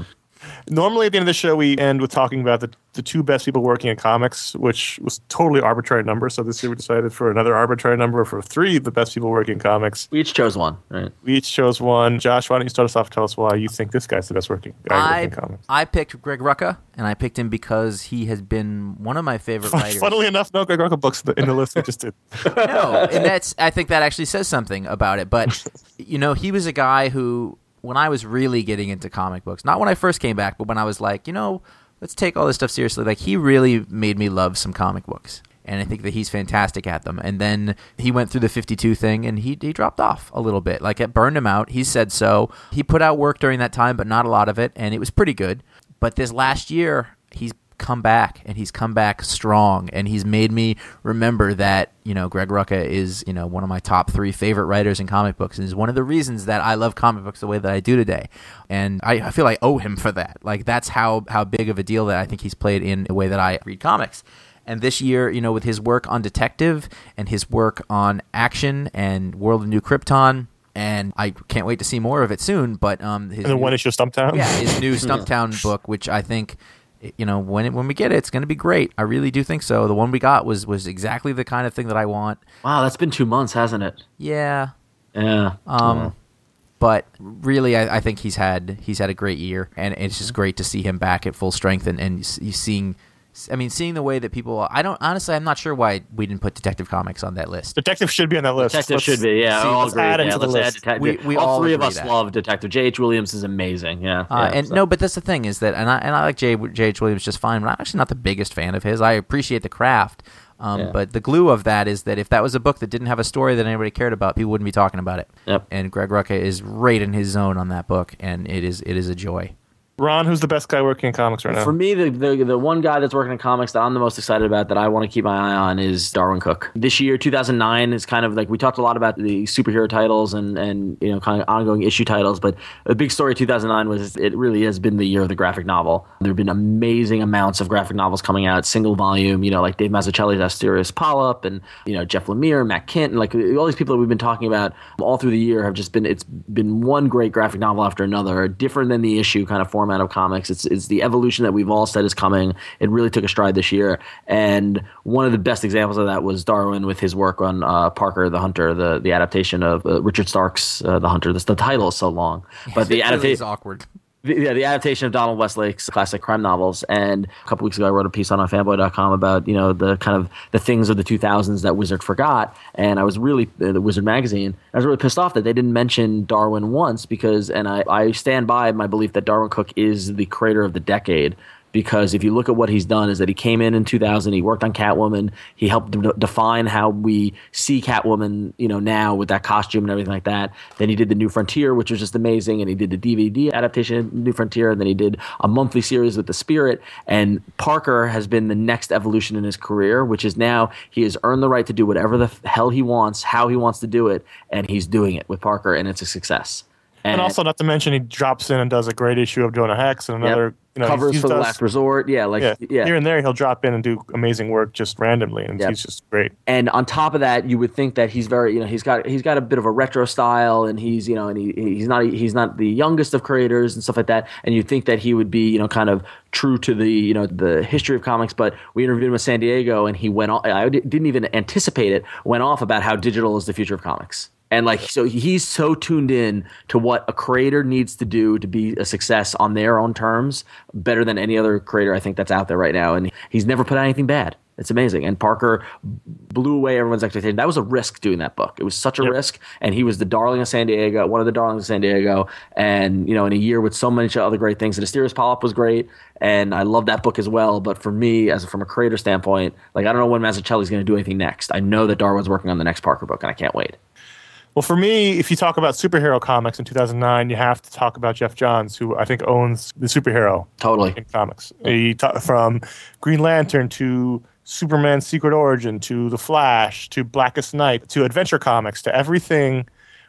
Speaker 4: Normally, at the end of the show, we end with talking about the, the two best people working in comics, which was totally arbitrary number. So this year we decided for another arbitrary number for three of the best people working in comics.
Speaker 5: We each chose one, right?
Speaker 4: We each chose one. Josh, why don't you start us off? Tell us why you think this guy's the best working guy
Speaker 3: I,
Speaker 4: working in comics.
Speaker 3: I picked Greg Rucka, and I picked him because he has been one of my favorite writers.
Speaker 4: Funnily enough, no Greg Rucka books in the list we just did.
Speaker 3: No, and that's I think that actually says something about it. But you know, he was a guy who, when I was really getting into comic books, not when I first came back, but when I was like, you know, let's take all this stuff seriously, like he really made me love some comic books. And I think that he's fantastic at them. And then he went through the fifty-two thing, and he he dropped off a little bit. Like, it burned him out. He said so. He put out work during that time, but not a lot of it, and it was pretty good. But this last year, he's come back, and he's come back strong, and he's made me remember that, you know, Greg Rucka is, you know, one of my top three favorite writers in comic books, and is one of the reasons that I love comic books the way that I do today. And I, I feel I owe him for that. Like, that's how, how big of a deal that I think he's played in the way that I read comics. And this year, you know, with his work on Detective and his work on Action and World of New Krypton, and I can't wait to see more of it soon, but um, his
Speaker 4: And then
Speaker 3: new,
Speaker 4: one issue of Stumptown.
Speaker 3: yeah, his new Stumptown book, which I think, you know, when it, when we get it, it's going to be great. I really do think so. The one we got was was exactly the kind of thing that I want.
Speaker 5: Wow, that's been two months, hasn't it?
Speaker 3: Yeah.
Speaker 5: Yeah.
Speaker 3: Um,
Speaker 5: Wow.
Speaker 3: But really, I, I think he's had he's had a great year, and it's just great to see him back at full strength, and and you seeing. I mean, seeing the way that people, I don't, honestly, I'm not sure why we didn't put Detective Comics on that list.
Speaker 4: Detective should be on that list.
Speaker 5: Detective
Speaker 4: Let's-
Speaker 5: should be, yeah.
Speaker 4: see,
Speaker 5: all
Speaker 4: let's
Speaker 5: agree.
Speaker 4: add it
Speaker 5: Yeah,
Speaker 4: to the
Speaker 5: let's add
Speaker 4: list.
Speaker 5: Detective.
Speaker 3: We- we
Speaker 5: all,
Speaker 3: all
Speaker 5: three of
Speaker 3: agree
Speaker 5: us
Speaker 3: that.
Speaker 5: love Detective. J H. Williams is amazing. Yeah.
Speaker 3: Uh,
Speaker 5: yeah,
Speaker 3: and
Speaker 5: so.
Speaker 3: no, but that's the thing is that, and I and I like J. J. H. Williams just fine, but I'm actually not the biggest fan of his. I appreciate the craft, um,
Speaker 5: Yeah.
Speaker 3: but the glue of that is that if that was a book that didn't have a story that anybody cared about, people wouldn't be talking about it.
Speaker 5: Yep.
Speaker 3: And Greg Rucka is right in his zone on that book, and it is it is a joy.
Speaker 4: Ron, who's the best guy working in comics right now?
Speaker 5: For me, the, the the one guy that's working in comics that I'm the most excited about, that I want to keep my eye on, is Darwin Cook. This year, two thousand nine, is kind of like, we talked a lot about the superhero titles and, and you know, kind of ongoing issue titles, but the big story two thousand nine was, it really has been the year of the graphic novel. There have been amazing amounts of graphic novels coming out, single volume, you know, like Dave Mazzucchelli's Asterios Polyp, and, you know, Jeff Lemire, Matt Kint, and like all these people that we've been talking about all through the year have just been, it's been one great graphic novel after another, different than the issue kind of format of comics. It's It's the evolution that we've all said is coming. It really took a stride this year. And one of the best examples of that was Darwin with his work on uh, Parker the Hunter, the, the adaptation of uh, Richard Stark's uh, The Hunter. The, the title is so long. But the
Speaker 3: It really is
Speaker 5: adaptation.
Speaker 3: awkward.
Speaker 5: The, yeah, the adaptation of Donald Westlake's classic crime novels. And a couple weeks ago, I wrote a piece on fanboy dot com about, you know, the kind of the things of the two thousands that Wizard forgot. And I was really, uh, the Wizard magazine, I was really pissed off that they didn't mention Darwin once, because, and I, I stand by my belief that Darwin Cook is the creator of the decade. Because if you look at what he's done, is that he came in in two thousand, he worked on Catwoman, he helped de- define how we see Catwoman, you know, now with that costume and everything like that. Then he did the New Frontier, which was just amazing, and he did the D V D adaptation of New Frontier, and then he did a monthly series with The Spirit. And Parker has been the next evolution in his career, which is now he has earned the right to do whatever the hell he wants, how he wants to do it, and he's doing it with Parker, and it's a success.
Speaker 4: And also, not to mention, he drops in and does a great issue of Jonah Hex and another,
Speaker 5: Yep.
Speaker 4: you know,
Speaker 5: covers
Speaker 4: he's, he's
Speaker 5: for The
Speaker 4: does,
Speaker 5: Last Resort. Yeah, like
Speaker 4: yeah,
Speaker 5: yeah.
Speaker 4: here and there, he'll drop in and do amazing work just randomly, and
Speaker 5: Yep.
Speaker 4: he's just great.
Speaker 5: And on top of that, you would think that he's very, you know, he's got he's got a bit of a retro style, and he's, you know, and he he's not he's not the youngest of creators and stuff like that. And you'd think that he would be, you know, kind of true to the, you know, the history of comics. But we interviewed him in San Diego, and he went on. I didn't even anticipate it. Went off about how digital is the future of comics. And like, so he's so tuned in to what a creator needs to do to be a success on their own terms, better than any other creator I think that's out there right now. And he's never put out anything bad. It's amazing. And Parker blew away everyone's expectation. That was a risk doing that book. It was such a
Speaker 4: Yep.
Speaker 5: risk. And he was the darling of San Diego, one of the darlings of San Diego. And, you know, in a year with so many other great things, and Asterios Polyp was great. And I love that book as well. But for me, as from a creator standpoint, like, I don't know when Mazzucchelli's going to do anything next. I know that Darwin's working on the next Parker book, and I can't wait.
Speaker 4: Well, for me, if you talk about superhero comics in two thousand nine, you have to talk about Jeff Johns, who I think owns the superhero
Speaker 5: Totally.
Speaker 4: in comics. He ta- from Green Lantern to Superman's Secret Origin to The Flash to Blackest Night to Adventure Comics to everything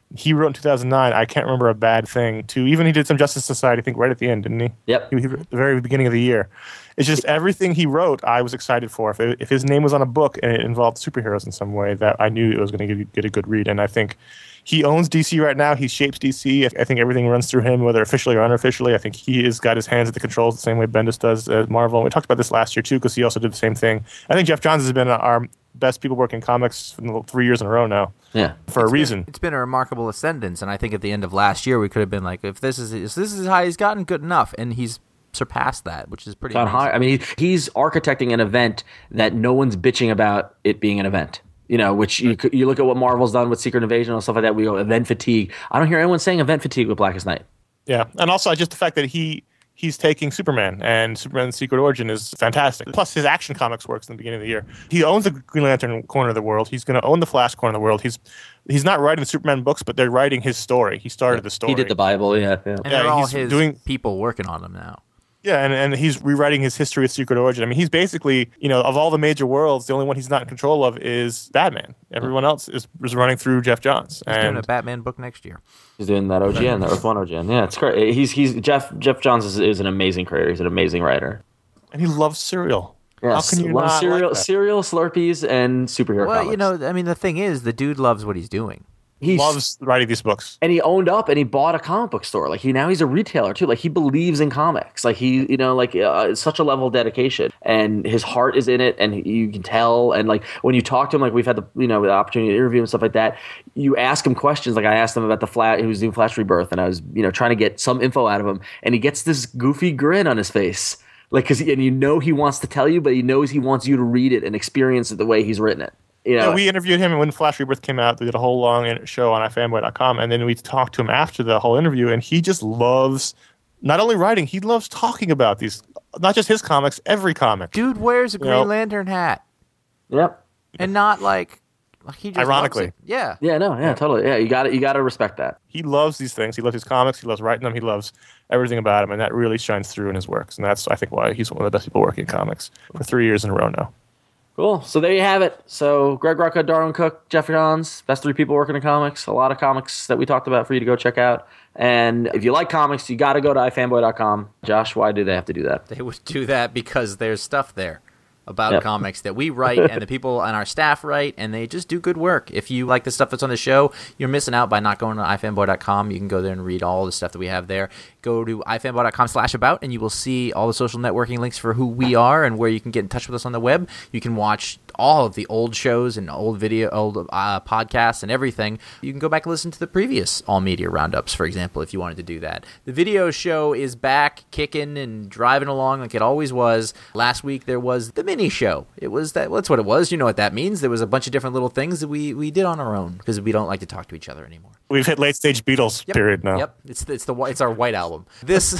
Speaker 4: he wrote in two thousand nine, I can't remember a bad thing, to even he did some Justice Society, I think right at the end, didn't he?
Speaker 5: Yep.
Speaker 4: He, he, at the very beginning of the year. It's just everything he wrote, I was excited for. If, it, if his name was on a book and it involved superheroes in some way, that I knew it was going to get, get a good read. And I think he owns D C right now. He shapes D C. I, I think everything runs through him, whether officially or unofficially. I think he has got his hands at the controls the same way Bendis does at Marvel. And we talked about this last year, too, because he also did the same thing. I think Jeff Johns has been our best people working comics for three years in a row now.
Speaker 5: Yeah.
Speaker 4: For
Speaker 3: it's
Speaker 4: a reason.
Speaker 3: Been, it's been a remarkable ascendance, and I think at the end of last year we could have been like, if this is if this is how he's gotten, good enough, and he's surpassed that, which is pretty
Speaker 5: Gone
Speaker 3: amazing.
Speaker 5: high. I mean, he, he's architecting an event that no one's bitching about it being an event. You know, which you you look at what Marvel's done with Secret Invasion and stuff like that. We go event fatigue. I don't hear anyone saying event fatigue with Blackest Night.
Speaker 4: Yeah, and also just the fact that he he's taking Superman, and Superman's Secret Origin is fantastic. Plus, his Action Comics works in the beginning of the year. He owns the Green Lantern corner of the world. He's going to own the Flash corner of the world. He's he's not writing the Superman books, but they're writing his story. He started the story.
Speaker 5: He did the Bible, yeah. yeah.
Speaker 3: And
Speaker 4: Yeah,
Speaker 3: they're all
Speaker 4: he's
Speaker 3: his
Speaker 4: doing-
Speaker 3: people working on them now.
Speaker 4: Yeah, and, and he's rewriting his history of Secret Origin. I mean, he's basically, you know, of all the major worlds, the only one he's not in control of is Batman. Everyone else is, is running through Jeff Johns.
Speaker 3: He's doing
Speaker 4: And
Speaker 3: a Batman book next year.
Speaker 5: He's doing that O G N, that Earth One O G N. Yeah, it's great. He's he's Jeff Jeff Johns is, is an amazing creator. He's an amazing writer.
Speaker 4: and he loves cereal.
Speaker 5: Yes,
Speaker 4: How can you
Speaker 5: love
Speaker 4: not
Speaker 5: cereal,
Speaker 4: like that?
Speaker 5: cereal, Slurpees, and superhero
Speaker 3: Well,
Speaker 5: comics.
Speaker 3: you know, I mean, the thing is, the dude loves what he's doing.
Speaker 5: he
Speaker 4: Loves writing these books.
Speaker 5: and he owned up and he bought a comic book store. Like he now he's a retailer too. Like he believes in comics. Like he, you know, like uh, it's such a level of dedication, and his heart is in it, and he, you can tell. And like when you talk to him, like we've had the you know the opportunity to interview him and stuff like that. You ask him questions. Like I asked him about the Flash. He was doing Flash Rebirth, and I was you know trying to get some info out of him, and he gets this goofy grin on his face. Like, cause, and you know he wants to tell you, but he knows he wants you to read it and experience it the way he's written it. You know,
Speaker 4: Yeah, we interviewed him when Flash Rebirth came out. We did a whole long in- show on ifanboy dot com, and then we talked to him after the whole interview, and he just loves not only writing, he loves talking about these, not just his comics, every comic.
Speaker 3: Dude wears a Green
Speaker 4: know-
Speaker 3: Lantern hat,
Speaker 5: Yep.
Speaker 3: and not like, like he just loves
Speaker 4: Ironically.
Speaker 3: it. Yeah.
Speaker 5: Yeah, no, yeah, totally. Yeah, you got to You got to respect that.
Speaker 4: He loves these things. He loves his comics. He loves writing them. He loves everything about him, and that really shines through in his works. And that's, I think, why he's one of the best people working in comics for three years in a row now.
Speaker 5: Cool. So there you have it. So Greg Rucka, Darwin Cook, Jeff Johns, best three people working in comics. A lot of comics that we talked about for you to go check out. And if you like comics, you got to go to i fanboy dot com. Josh, why do they have to do that?
Speaker 3: They would do that because there's stuff there about
Speaker 5: Yep.
Speaker 3: comics that we write and the people on our staff write, and they just do good work. If you like the stuff that's on the show, you're missing out by not going to i fanboy dot com. You can go there and read all the stuff that we have there. Go to i fanboy dot com slash about, and you will see all the social networking links for who we are and where you can get in touch with us on the web. You can watch all of the old shows and old video, old uh, podcasts and everything. You can go back and listen to the previous All Media Roundups, for example, if you wanted to do that. The video show is back, kicking and driving along like it always was. Last week there was the mini show. It was that. Well, that's what it was. You know what that means. There was a bunch of different little things that we, we did on our own because we don't like to talk to each other anymore.
Speaker 4: We've hit late stage Beatles
Speaker 3: Yep.
Speaker 4: period now.
Speaker 3: Yep, it's it's the whi- it's our white album. This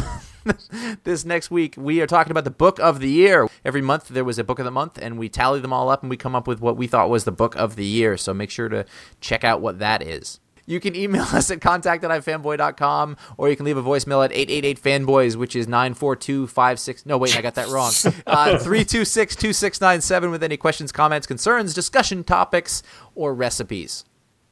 Speaker 3: this next week we are talking about the book of the year. Every month there was a book of the month, and we tally them all up and we come up with what we thought was the book of the year. So make sure to check out what that is. You can email us at contact at i fanboy dot com, or you can leave a voicemail at eight eight eight fanboys, which is nine four two five six. No, wait, I got that wrong. Uh, three two six, two six nine seven with any questions, comments, concerns, discussion topics, or recipes.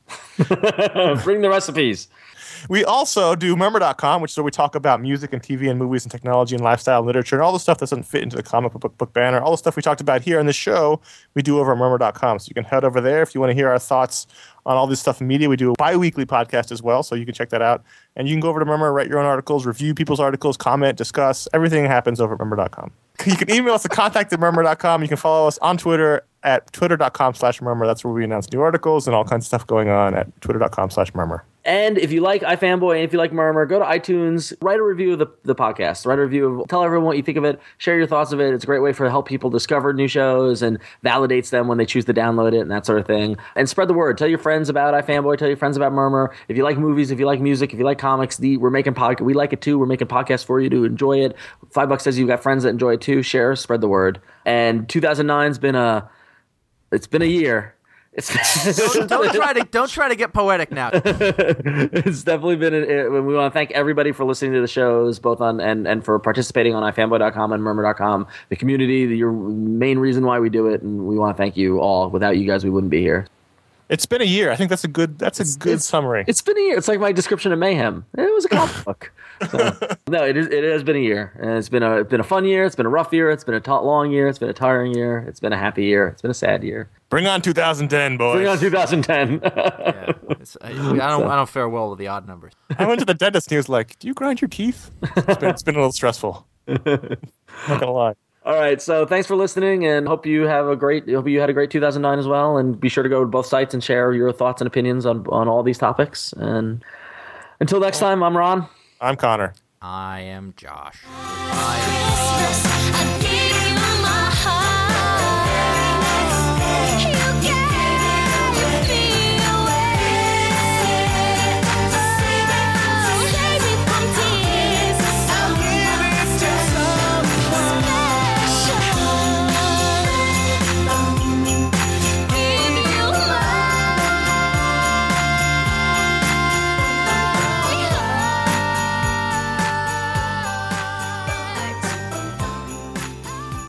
Speaker 5: Bring the recipes.
Speaker 4: We also do Murmur dot com, which is where we talk about music and T V and movies and technology and lifestyle and literature and all the stuff that doesn't fit into the comic book, book banner. All the stuff we talked about here in the show, we do over at Murmur dot com. So you can head over there if you want to hear our thoughts on all this stuff in media. We do a bi-weekly podcast as well, so you can check that out. And you can go over to Murmur, write your own articles, review people's articles, comment, discuss. Everything happens over at Murmur dot com. You can email us at contact at Murmur dot com. You can follow us on Twitter at twitter dot com slash Murmur. That's where we announce new articles and all kinds of stuff going on at twitter dot com slash Murmur.
Speaker 5: And if you like iFanboy and if you like Murmur, go to iTunes, write a review of the, the podcast. Write a review of, tell everyone what you think of it, share your thoughts of it. It's a great way for help people discover new shows and validates them when they choose to download it and that sort of thing. And spread the word. Tell your friends about iFanboy, tell your friends about Murmur. If you like movies, if you like music, if you like comics, the, we're making podcast. We like it too. We're making podcasts for you to enjoy it. Five bucks says you've got friends that enjoy it too. Share, spread the word. And two thousand nine's been a, it's been a year. It's
Speaker 3: Don't, don't try to don't try to get poetic now.
Speaker 5: it's definitely been a, we want to thank everybody for listening to the shows, both on and, and for participating on i fanboy dot com and Murmur dot com, the community, the, your main reason why we do it, and we want to thank you all. Without you guys, we wouldn't be here.
Speaker 4: It's been a year. I think that's a good. That's a
Speaker 5: It's-
Speaker 4: good
Speaker 5: it's-
Speaker 4: summary.
Speaker 5: It's been a year. It's like my description of Mayhem. It was a comic book. So, no, it is. It has been a year, and it's been a it's been a fun year. It's been a rough year. It's been a ta- long year. It's been a tiring year. It's been a happy year. It's been a sad year.
Speaker 4: Bring on two thousand ten, boys.
Speaker 5: Bring on two thousand ten.
Speaker 3: Yeah, it's, I, I don't I don't fare well with the odd numbers.
Speaker 4: I went to the dentist and he was like, "Do you grind your teeth?" It's been, it's been a little stressful. Not gonna lie.
Speaker 5: All right, so thanks for listening, and hope you have a great. Hope you had a great two thousand nine as well. And be sure to go to both sites and share your thoughts and opinions on on all these topics. And until next time, I'm Ron.
Speaker 4: I'm Connor.
Speaker 3: I am Josh. Bye.